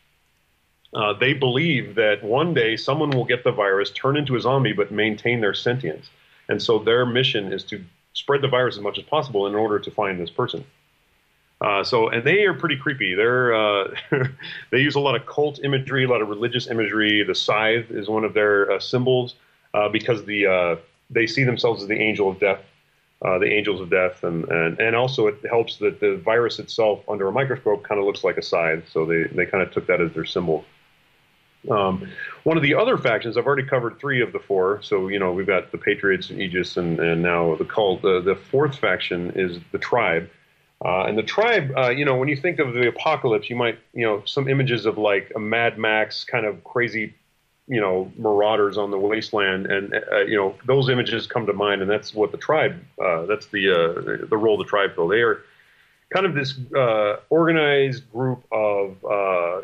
Uh, they believe that one day someone will get the virus, turn into a zombie, but maintain their sentience. And so their mission is to spread the virus as much as possible in order to find this person. Uh, so, and they are pretty creepy. They're uh, they use a lot of cult imagery, a lot of religious imagery. The scythe is one of their uh, symbols uh, because the uh, they see themselves as the angel of death, uh, the angels of death, and, and and also it helps that the virus itself under a microscope kind of looks like a scythe. So they they kind of took that as their symbol. Um, one of the other factions, I've already covered three of the four. So you know we've got the Patriots and Aegis, and, and now the cult. The, the fourth faction is the Tribe. Uh, and the Tribe, uh, you know, when you think of the apocalypse, you might, you know, some images of like a Mad Max kind of crazy you know, marauders on the wasteland, and uh, you know, those images come to mind, and that's what the tribe, uh, that's the uh, the role the tribe fill. They are kind of this uh, organized group of uh,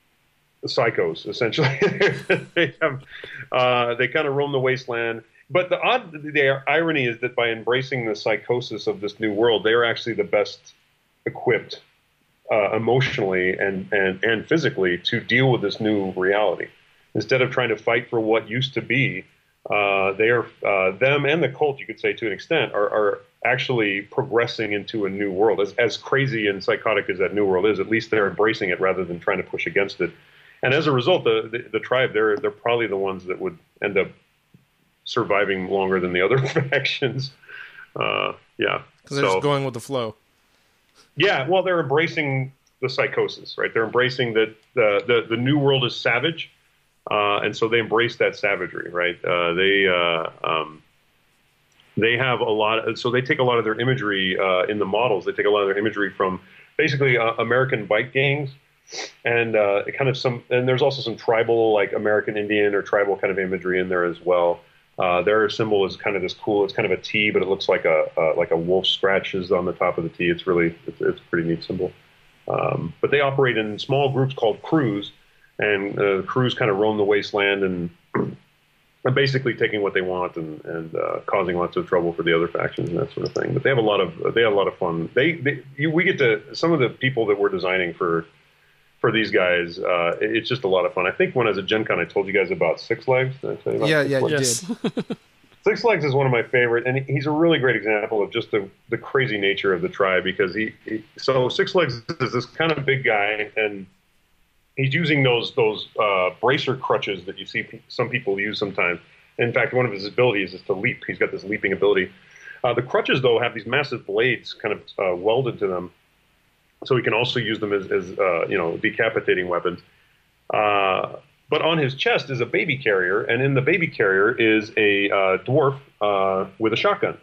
psychos, essentially. they have uh, they kind of roam the wasteland. But the odd the irony is that by embracing the psychosis of this new world, they are actually the best equipped uh, emotionally and, and, and physically to deal with this new reality. Instead of trying to fight for what used to be, uh, they are uh, them and the cult, you could say to an extent, are, are actually progressing into a new world. As, as crazy and psychotic as that new world is, at least they're embracing it rather than trying to push against it. And as a result, the, the, the tribe, they're they're probably the ones that would end up surviving longer than the other factions. Uh, yeah. Because they're so, just going with the flow. Yeah, well, they're embracing the psychosis, right? They're embracing that the, the, the new world is savage, uh, and so they embrace that savagery, right? Uh, they uh, um, they have a lot of, so they take a lot of their imagery uh, in the models. They take a lot of their imagery from basically uh, American bike gangs, and uh, kind of some, and there's also some tribal, like American Indian or tribal kind of imagery in there as well. Uh, their symbol is kind of this cool. It's kind of a T, but it looks like a uh, like a wolf scratches on the top of the T. It's really it's, it's a pretty neat symbol. Um, but they operate in small groups called crews, and uh, crews kind of roam the wasteland and are basically taking what they want and and uh, causing lots of trouble for the other factions and that sort of thing. But they have a lot of they have a lot of fun. They, they you, we get to some of the people that we're designing for. For these guys, uh, it's just a lot of fun. I think when I was at Gen Con, I told you guys about Six Legs. Did I tell you about yeah, Six yeah, Legs? you Yes. did. Six Legs is one of my favorite, and he's a really great example of just the, the crazy nature of the tribe because he, he so Six Legs is this kind of big guy, and he's using those those uh, bracer crutches that you see pe- some people use sometimes. In fact, one of his abilities is to leap. He's got this leaping ability. Uh, the crutches, though, have these massive blades kind of uh, welded to them. So he can also use them as, as uh, you know, decapitating weapons. Uh, but on his chest is a baby carrier, and in the baby carrier is a uh, dwarf uh, with a shotgun.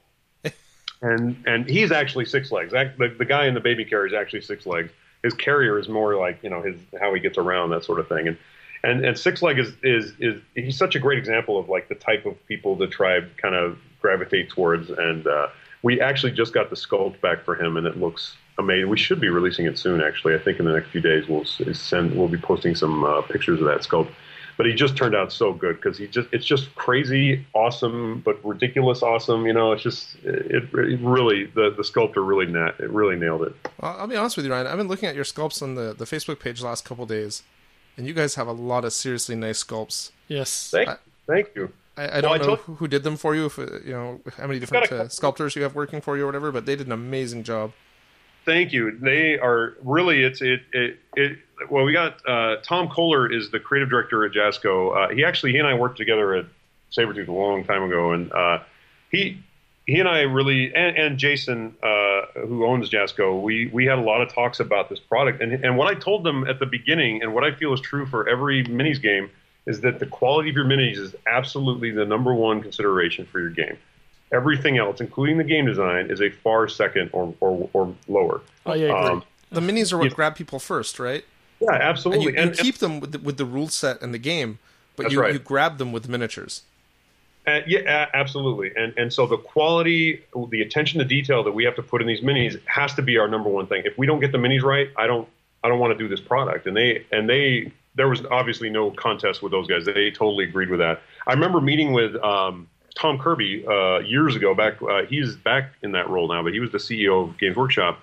and and he's actually Six Legs. The, the guy in the baby carrier is actually Six Legs. His carrier is more like, you know, his how he gets around, that sort of thing. And and, and Six Leg is, is is he's such a great example of like the type of people the tribe kind of gravitate towards. And uh, we actually just got the sculpt back for him, and it looks amazing. We should be releasing it soon, actually. I think in the next few days we'll send. We'll be posting some uh, pictures of that sculpt. But he just turned out so good because he just—it's just crazy, awesome, but ridiculous, awesome. You know, it's just it, it really the the sculptor really na- it really nailed it. Well, I'll be honest with you, Ryan. I've been looking at your sculpts on the, the Facebook page the last couple of days, and you guys have a lot of seriously nice sculpts. Yes, thank, I, thank you. I, I don't well, know I told, who did them for you. If you know how many different uh, sculptors you have working for you or whatever, but they did an amazing job. Thank you. They are really, it's, it, it, it well, we got, uh, Tom Kohler is the creative director at Jasco. Uh, he actually, he and I worked together at Sabretooth a long time ago. And, uh, he, he and I really, and, and Jason, uh, who owns Jasco, we, we had a lot of talks about this product. And, and what I told them at the beginning, and what I feel is true for every minis game, is that the quality of your minis is absolutely the number one consideration for your game. Everything else, including the game design, is a far second or or, or lower. Oh, yeah, I agree. Um, the minis are what you, grab people first, right? Yeah, absolutely. And you, you and, keep them with the, with the rule set and the game, but That's you, right. you grab them with the miniatures. Uh, yeah, absolutely. And and so the quality, the attention to detail that we have to put in these minis has to be our number one thing. If we don't get the minis right, I don't I don't want to do this product. And they and they there was obviously no contest with those guys. They totally agreed with that. I remember meeting with um, Tom Kirby uh, years ago. Back uh, he's back in that role now, but he was the C E O of Games Workshop,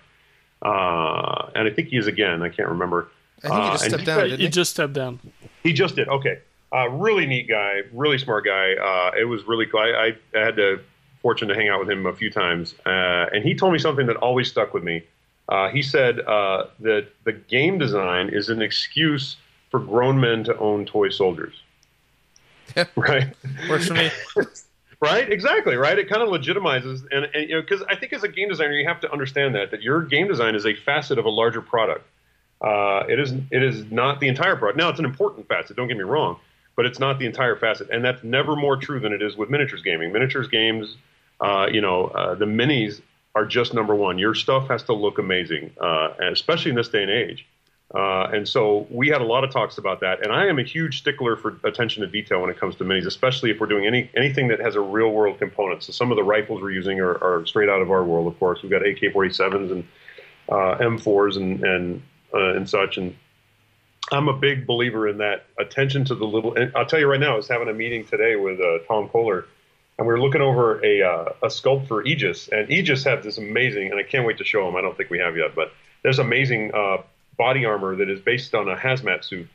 uh, and I think he is again. I can't remember. I think he just uh, stepped he, down. Didn't he he? just stepped down. He just did. Okay, uh, really neat guy, really smart guy. Uh, it was really cool. I, I had the fortune to hang out with him a few times, uh, and he told me something that always stuck with me. Uh, he said uh, that the game design is an excuse for grown men to own toy soldiers. Yeah. Right. Works for me. Right, exactly, right? It kind of legitimizes, and, and you know, because I think as a game designer, you have to understand that that your game design is a facet of a larger product. Uh, it is it is not the entire product. Now, it's an important facet. Don't get me wrong, but it's not the entire facet, and that's never more true than it is with miniatures gaming. Miniatures games, uh, you know, uh, the minis are just number one. Your stuff has to look amazing, uh, and especially in this day and age. Uh, and so we had a lot of talks about that. And I am a huge stickler for attention to detail when it comes to minis, especially if we're doing any anything that has a real world component. So some of the rifles we're using are, are straight out of our world, of course. We've got A K forty-sevens and uh, M fours and and uh, and such. And I'm a big believer in that attention to the little. And I'll tell you right now, I was having a meeting today with uh, Tom Kohler, and we were looking over a uh, a sculpt for Aegis. And Aegis has this amazing, and I can't wait to show them. I don't think we have yet, but there's amazing uh, body armor that is based on a hazmat suit,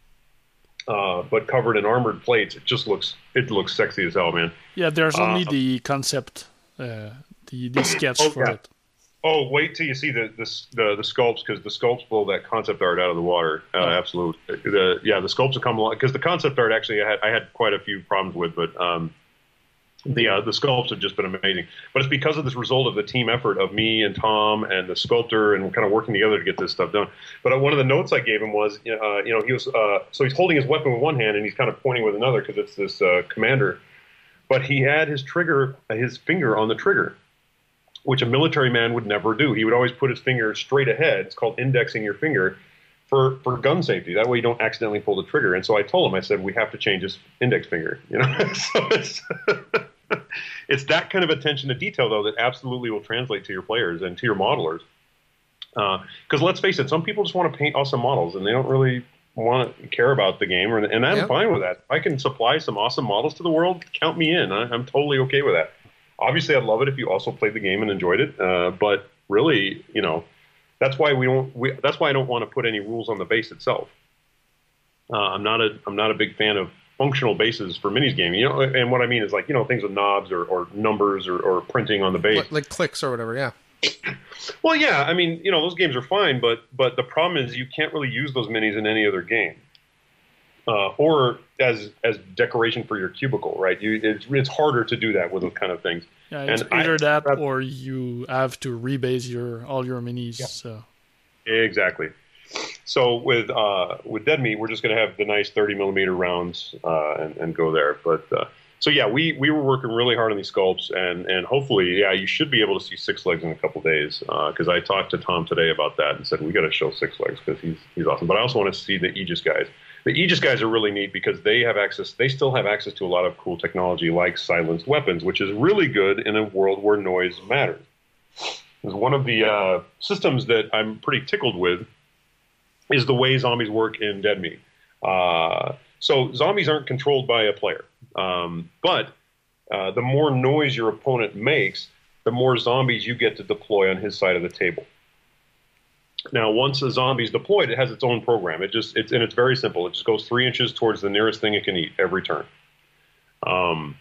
uh, but covered in armored plates. It just looks it looks sexy as hell, man. Yeah, there's only uh, the concept, uh, the the sketch oh, for yeah. it. Oh, wait till you see the the the, the sculpts, because the sculpts blow that concept art out of the water. Uh, Oh. Absolutely. The, yeah, the sculpts have come along, because the concept art actually I had I had quite a few problems with, but um, the uh, the sculpts have just been amazing. But it's because of this result of the team effort of me and Tom and the sculptor, and kind of working together to get this stuff done. But uh, one of the notes I gave him was, uh, you know, he was uh, so he's holding his weapon with one hand and he's kind of pointing with another because it's this uh, commander, but he had his trigger, his finger on the trigger, which a military man would never do. He would always put his finger straight ahead. It's called indexing your finger for, for gun safety. That way you don't accidentally pull the trigger. And so I told him, I said, we have to change his index finger. You know, so it's it's that kind of attention to detail, though, that absolutely will translate to your players and to your modelers. Because uh, let's face it, some people just want to paint awesome models, and they don't really want to care about the game. Or, and I'm Yep. fine with that. If I can supply some awesome models to the world, count me in. I, I'm totally okay with that. Obviously, I'd love it if you also played the game and enjoyed it. Uh, but really, you know, that's why we don't. We, that's why I don't want to put any rules on the base itself. Uh, I'm not a. I'm not a big fan of functional bases for minis gaming. You know, and what I mean is like you know things with knobs or, or numbers or, or printing on the base. Like, like clicks or whatever, yeah. Well, yeah. I mean, you know, those games are fine, but but the problem is you can't really use those minis in any other game. Uh, or as as decoration for your cubicle, right? You, it's it's harder to do that with those kind of things. Yeah, it's And either I- that that- or you have to rebase your all your minis. Yeah. So Exactly. So with uh, with Dead Meat, we're just going to have the nice thirty millimeter rounds uh, and, and go there. But uh, so yeah, we, we were working really hard on these sculpts, and, and hopefully, yeah, you should be able to see Six Legs in a couple days. Because I talked to Tom today about that and said we got to show Six Legs because he's he's awesome. But I also want to see the Aegis guys. The Aegis guys are really neat because they have access. They still have access to a lot of cool technology like silenced weapons, which is really good in a world where noise matters. Is one of the uh, systems that I'm pretty tickled with is the way zombies work in Dead Meat. Uh, so zombies aren't controlled by a player, um, but uh, the more noise your opponent makes, the more zombies you get to deploy on his side of the table. Now, once a zombie is deployed, it has its own program. It just it's and it's very simple. It just goes three inches towards the nearest thing it can eat every turn. Um,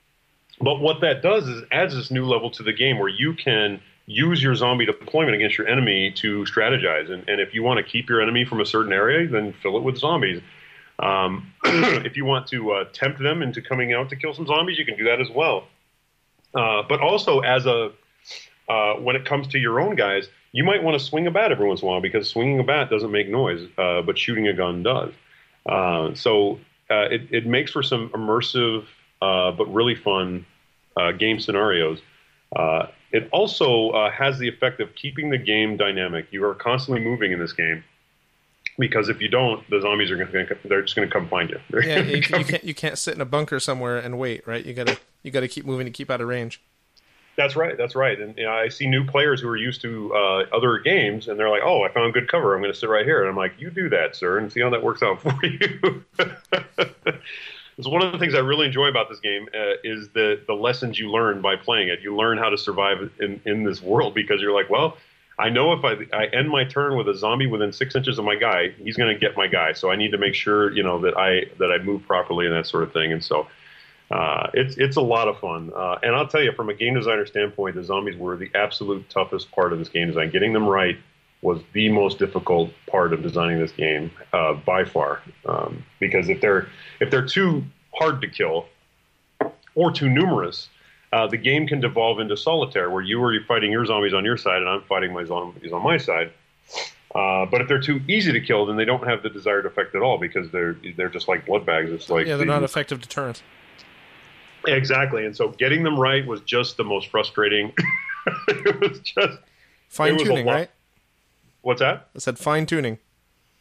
but what that does is adds this new level to the game where you can use your zombie deployment against your enemy to strategize. And, and if you want to keep your enemy from a certain area, then fill it with zombies. Um, if you want to uh, tempt them into coming out to kill some zombies, you can do that as well. Uh, but also, as a uh, when it comes to your own guys, you might want to swing a bat every once in a while because swinging a bat doesn't make noise, uh, but shooting a gun does. Uh, so uh, it, it makes for some immersive uh, but really fun uh, game scenarios. Uh, it also uh, has the effect of keeping the game dynamic. You are constantly moving in this game because if you don't, the zombies are going to they're just going to come find you. They're Yeah, gonna you, you come- can't you can't sit in a bunker somewhere and wait, right? You gotta you gotta keep moving to keep out of range. That's right. That's right. And you know, I see new players who are used to uh, other games, and they're like, "Oh, I found good cover. I'm going to sit right here." And I'm like, "You do that, sir, and see how that works out for you." It's one of the things I really enjoy about this game uh, is the the lessons you learn by playing it. You learn how to survive in, in this world because you're like, well, I know if I, I end my turn with a zombie within six inches of my guy, he's going to get my guy. So I need to make sure, you know, that I that I move properly and that sort of thing. And so uh, it's it's a lot of fun. Uh, and I'll tell you, from a game designer standpoint, the zombies were the absolute toughest part of this game design. Getting them right was the most difficult part of designing this game uh, by far. Um, because if they're if they're too hard to kill or too numerous, uh, the game can devolve into solitaire, where you are fighting your zombies on your side and I'm fighting my zombies on my side. Uh, but if they're too easy to kill, then they don't have the desired effect at all because they're they're just like blood bags. It's like Yeah, they're the- not effective deterrents. Exactly, and so getting them right was just the most frustrating. It was just Fine It was a tuning, lot. right? What's that? I said fine tuning.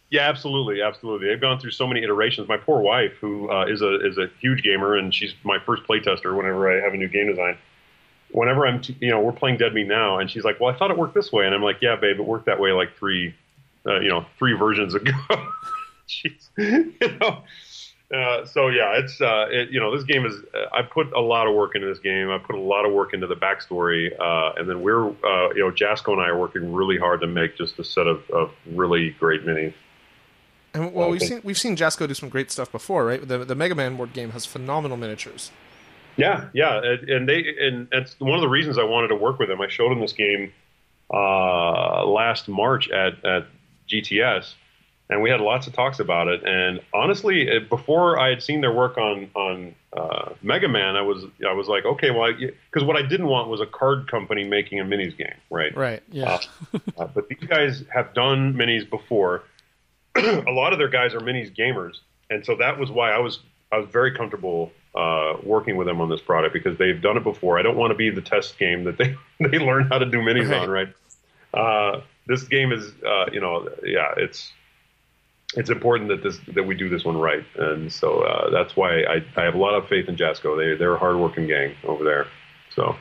Yeah, absolutely, absolutely. They've gone through so many iterations. My poor wife, who uh, is a is a huge gamer, and she's my first playtester whenever I have a new game design. Whenever I'm, t- you know, we're playing Dead Meat now, and she's like, "Well, I thought it worked this way," and I'm like, "Yeah, babe, it worked that way like three, uh, you know, three versions ago." she's, you know, uh, so yeah, it's, uh, it, you know, this game is. Uh, I put a lot of work into this game. I put a lot of work into the backstory, uh, and then we're, uh, you know, Jasco and I are working really hard to make just a set of, of really great minis. And well, we've seen we've seen Jasco do some great stuff before, right? The the Mega Man board game has phenomenal miniatures. Yeah, yeah, and they and that's one of the reasons I wanted to work with them. I showed them this game uh, last March at at G T S, and we had lots of talks about it. And honestly, it, before I had seen their work on on uh, Mega Man, I was I was like, okay, well, because what I didn't want was a card company making a minis game, right? Right. Yeah. Uh, uh, but these guys have done minis before. A lot of their guys are minis gamers, and so that was why I was I was very comfortable uh, working with them on this product because they've done it before. I don't want to be the test game that they they learn how to do minis right. on, right? Uh, this game is, uh, you know, yeah, it's it's important that this that we do this one right, and so uh, that's why I, I have a lot of faith in Jasco. They they're a hardworking gang over there. So,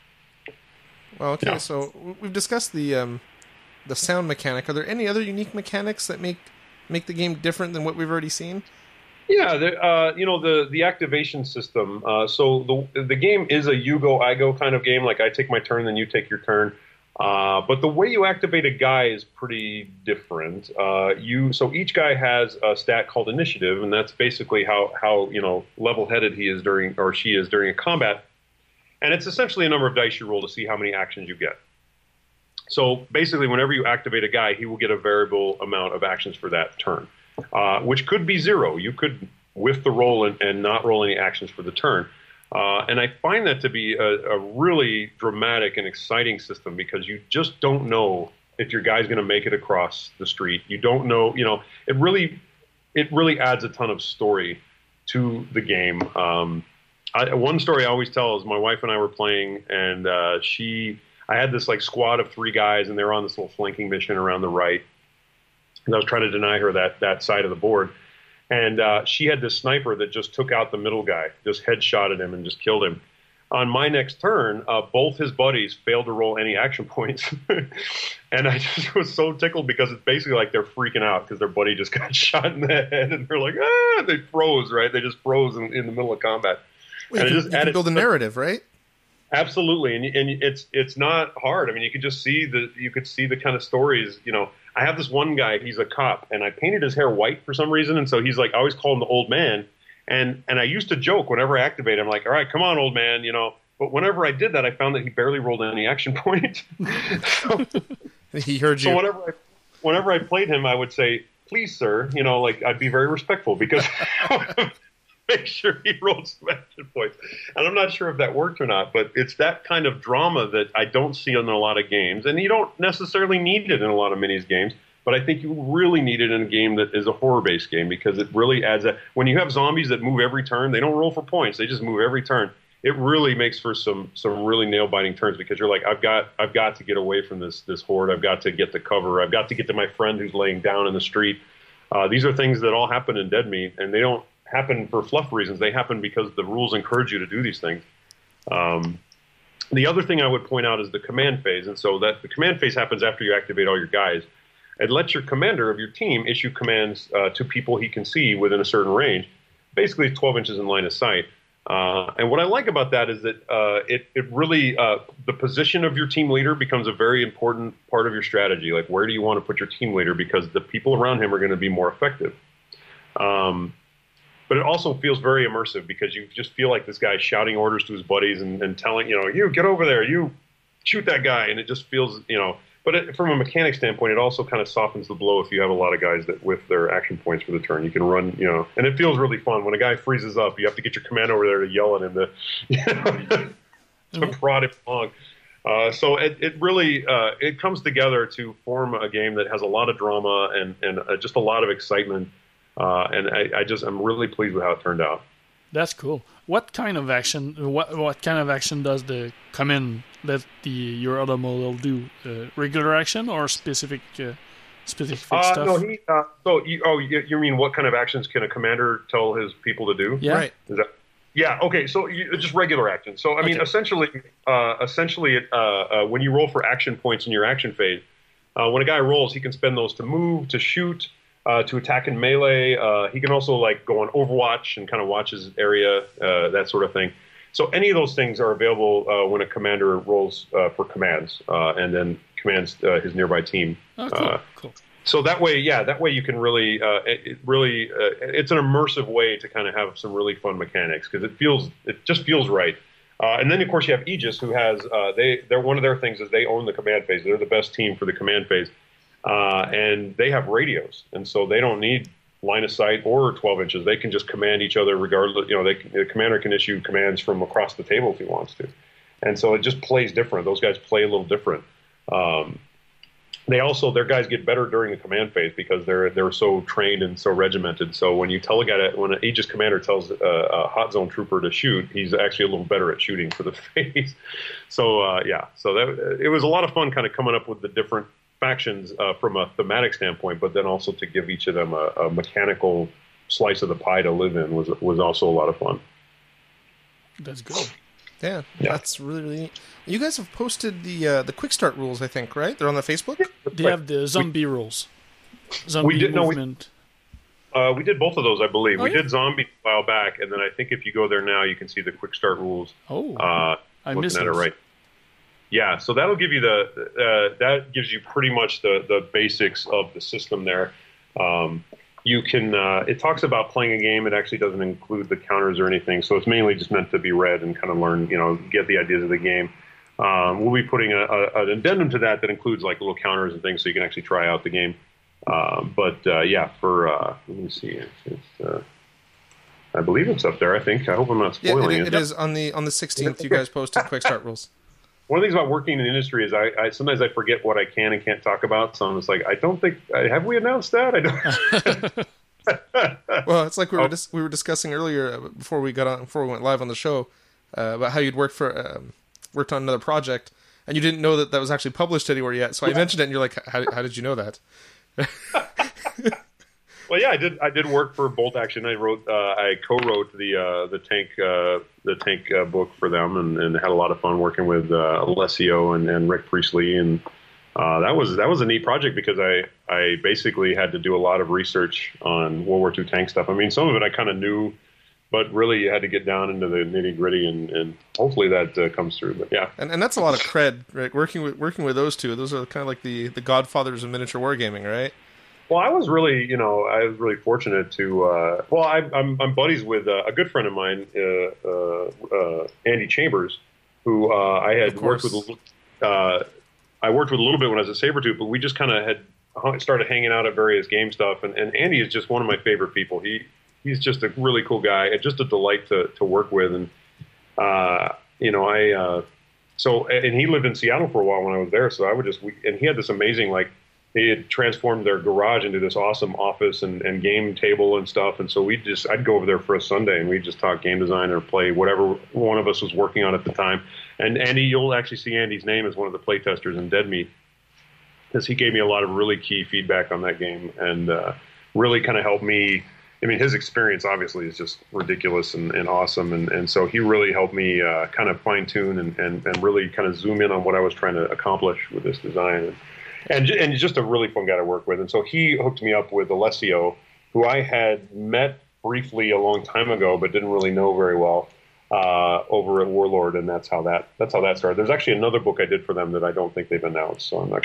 well, okay, yeah. so we've discussed the um, the sound mechanic. Are there any other unique mechanics that make make the game different than what we've already seen? Yeah, the, uh, you know, the the activation system. Uh, so the the game is a you go, I go kind of game. Like I take my turn, then you take your turn. Uh, but the way you activate a guy is pretty different. Uh, you so each guy has a stat called initiative, and that's basically how how you know level-headed he is during or she is during a combat. And it's essentially a number of dice you roll to see how many actions you get. So basically, whenever you activate a guy, he will get a variable amount of actions for that turn, uh, which could be zero. You could whiff the roll and, and not roll any actions for the turn. Uh, and I find that to be a, a really dramatic and exciting system because you just don't know if your guy's going to make it across the street. You don't know, you know, it really, it really adds a ton of story to the game. Um, I, one story I always tell is my wife and I were playing, and uh, she. I had this like squad of three guys, and they were on this little flanking mission around the right. And I was trying to deny her that that side of the board, and uh, she had this sniper that just took out the middle guy, just headshotted him and just killed him. On my next turn, uh, both his buddies failed to roll any action points, and I just was so tickled because it's basically like they're freaking out because their buddy just got shot in the head, and they're like, ah, they froze, right? They just froze in, in the middle of combat. Well, and you it can, just you added, can build a narrative, right? Absolutely, and and it's it's not hard. I mean, you could just see the you could see the kind of stories. You know, I have this one guy. He's a cop, and I painted his hair white for some reason, and so he's like, I always call him the old man. And and I used to joke whenever I activate him, like, all right, come on, old man, you know. But whenever I did that, I found that he barely rolled any action points. so, he heard you. So whenever I whenever I played him, I would say, please, sir, you know, like I'd be very respectful because. Make sure he rolls some action points. And I'm not sure if that worked or not, but it's that kind of drama that I don't see in a lot of games. And you don't necessarily need it in a lot of minis games, but I think you really need it in a game that is a horror-based game because it really adds a... When you have zombies that move every turn, they don't roll for points. They just move every turn. It really makes for some some really nail-biting turns because you're like, I've got I've got to get away from this this horde. I've got to get to cover. I've got to get to my friend who's laying down in the street. Uh, these are things that all happen in Dead Meat, and they don't happen for fluff reasons. They happen because the rules encourage you to do these things. Um, the other thing I would point out is the command phase. And so that the command phase happens after you activate all your guys. It lets your commander of your team issue commands uh, to people he can see within a certain range, basically twelve inches in line of sight. Uh, and what I like about that is that uh, it, it really, uh, the position of your team leader becomes a very important part of your strategy. Like, where do you want to put your team leader? Because the people around him are going to be more effective. Um, But it also feels very immersive because you just feel like this guy shouting orders to his buddies and, and telling, you know, you get over there, you shoot that guy. And it just feels, you know, but it, from a mechanic standpoint, it also kind of softens the blow if you have a lot of guys that with their action points for the turn. You can run, you know, and it feels really fun. When a guy freezes up, you have to get your command over there to yell at him to, you know, to prod him along. Uh, so it, it really uh, it comes together to form a game that has a lot of drama and, and uh, just a lot of excitement. Uh, and I, I just I'm really pleased with how it turned out. That's cool. What kind of action? What what kind of action does the command that the your other model do? Uh, regular action or specific uh, specific Uh, stuff? no, he. Uh, so, you, oh, you, you mean what kind of actions can a commander tell his people to do? Yeah. Right. Is that? Yeah. Okay. So, you, just regular actions. So, I mean, Okay. essentially, uh, essentially, uh, uh, when you roll for action points in your action phase, uh, when a guy rolls, he can spend those to move, to shoot, uh, to attack in melee. Uh, he can also like go on Overwatch and kind of watch his area, uh, that sort of thing. So, any of those things are available uh, when a commander rolls uh, for commands, uh, and then commands uh, his nearby team. Oh, cool. Uh, cool. So that way, yeah, that way you can really, uh, it, it really, uh, it's an immersive way to kind of have some really fun mechanics because it feels, it just feels right. Uh, and then of course you have Aegis, who has, uh, they, they're one of their things is they own the command phase. They're the best team for the command phase, uh, and they have radios, and so they don't need line of sight or twelve inches. They can just command each other regardless. You know, they, the commander can issue commands from across the table if he wants to, and so it just plays different. Those guys play a little different. Um, They also, their guys get better during the command phase because they're they're so trained and so regimented. So when you tell a guy that, when an Aegis commander tells a, a hot zone trooper to shoot, he's actually a little better at shooting for the phase. So uh, yeah, so that it was a lot of fun, kind of coming up with the different factions uh, from a thematic standpoint, but then also to give each of them a, a mechanical slice of the pie to live in was was also a lot of fun. That's good. Yeah, Yeah. that's really, really neat. You guys have posted the uh, the quick start rules, I think, right? They're on the Facebook? They have the zombie rules. Zombie we did- no, we- movement. Uh, we did both of those, I believe. Oh, we yeah? did Zombie a while back, and then I think if you go there now, you can see the quick start rules. Oh, Uh, I looking missed at it those. right. Yeah, so that'll give you the uh, that gives you pretty much the the basics of the system there. Um, you can uh, it talks about playing a game. It actually doesn't include the counters or anything, so it's mainly just meant to be read and kind of learn, you know, get the ideas of the game. Um, we'll be putting a, a, an addendum to that that includes like little counters and things, so you can actually try out the game. Um, but uh, yeah, for uh, let me see, it's, it's, uh, I believe it's up there. I think. I hope I'm not Yeah, spoiling it, it is on the on the sixteenth. You guys posted quick start rules. One of the things about working in the industry is I, I sometimes I forget what I can and can't talk about. So I'm just like, I don't think have we announced that? I don't. Well, it's like we were Oh. dis- we were discussing earlier uh, before we got on before we went live on the show uh, about how you'd worked for um, worked on another project and you didn't know that that was actually published anywhere yet. So I mentioned it, and you're like, "How, how did you know that?" Well, yeah, I did. I did work for Bolt Action. I wrote, uh, I co-wrote the uh, the tank uh, the tank uh, book for them, and, and had a lot of fun working with uh, Alessio and, and Rick Priestley, and uh, that was that was a neat project because I I basically had to do a lot of research on World War Two tank stuff. I mean, some of it I kind of knew, but really you had to get down into the nitty gritty, and, and hopefully that uh, comes through. But yeah, And and that's a lot of cred, right? Working with working with those two, those are kind of like the the godfathers of miniature wargaming, right? well, I was really, you know, I was really fortunate to. Uh, well, I, I'm I'm buddies with uh, a good friend of mine, uh, uh, uh, Andy Chambers, who uh, I had Of worked course. with. Uh, I worked with a little bit when I was at Sabretooth, but we just kind of had hung- started hanging out at various game stuff. And, and Andy is just one of my favorite people. He he's just a really cool guy, and just a delight to to work with. And uh, you know, I uh, so and he lived in Seattle for a while when I was there, so I would just we, and he had this amazing like. They had transformed their garage into this awesome office and, and game table and stuff. And so we just, I'd go over there for a Sunday and we'd just talk game design or play whatever one of us was working on at the time. And Andy, you'll actually see Andy's name as one of the playtesters in Dead Meat, because he gave me a lot of really key feedback on that game and uh, really kind of helped me. I mean, his experience obviously is just ridiculous and, and awesome. And, and so he really helped me uh, kind of fine tune and, and, and really kind of zoom in on what I was trying to accomplish with this design. And, And, ju- and just a really fun guy to work with. And so he hooked me up with Alessio, who I had met briefly a long time ago, but didn't really know very well, uh, over at Warlord. And that's how that that's how that started. There's actually another book I did for them that I don't think they've announced. So I'm not.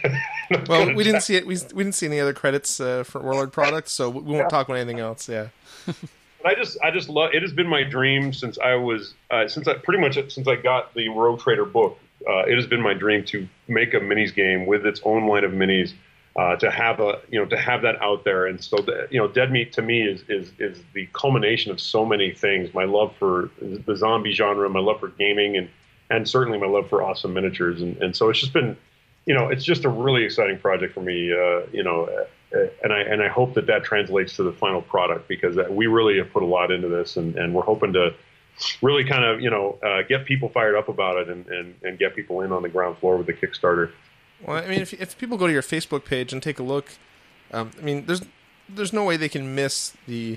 not Well, gonna we didn't ta- see it. We, we didn't see any other credits uh, for Warlord products, so we won't talk about anything else. Yeah. But I just I just love. It has been my dream since I was uh, since I pretty much since I got the Rogue Trader book. Uh, it has been my dream to make a minis game with its own line of minis, uh, to have a you know to have that out there. And so the, you know, Dead Meat to me is is is the culmination of so many things. My love for the zombie genre, my love for gaming, and and certainly my love for awesome miniatures. And, and so it's just been, you know, it's just a really exciting project for me. Uh, you know, uh, and I and I hope that that translates to the final product, because we really have put a lot into this, and, and we're hoping to really kind of, you know, uh, get people fired up about it and, and, and get people in on the ground floor with the Kickstarter. Well, I mean, if if people go to your Facebook page and take a look, um, I mean, there's there's no way they can miss the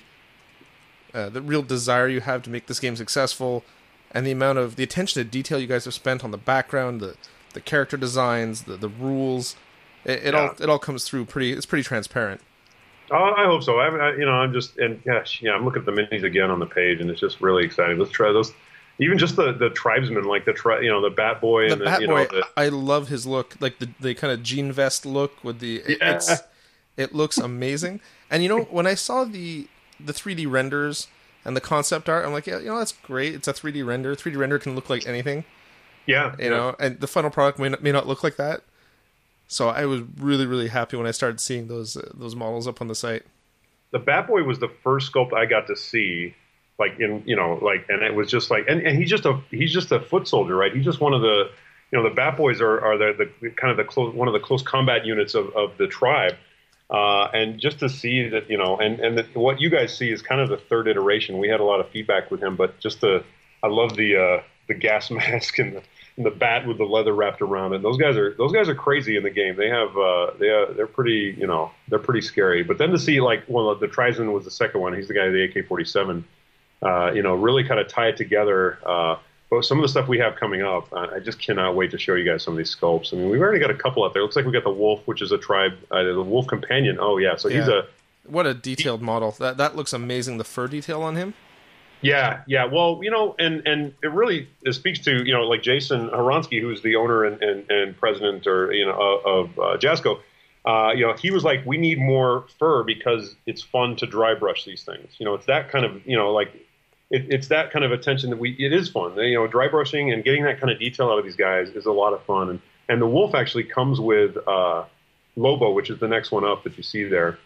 uh, the real desire you have to make this game successful, and the amount of the attention to detail you guys have spent on the background, the the character designs, the the rules. It, it Yeah. all it all comes through pretty. It's pretty transparent. Oh, I hope so. I, I, you know, I'm just and gosh, yeah, I'm looking at the minis again on the page, and it's just really exciting. Let's try those. Even just the, the tribesmen, like the tri, you know, the Bat Boy The and the, Bat you Boy, know, the, I love his look, like the the kind of jean vest look with the. It, Yeah. it's, it looks amazing, and you know when I saw the the three D renders and the concept art, I'm like, yeah, you know, that's great. It's a three D render. three D render can look like anything, yeah, you yeah. know, and the final product may not, may not look like that. So I was really really happy when I started seeing those uh, those models up on the site. The Bat Boy was the first sculpt I got to see, like in you know, like, and it was just like, and, and he's just a he's just a foot soldier, right? He's just one of the, you know, the Bat Boys are are the, the kind of the close one of the close combat units of, of the tribe, uh, and just to see that, you know, and and the, what you guys see is kind of the third iteration. We had a lot of feedback with him, but just the I love the uh, the gas mask and the and the bat with the leather wrapped around it. Those guys are those guys are crazy in the game. They have uh, they are, they're pretty you know they're pretty scary. But then to see like well the tribesman was the second one. He's the guy with the A K forty-seven. Uh, you know, really kind of tie it together. Uh, but some of the stuff we have coming up, uh, I just cannot wait to show you guys some of these sculpts. I mean, we've already got a couple out there. It looks like we got the wolf, which is a tribe, uh, the wolf companion. Oh yeah, so he's Yeah. a What a detailed model. That that looks amazing. The fur detail on him. Yeah, yeah. Well, you know, and, and it really it speaks to, you know, like Jason Horonsky, who's the owner and, and, and president or, you know, of uh, Jasco. Uh, you know, he was like, we need more fur because it's fun to dry brush these things. You know, it's that kind of, you know, like it, it's that kind of attention that we, it is fun. You know, dry brushing and getting that kind of detail out of these guys is a lot of fun. And, and the wolf actually comes with uh, Lobo, which is the next one up that you see there.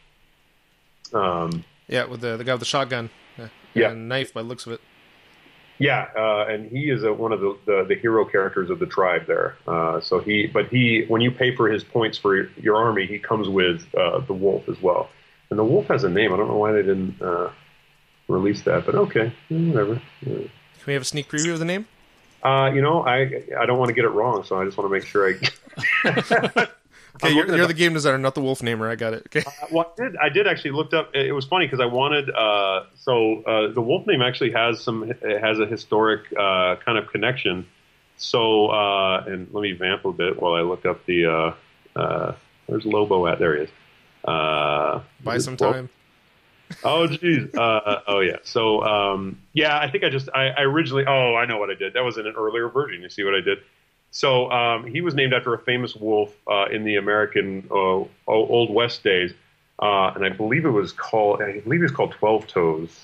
Um, Yeah, with the the guy with the shotgun. Yeah, Yeah. and knife by the looks of it. Yeah, uh, and he is a, one of the, the, the hero characters of the tribe there. Uh, so he, but he, when you pay for his points for your, your army, he comes with uh, the wolf as well. And the wolf has a name. I don't know why they didn't uh, release that, but okay, whatever. Yeah. Can we have a sneak preview of the name? Uh, you know, I I don't want to get it wrong, so I just want to make sure I. Okay, I'm you're, looking at you're the- the game designer, not the wolf namer. I got it. Okay. Uh, well, I did. I did actually looked up. It was funny because I wanted. Uh, so uh, the wolf name actually has some. It has a historic uh, kind of connection. So uh, and let me vamp a bit while I look up the. Uh, uh, where's Lobo at? There he is. Uh, Buy some time. Oh geez. Uh, oh yeah. So um, yeah, I think I just I, I originally. Oh, I know what I did. That was in an earlier version. You see what I did? So um, he was named after a famous wolf uh, in the American uh, Old West days, uh, and I believe it was called. I believe it was called Twelve Toes.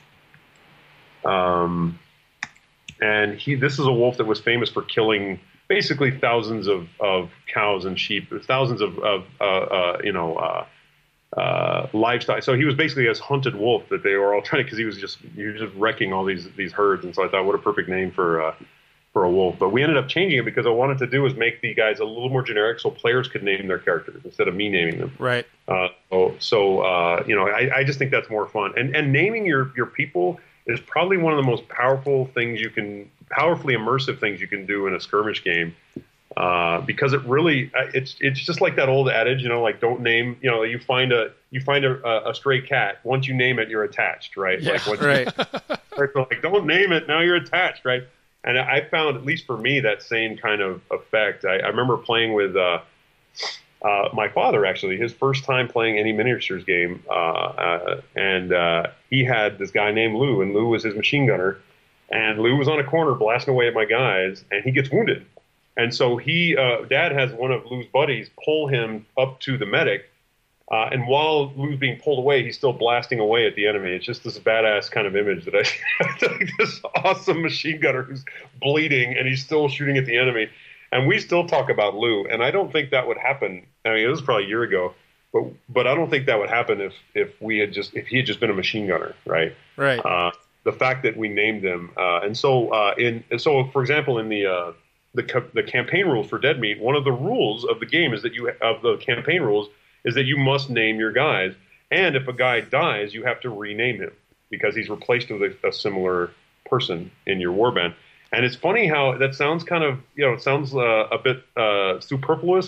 Um, and he. This is a wolf that was famous for killing basically thousands of, of cows and sheep, thousands of, of uh, uh, you know. Uh, Uh, livestock. So he was basically this hunted wolf that they were all trying to, because he was just he was just wrecking all these these herds. And so I thought, what a perfect name for uh, for a wolf. But we ended up changing it because what I wanted to do was make the guys a little more generic, so players could name their characters instead of me naming them. Right. Uh, so so uh, you know, I, I just think that's more fun. And and naming your your people is probably one of the most powerful things you can, powerfully immersive things you can do in a skirmish game. Uh, because it really, it's it's just like that old adage, you know, like don't name, you know, you find a you find a, a stray cat. Once you name it, you're attached, right? Yeah. Like, once Right. you, like don't name it, now you're attached, right? And I found, at least for me, that same kind of effect. I, I remember playing with uh, uh, my father, actually, his first time playing any miniatures game, uh, uh, and uh, he had this guy named Lou, and Lou was his machine gunner, and Lou was on a corner blasting away at my guys, and he gets wounded. And so he, uh, Dad has one of Lou's buddies pull him up to the medic, uh, and while Lou's being pulled away, he's still blasting away at the enemy. It's just this badass kind of image that I, like this awesome machine gunner who's bleeding and he's still shooting at the enemy. And we still talk about Lou, and I don't think that would happen. I mean, it was probably a year ago, but but I don't think that would happen if if we had just if he had just been a machine gunner, right? Right. Uh, the fact that we named him, uh, and so uh, in so for example in the uh, The, the campaign rules for Dead Meat, one of the rules of the game is that you of the campaign rules is that you must name your guys, and if a guy dies, you have to rename him because he's replaced with a, a similar person in your warband. And it's funny how that sounds kind of, you know, it sounds uh, a bit uh, superfluous,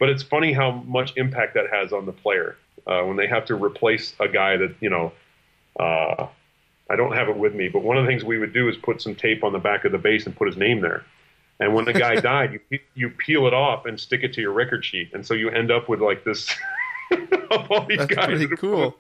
but it's funny how much impact that has on the player uh, when they have to replace a guy that you know. Uh, I don't have it with me, but one of the things we would do is put some tape on the back of the base and put his name there. And when the guy died, you you peel it off and stick it to your record sheet, and so you end up with like this of all these That's guys. pretty that cool.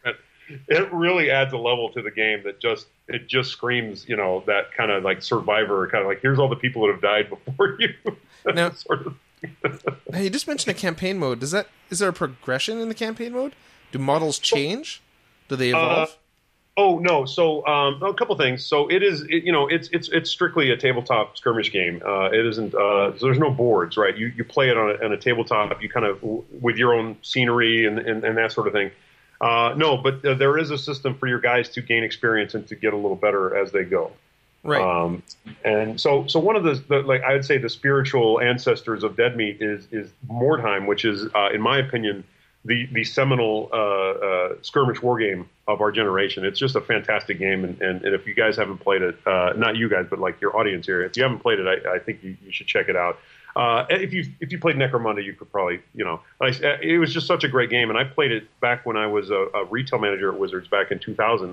It really adds a level to the game that just it just screams, you know, that kind of like Survivor, kind of like here's all the people that have died before you. Now, sort of. Hey, you just mentioned a campaign mode. Does that is there a progression in the campaign mode? Do models change? Do they evolve? Uh, Oh no! So um, a couple things. So it is, it, you know, it's it's it's strictly a tabletop skirmish game. Uh, it isn't. Uh, so there's no boards, right? You you play it on a, on a tabletop. You kind of with your own scenery and, and, and that sort of thing. Uh, no, but uh, there is a system for your guys to gain experience and to get a little better as they go. Right. Um, and so so one of the, the like I would say the spiritual ancestors of Dead Meat is is Mordheim, which is uh, in my opinion. The, the seminal uh, uh, skirmish war game of our generation. It's just a fantastic game, and, and, and if you guys haven't played it, uh, not you guys, but like your audience here, if you haven't played it, I, I think you, you should check it out. Uh, if you if you played Necromunda, you could probably, you know, I, it was just such a great game, and I played it back when I was a, a retail manager at Wizards back in two thousand,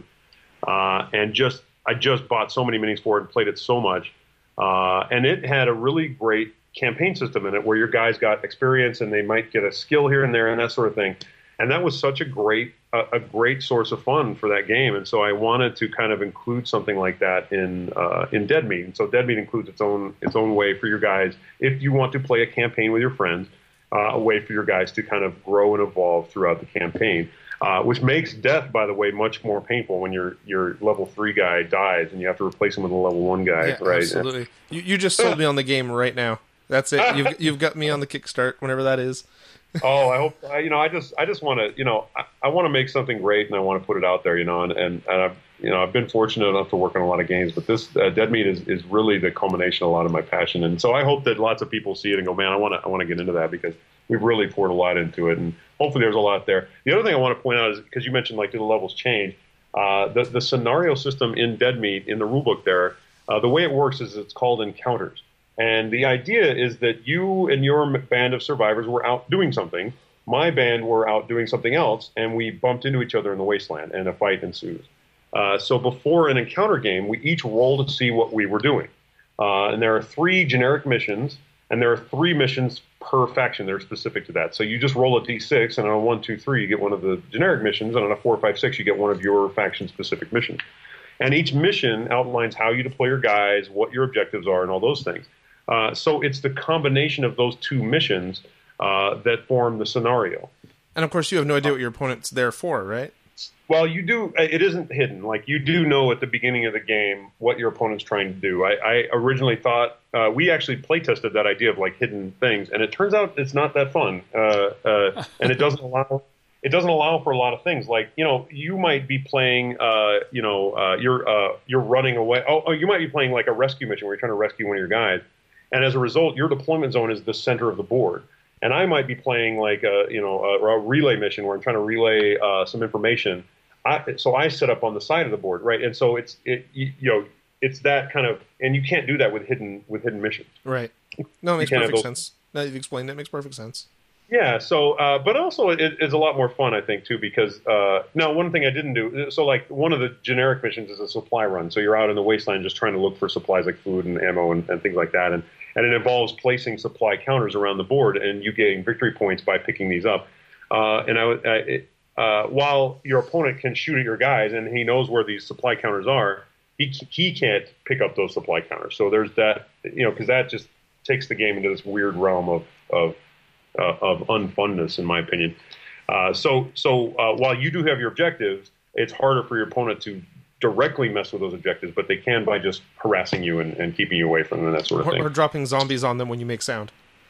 uh, and just I just bought so many minis for it and played it so much, uh, and it had a really great campaign system in it where your guys got experience and they might get a skill here and there and that sort of thing. And that was such a great a, a great source of fun for that game. And so I wanted to kind of include something like that in uh, in Dead Meat. And so Dead Meat includes its own its own way for your guys, if you want to play a campaign with your friends, uh, a way for your guys to kind of grow and evolve throughout the campaign. Uh, which makes death, by the way, much more painful when your your level three guy dies and you have to replace him with a level one guy, Yeah, right? absolutely. You, you just sold me on the game right now. That's it. You've you've got me on the Kickstart, whenever that is. Oh, I hope I, you know. I just I just want to you know I, I want to make something great and I want to put it out there, you know. And, and, and I've you know I've been fortunate enough to work on a lot of games, but this uh, Dead Meat is, is really the culmination of a lot of my passion. And so I hope that lots of people see it and go, man, I want to I want to get into that because we've really poured a lot into it, and hopefully there's a lot there. The other thing I want to point out is because you mentioned like do the levels change, uh, the the scenario system in Dead Meat in the rulebook there, uh, the way it works is it's called encounters. And the idea is that you and your band of survivors were out doing something. My band were out doing something else, and we bumped into each other in the wasteland, and a fight ensues. Uh, so before an encounter game, we each roll to see what we were doing. Uh, and there are three generic missions, and there are three missions per faction that are specific to that. So you just roll a d six, and on a one, two, three, you get one of the generic missions, and on a four, five, six, you get one of your faction-specific missions. And each mission outlines how you deploy your guys, what your objectives are, and all those things. Uh, so it's the combination of those two missions uh, that form the scenario. And of course, you have no idea what your opponent's there for, right? Well, you do. It isn't hidden. Like you do know at the beginning of the game what your opponent's trying to do. I, I originally thought uh, we actually play tested that idea of like hidden things, and it turns out it's not that fun. Uh, uh, and it doesn't allow. It doesn't allow for a lot of things. Like you know, you might be playing. Uh, you know, uh, you're uh, you're running away. Oh, oh, you might be playing like a rescue mission where you're trying to rescue one of your guys. And as a result, your deployment zone is the center of the board. And I might be playing like a, you know, a, a relay mission where I'm trying to relay uh, some information. I, so I set up on the side of the board, right? And so it's, it, you, you know, it's that kind of, and you can't do that with hidden with hidden missions. Right. No, it makes You can't perfect have sense. Now that you've explained it, it makes perfect sense. Yeah. So, uh, but also it, it's a lot more fun, I think, too, because uh, now one thing I didn't do. So, like one of the generic missions is a supply run. So you're out in the wasteland just trying to look for supplies like food and ammo and, and things like that. And and it involves placing supply counters around the board and you getting victory points by picking these up. Uh, and I, I it, uh, while your opponent can shoot at your guys and he knows where these supply counters are, he he can't pick up those supply counters. So there's that, you know, because that just takes the game into this weird realm of of uh, of unfunness, in my opinion. Uh, so so uh, while you do have your objectives, it's harder for your opponent to directly mess with those objectives, but they can by just harassing you and, and keeping you away from them and that sort of Or, thing. or dropping zombies on them when you make sound.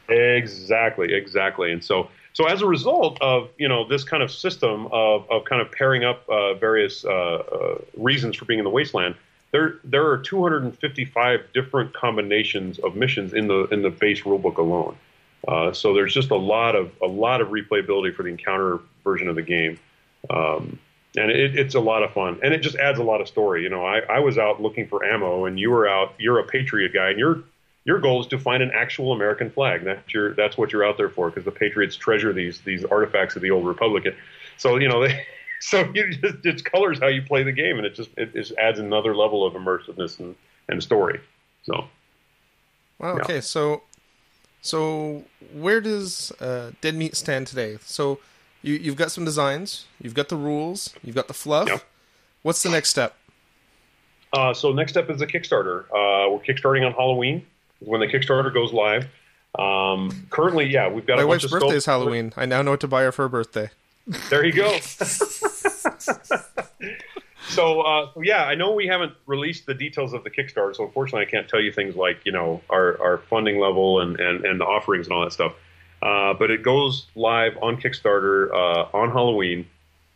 Exactly, exactly. And so, so as a result of you know this kind of system of, of kind of pairing up uh, various uh, uh, reasons for being in the wasteland, there there are two hundred fifty-five different combinations of missions in the in the base rulebook alone. Uh, so there's just a lot of a lot of replayability for the encounter version of the game. Um, And it, it's a lot of fun, and it just adds a lot of story. You know, I, I was out looking for ammo, and you were out. You're a Patriot guy, and you're your goal is to find an actual American flag. That's your that's what you're out there for, because the Patriots treasure these these artifacts of the old Republic. So you know they, so you just it's colors how you play the game, and it just it just adds another level of immersiveness and, and story. So, well, okay, yeah. so so where does uh, Dead Meat stand today? So you you've got some designs, you've got the rules, you've got the fluff. Yep. What's the next step? Uh, so next step is the Kickstarter. Uh, we're kickstarting on Halloween when the Kickstarter goes live. Um, currently, yeah, we've got my a wife's bunch of birthday is Halloween. I now know what to buy her for her birthday. There you go. so, uh, so yeah, I know we haven't released the details of the Kickstarter, so unfortunately, I can't tell you things like you know our, our funding level and, and, and the offerings and all that stuff. Uh, but it goes live on Kickstarter uh, on Halloween.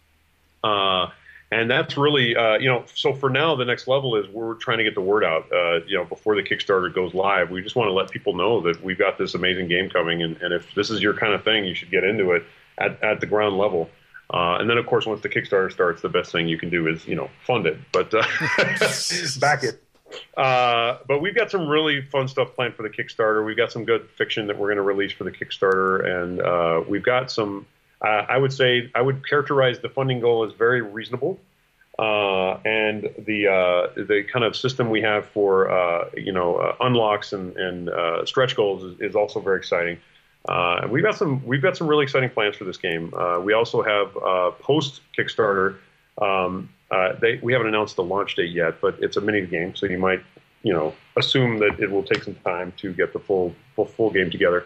Uh, And that's really, uh, you know, so for now, the next level is we're trying to get the word out, uh, you know, before the Kickstarter goes live. We just want to let people know that we've got this amazing game coming. And, and if this is your kind of thing, you should get into it at, at the ground level. Uh, and then, of course, once the Kickstarter starts, the best thing you can do is, you know, fund it, but uh, back it. Uh, but we've got some really fun stuff planned for the Kickstarter. We've got some good fiction that we're going to release for the Kickstarter. And uh, we've got some... Uh, I would say I would characterize the funding goal as very reasonable, uh, and the uh, the kind of system we have for uh, you know uh, unlocks and, and uh, stretch goals is, is also very exciting. Uh, and we've got some we've got some really exciting plans for this game. Uh, we also have uh, post Kickstarter. Um, uh, they we haven't announced the launch date yet, but it's a mini game, so you might you know assume that it will take some time to get the full full, full game together.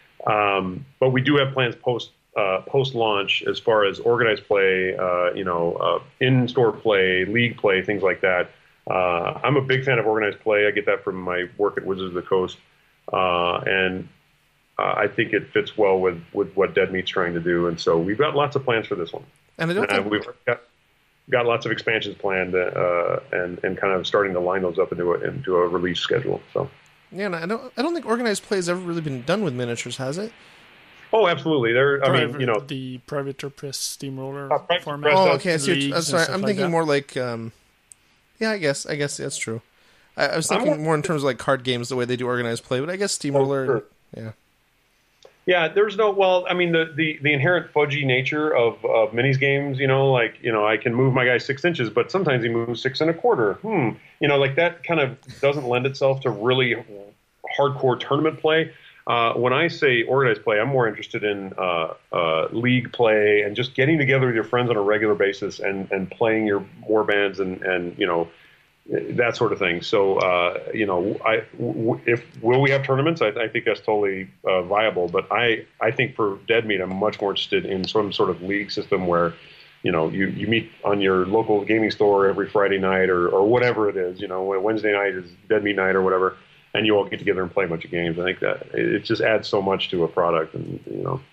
Um, but we do have plans post. Uh, post-launch as far as organized play, uh, you know, uh, in-store play, league play, things like that. Uh, I'm a big fan of organized play. I get that from my work at Wizards of the Coast, uh, and uh, I think it fits well with, with what Dead Meat's trying to do. And so we've got lots of plans for this one. And I don't uh, think... we've got got lots of expansions planned, uh, and and kind of starting to line those up into a, into a release schedule. So yeah, and I don't I don't think organized play has ever really been done with miniatures, has it? Oh, absolutely. There, I mean, you know, the Privateer Press Steamroller uh, Private format. Press, Oh, okay. I see what you- leagues uh, sorry, and I'm stuff thinking like more like, um, yeah, I guess, I guess that's true. I, I was thinking I'm- more in terms of like card games, the way they do organized play, but I guess Steamroller, sure. yeah. Yeah, there's no, well, I mean, the, the, the inherent fudgy nature of, of minis games, you know, like, you know, I can move my guy six inches, but sometimes he moves six and a quarter. Hmm. You know, like that kind of doesn't lend itself to really hardcore tournament play. Uh, when I say organized play, I'm more interested in uh, uh, league play and just getting together with your friends on a regular basis and, and playing your war bands and, and, you know, that sort of thing. So, uh, you know, I, w- if will we have tournaments? I, I think that's totally uh, viable. But I, I think for Dead Meat, I'm much more interested in some sort of league system where, you know, you, you meet on your local gaming store every Friday night or, or whatever it is. You know, Wednesday night is Dead Meat night or whatever, and you all get together and play a bunch of games. I think that it just adds so much to a product, and you know.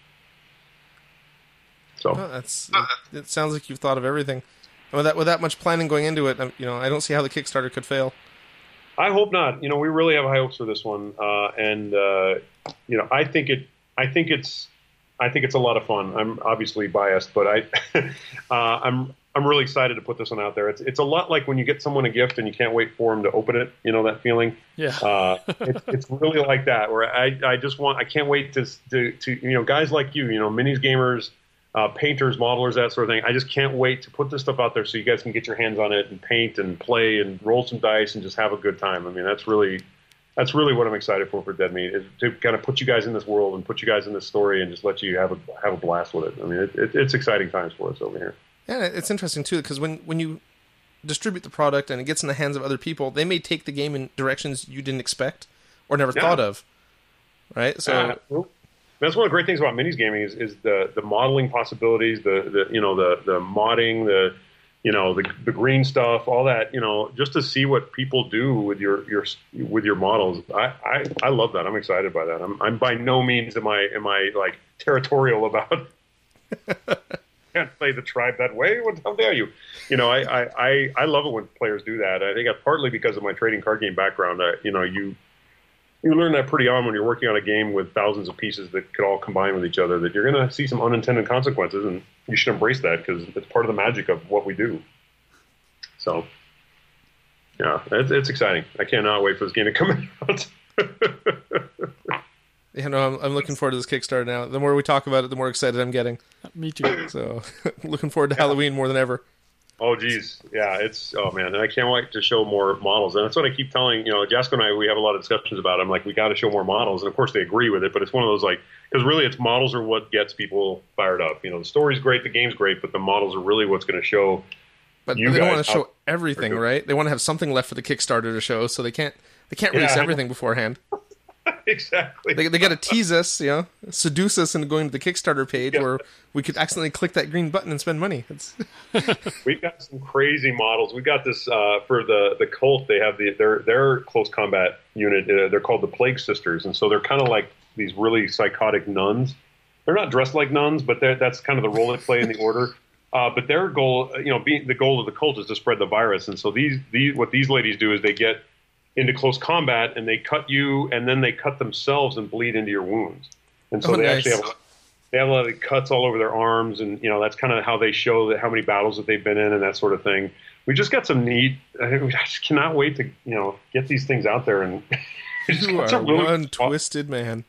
So Oh, that's it, it sounds like you've thought of everything. And with that with that much planning going into it, um, you know, I don't see how the Kickstarter could fail. I hope not. You know, we really have high hopes for this one, uh, and uh, you know, I think it. I think it's. I think it's a lot of fun. I'm obviously biased, but I. uh, I'm. I'm really excited to put this one out there. It's. It's a lot like when you get someone a gift and you can't wait for them to open it. You know that feeling. Yeah. uh, it, it's really like that. Where I. I just want. I can't wait to. To. to you know, guys like you. You know, minis gamers. Uh, painters, modelers, that sort of thing. I just can't wait to put this stuff out there so you guys can get your hands on it and paint and play and roll some dice and just have a good time. I mean, that's really, that's really what I'm excited for for Dead Meat, is to kind of put you guys in this world and put you guys in this story and just let you have a have a blast with it. I mean, it, it, it's exciting times for us over here. Yeah, it's interesting too because when when you distribute the product and it gets in the hands of other people, they may take the game in directions you didn't expect or never Yeah. thought of. Right. So. Uh, well, that's one of the great things about minis gaming is, is the, the modeling possibilities, the, the you know the the modding, the you know the the green stuff, all that. You know, just to see what people do with your your with your models. I, I, I love that. I'm excited by that. I'm I'm by no means am I am I like territorial about. Can't play the tribe that way. What, how dare you? You know, I, I, I, I love it when players do that. I think that's partly because of my trading card game background. Uh, you know, you. You learn that pretty on when you're working on a game with thousands of pieces that could all combine with each other, that you're going to see some unintended consequences, and you should embrace that because it's part of the magic of what we do. So, yeah, it's, it's exciting. I cannot wait for this game to come out. Yeah, no, I'm, I'm looking forward to this Kickstarter now. The more we talk about it, the more excited I'm getting. Me too. So, looking forward to Halloween more than ever. Oh, geez. Yeah, it's, oh, man. And I can't wait to show more models. And that's what I keep telling, you know, Jasco and I, we have a lot of discussions about it. I'm like, we got to show more models. And, of course, they agree with it. But it's one of those, like, because really it's models are what gets people fired up. You know, the story's great, the game's great, but the models are really what's going to show But you they don't guys want to how- show everything, right? They want to have something left for the Kickstarter to show, so they can't they can't release Yeah. everything beforehand. Exactly. They, they got to tease us, you know, seduce us into going to the Kickstarter page Yeah. where we could accidentally click that green button and spend money. It's, We've got some crazy models. We've got this uh, for the the cult. They have the their their close combat unit. Uh, they're called the Plague Sisters, and so they're kind of like these really psychotic nuns. They're not dressed like nuns, but they're- that's kind of the role they play in the order. Uh, but their goal, you know, being the goal of the cult is to spread the virus, and so these these what these ladies do is they get into close combat and they cut you, and then they cut themselves and bleed into your wounds. And so Oh, they nice. actually have they have a lot of cuts all over their arms, and you know that's kind of how they show that how many battles that they've been in and that sort of thing. We just got some neat. I think we just cannot wait to you know get these things out there and. It's you got some are really- one twisted man.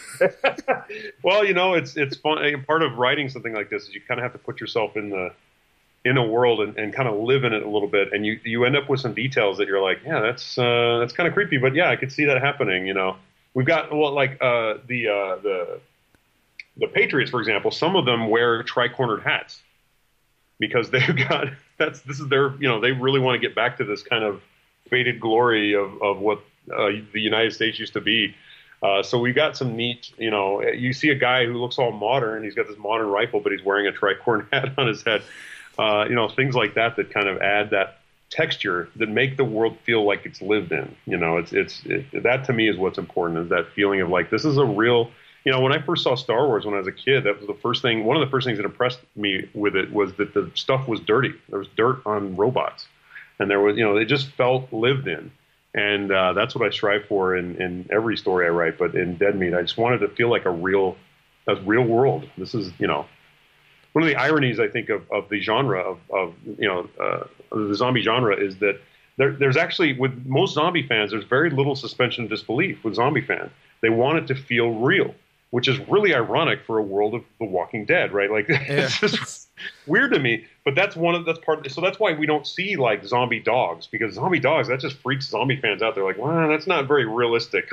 Well, you know, it's it's fun. Part of writing something like this is you kind of have to put yourself in the in a world and, and kind of live in it a little bit, and you you end up with some details that you're like, yeah, that's uh, that's kind of creepy, but yeah, I could see that happening. You know, we've got well, like uh, the uh, the the Patriots, for example. Some of them wear tri-cornered hats because they've got that's this is their you know they really want to get back to this kind of faded glory of of what uh, the United States used to be. Uh, so we got some neat, you know, you see a guy who looks all modern. He's got this modern rifle, but he's wearing a tricorn hat on his head. Uh, you know, things like that that kind of add that texture that make the world feel like it's lived in. You know, it's it's it, that to me is what's important, is that feeling of like this is a real. You know, when I first saw Star Wars when I was a kid, that was the first thing. One of the first things that impressed me with it was that the stuff was dirty. There was dirt on robots, and there was, you know, it just felt lived in. And uh, that's what I strive for in, in every story I write. But in Dead Meat, I just wanted to feel like a real, a real world. This is, you know, one of the ironies I think of, of the genre of, of you know, uh, the zombie genre is that there, there's actually with most zombie fans, there's very little suspension of disbelief with zombie fans. They want it to feel real, which is really ironic for a world of The Walking Dead, right? Like Yeah. it's just weird to me. But that's one of that's part. Of, so that's why we don't see like zombie dogs, because zombie dogs that just freaks zombie fans out. They're like, well, that's not very realistic.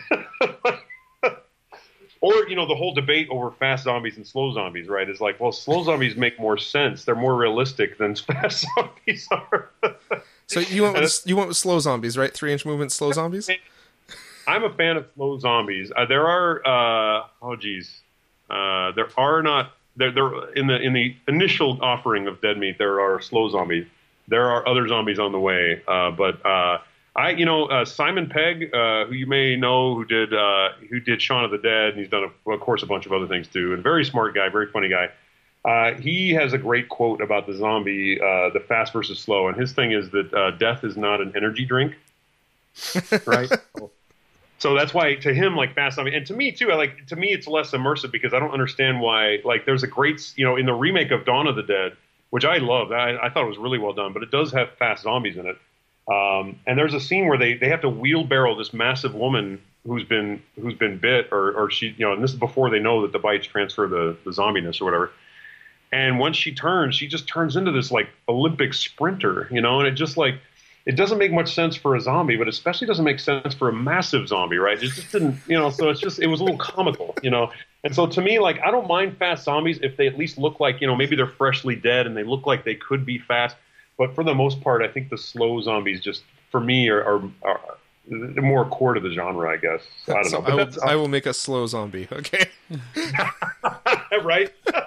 Or you know the whole debate over fast zombies and slow zombies, right? Is like, well, slow zombies make more sense. They're more realistic than fast zombies are. So you went with you went with slow zombies, right? Three inch movement slow zombies. I'm a fan of slow zombies. Uh, there are, uh, oh geez, uh, there are not. There, there in the in the initial offering of Dead Meat, there are slow zombies. There are other zombies on the way, uh, but uh, I, you know, uh, Simon Pegg, uh, who you may know, who did uh, who did Shaun of the Dead, and he's done, a, of course, a bunch of other things too. And very smart guy, very funny guy. Uh, he has a great quote about the zombie, uh, the fast versus slow, and his thing is that uh, death is not an energy drink, right? So that's why to him, like fast zombie, and to me too, I like to me it's less immersive because I don't understand why. Like, there's a great, you know, in the remake of Dawn of the Dead, which I loved, I, I thought it was really well done, but it does have fast zombies in it. Um, and there's a scene where they, they have to wheelbarrow this massive woman who's been who's been bit, or or she, you know, and this is before they know that the bites transfer the the zombiness or whatever. And once she turns, she just turns into this like Olympic sprinter, you know, and it just like. It doesn't make much sense for a zombie, but especially doesn't make sense for a massive zombie, right? It just didn't, you know, so it's just, it was a little comical, you know? And so to me, like, I don't mind fast zombies if they at least look like, you know, maybe they're freshly dead and they look like they could be fast. But for the most part, I think the slow zombies just, for me, are, are, are more core to the genre, I guess. I don't So know. But I, will, that's, I will make a slow zombie, okay? right?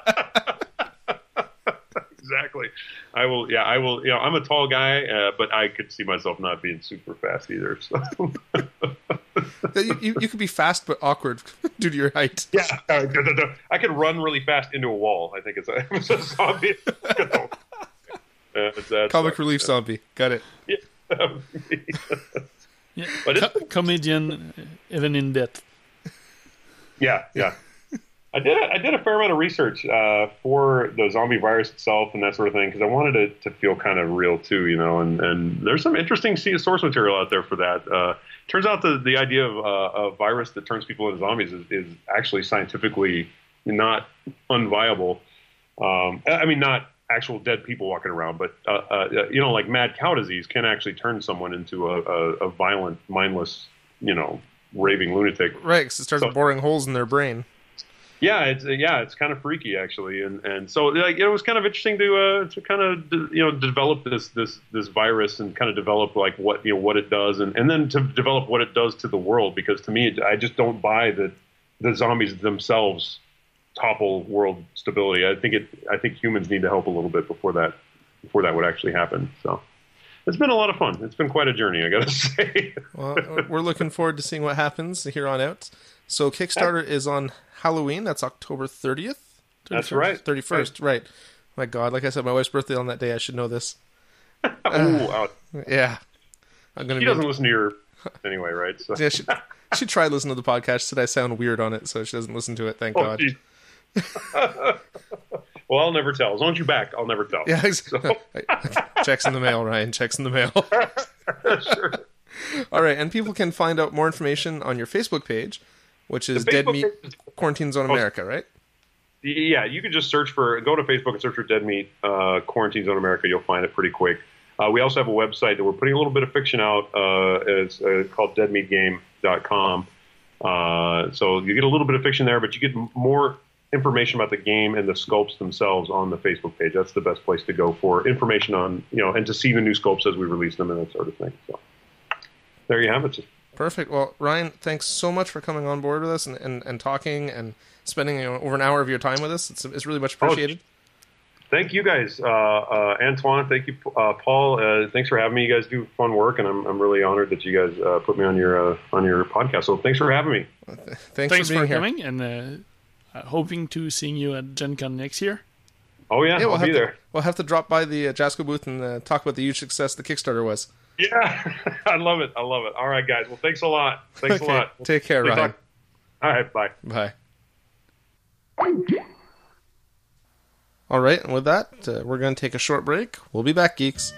Exactly. I will. Yeah, I will. You know, I'm a tall guy, uh, but I could see myself not being super fast either. So. you, you, you could be fast but awkward due to your height. Yeah, uh, I could run really fast into a wall. I think it's a, it's a zombie. uh, it's, uh, Comic it's, relief uh, zombie. Got it. Yeah. Yeah, But it's- co- comedian, uh, even in death. Yeah, yeah. I did a, I did a fair amount of research uh, for the zombie virus itself and that sort of thing because I wanted it to feel kind of real too, you know. And, and there's some interesting source material out there for that. Uh, turns out the the idea of uh, a virus that turns people into zombies is, is actually scientifically not unviable. Um, I mean, not actual dead people walking around, but uh, uh, you know, like mad cow disease can actually turn someone into a, a, a violent, mindless, you know, raving lunatic. Right, because it starts so, boring holes in their brain. Yeah, it's yeah, it's kind of freaky actually, and and so like it was kind of interesting to uh, to kind of you know develop this this this virus and kind of develop like what you know what it does, and, and then to develop what it does to the world, because to me I just don't buy that the zombies themselves topple world stability. I think it I think humans need to help a little bit before that before that would actually happen. So it's been a lot of fun. It's been quite a journey, I gotta say. Well, we're looking forward to seeing what happens here on out. So Kickstarter is on Halloween. That's October thirtieth. That's right. thirty-first, right. My God, like I said, my wife's birthday on that day. I should know this. Ooh, uh, yeah. I'm gonna she be... doesn't listen to your anyway, right? So. Yeah, she, she tried listening to the podcast. She said I sound weird on it, so she doesn't listen to it. Thank oh, God. Well, I'll never tell. As long as you're back, I'll never tell. Yeah, exactly. So. Checks in the mail, Ryan. Checks in the mail. Sure. All right, and people can find out more information on your Facebook page, which is Dead Meat is... Quarantine Zone America, right? Yeah, you can just search for, go to Facebook and search for Dead Meat uh, Quarantine Zone America. You'll find it pretty quick. Uh, we also have a website that we're putting a little bit of fiction out. Uh, it's uh, called dead meat game dot com. Uh, so you get a little bit of fiction there, but you get more information about the game and the sculpts themselves on the Facebook page. That's the best place to go for information on, you know, and to see the new sculpts as we release them and that sort of thing. So there you have it. Perfect. Well, Ryan, thanks so much for coming on board with us and, and, and talking and spending you know, over an hour of your time with us. It's, it's really much appreciated. Oh, thank you guys, uh, uh, Antoine. Thank you, uh, Paul. Uh, thanks for having me. You guys do fun work, and I'm I'm really honored that you guys uh, put me on your uh, on your podcast. So thanks for having me. Thanks, thanks for, being for here. coming, and uh, hoping to seeing you at Gen Con next year. Oh yeah, yeah we'll I'll be to, there. We'll have to drop by the uh, Jasco booth and uh, talk about the huge success the Kickstarter was. Yeah, I love it. I love it. All right, guys. Well, thanks a lot. Thanks okay. a lot. Take care, Ryan. Ryan. All right, bye. Bye. All right, and with that, uh, we're going to take a short break. We'll be back, geeks.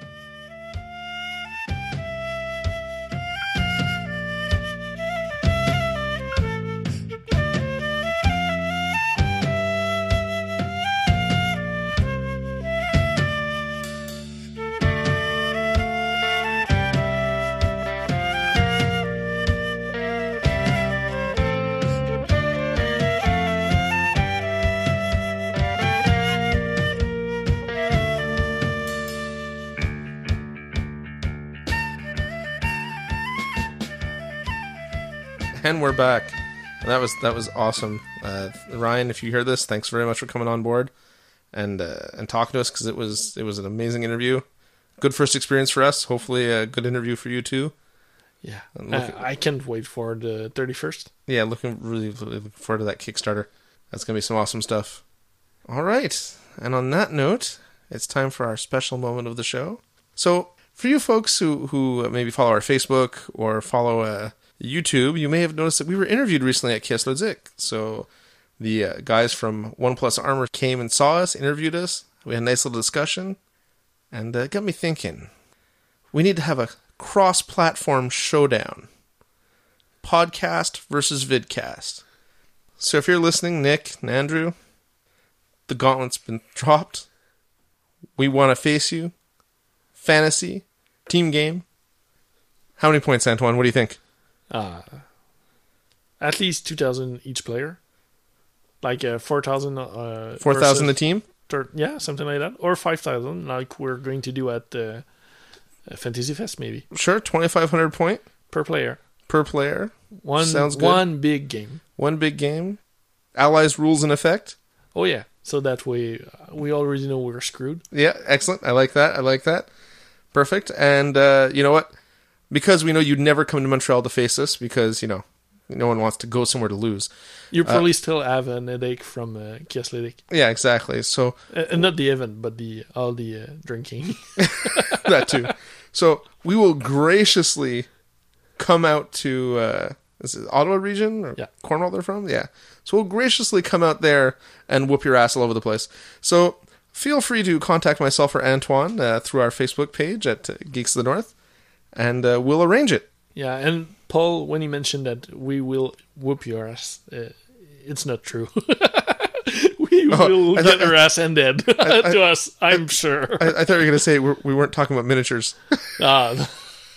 And we're back. That was that was awesome, uh, Ryan. If you hear this, thanks very much for coming on board and uh, and talking to us, because it was it was an amazing interview. Good first experience for us. Hopefully, a good interview for you too. Yeah, uh, I can't wait for the thirty-first. Yeah, looking really, really looking forward to that Kickstarter. That's gonna be some awesome stuff. All right, and on that note, it's time for our special moment of the show. So, for you folks who who maybe follow our Facebook or follow uh, YouTube, you may have noticed that we were interviewed recently at Kieslerzik. So the uh, guys from OnePlus Armor came and saw us, interviewed us. We had a nice little discussion, and uh, got me thinking. We need to have a cross-platform showdown. Podcast versus vidcast. So if you're listening, Nick and Andrew, the gauntlet's been dropped. We want to face you. Fantasy. Team game. How many points, Antoine? What do you think? Uh, at least two thousand each player. Like uh, four thousand. Uh, four thousand a team? Thir- yeah, something like that. Or five thousand, like we're going to do at uh, Fantasy Fest, maybe. Sure, twenty-five hundred point. Per player. Per player. One, Sounds good. One big game. One big game. Allies rules in effect. Oh, yeah. So that way, uh, we already know we're screwed. Yeah, excellent. I like that. I like that. Perfect. And uh, you know what? Because we know you'd never come to Montreal to face us, because, you know, no one wants to go somewhere to lose. You probably uh, still have an headache from uh, Kiesletic. Yeah, exactly. So, uh, and not the event, but the all the uh, drinking. That too. So we will graciously come out to uh, Is it Ottawa region or Yeah. Cornwall they're from? Yeah. So we'll graciously come out there and whoop your ass all over the place. So feel free to contact myself or Antoine uh, through our Facebook page at uh, Geeks of the North, and uh, we'll arrange it. Yeah, and Paul, when he mentioned that we will whoop your ass, uh, it's not true. we Oh, will I get thought- your ass ended I- to us, I'm sure. I, I thought you were going to say we're, we weren't talking about miniatures. Ah.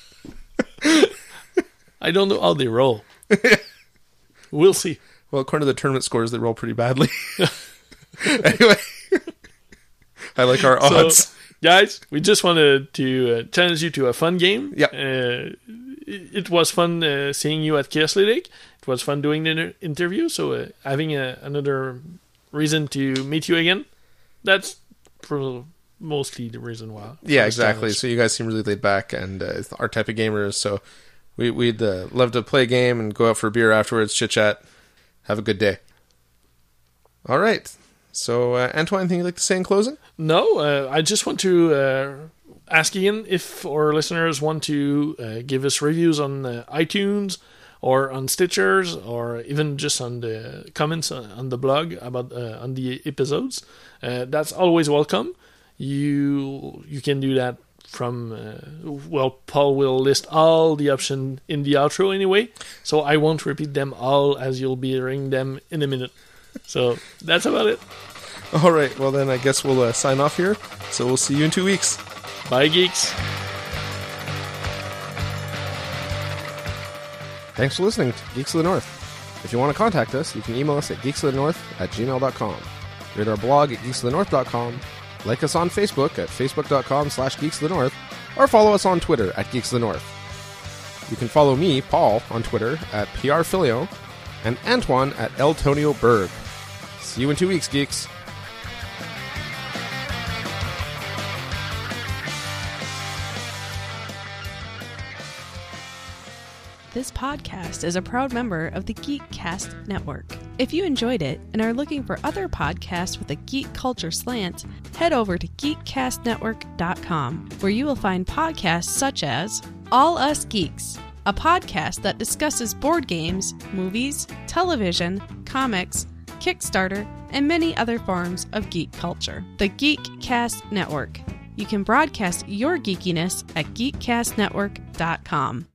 I don't know how they roll. We'll see. Well, according to the tournament scores, they roll pretty badly. Anyway, I like our So, odds. guys, we just wanted to uh, challenge you to a fun game. Yep. Uh, it, it was fun uh, seeing you at Chaos League. It was fun doing the inter- interview. So uh, having a, another reason to meet you again, that's for mostly the reason why. Yeah, I was exactly. challenged. So you guys seem really laid back, and uh, it's our type of gamers. So we, we'd uh, love to play a game and go out for a beer afterwards, chit chat, have a good day. All right. So uh, Antoine, anything you'd like to say in closing? No, uh, I just want to uh, ask again if our listeners want to uh, give us reviews on uh, iTunes or on Stitchers or even just on the comments on, on the blog about uh, on the episodes. Uh, that's always welcome. You you can do that from uh, well, Paul will list all the options in the outro anyway, so I won't repeat them all as you'll be hearing them in a minute. So that's about it. All right. Well, then I guess we'll uh, sign off here. So we'll see you in two weeks. Bye, geeks. Thanks for listening to Geeks of the North. If you want to contact us, you can email us at geeksofthenorth at gmail dot com. Read our blog at geeksofthenorth dot com. Like us on Facebook at facebook.com slash geeksofthenorth, or follow us on Twitter at Geeks of the North. You can follow me, Paul, on Twitter at prfilio, and Antoine at Eltonio Berg. See you in two weeks, geeks. This podcast is a proud member of the Geekcast Network. If you enjoyed it and are looking for other podcasts with a geek culture slant, head over to geek cast network dot com, where you will find podcasts such as All Us Geeks, a podcast that discusses board games, movies, television, comics, Kickstarter, and many other forms of geek culture. The Geekcast Network. You can broadcast your geekiness at geek cast network dot com.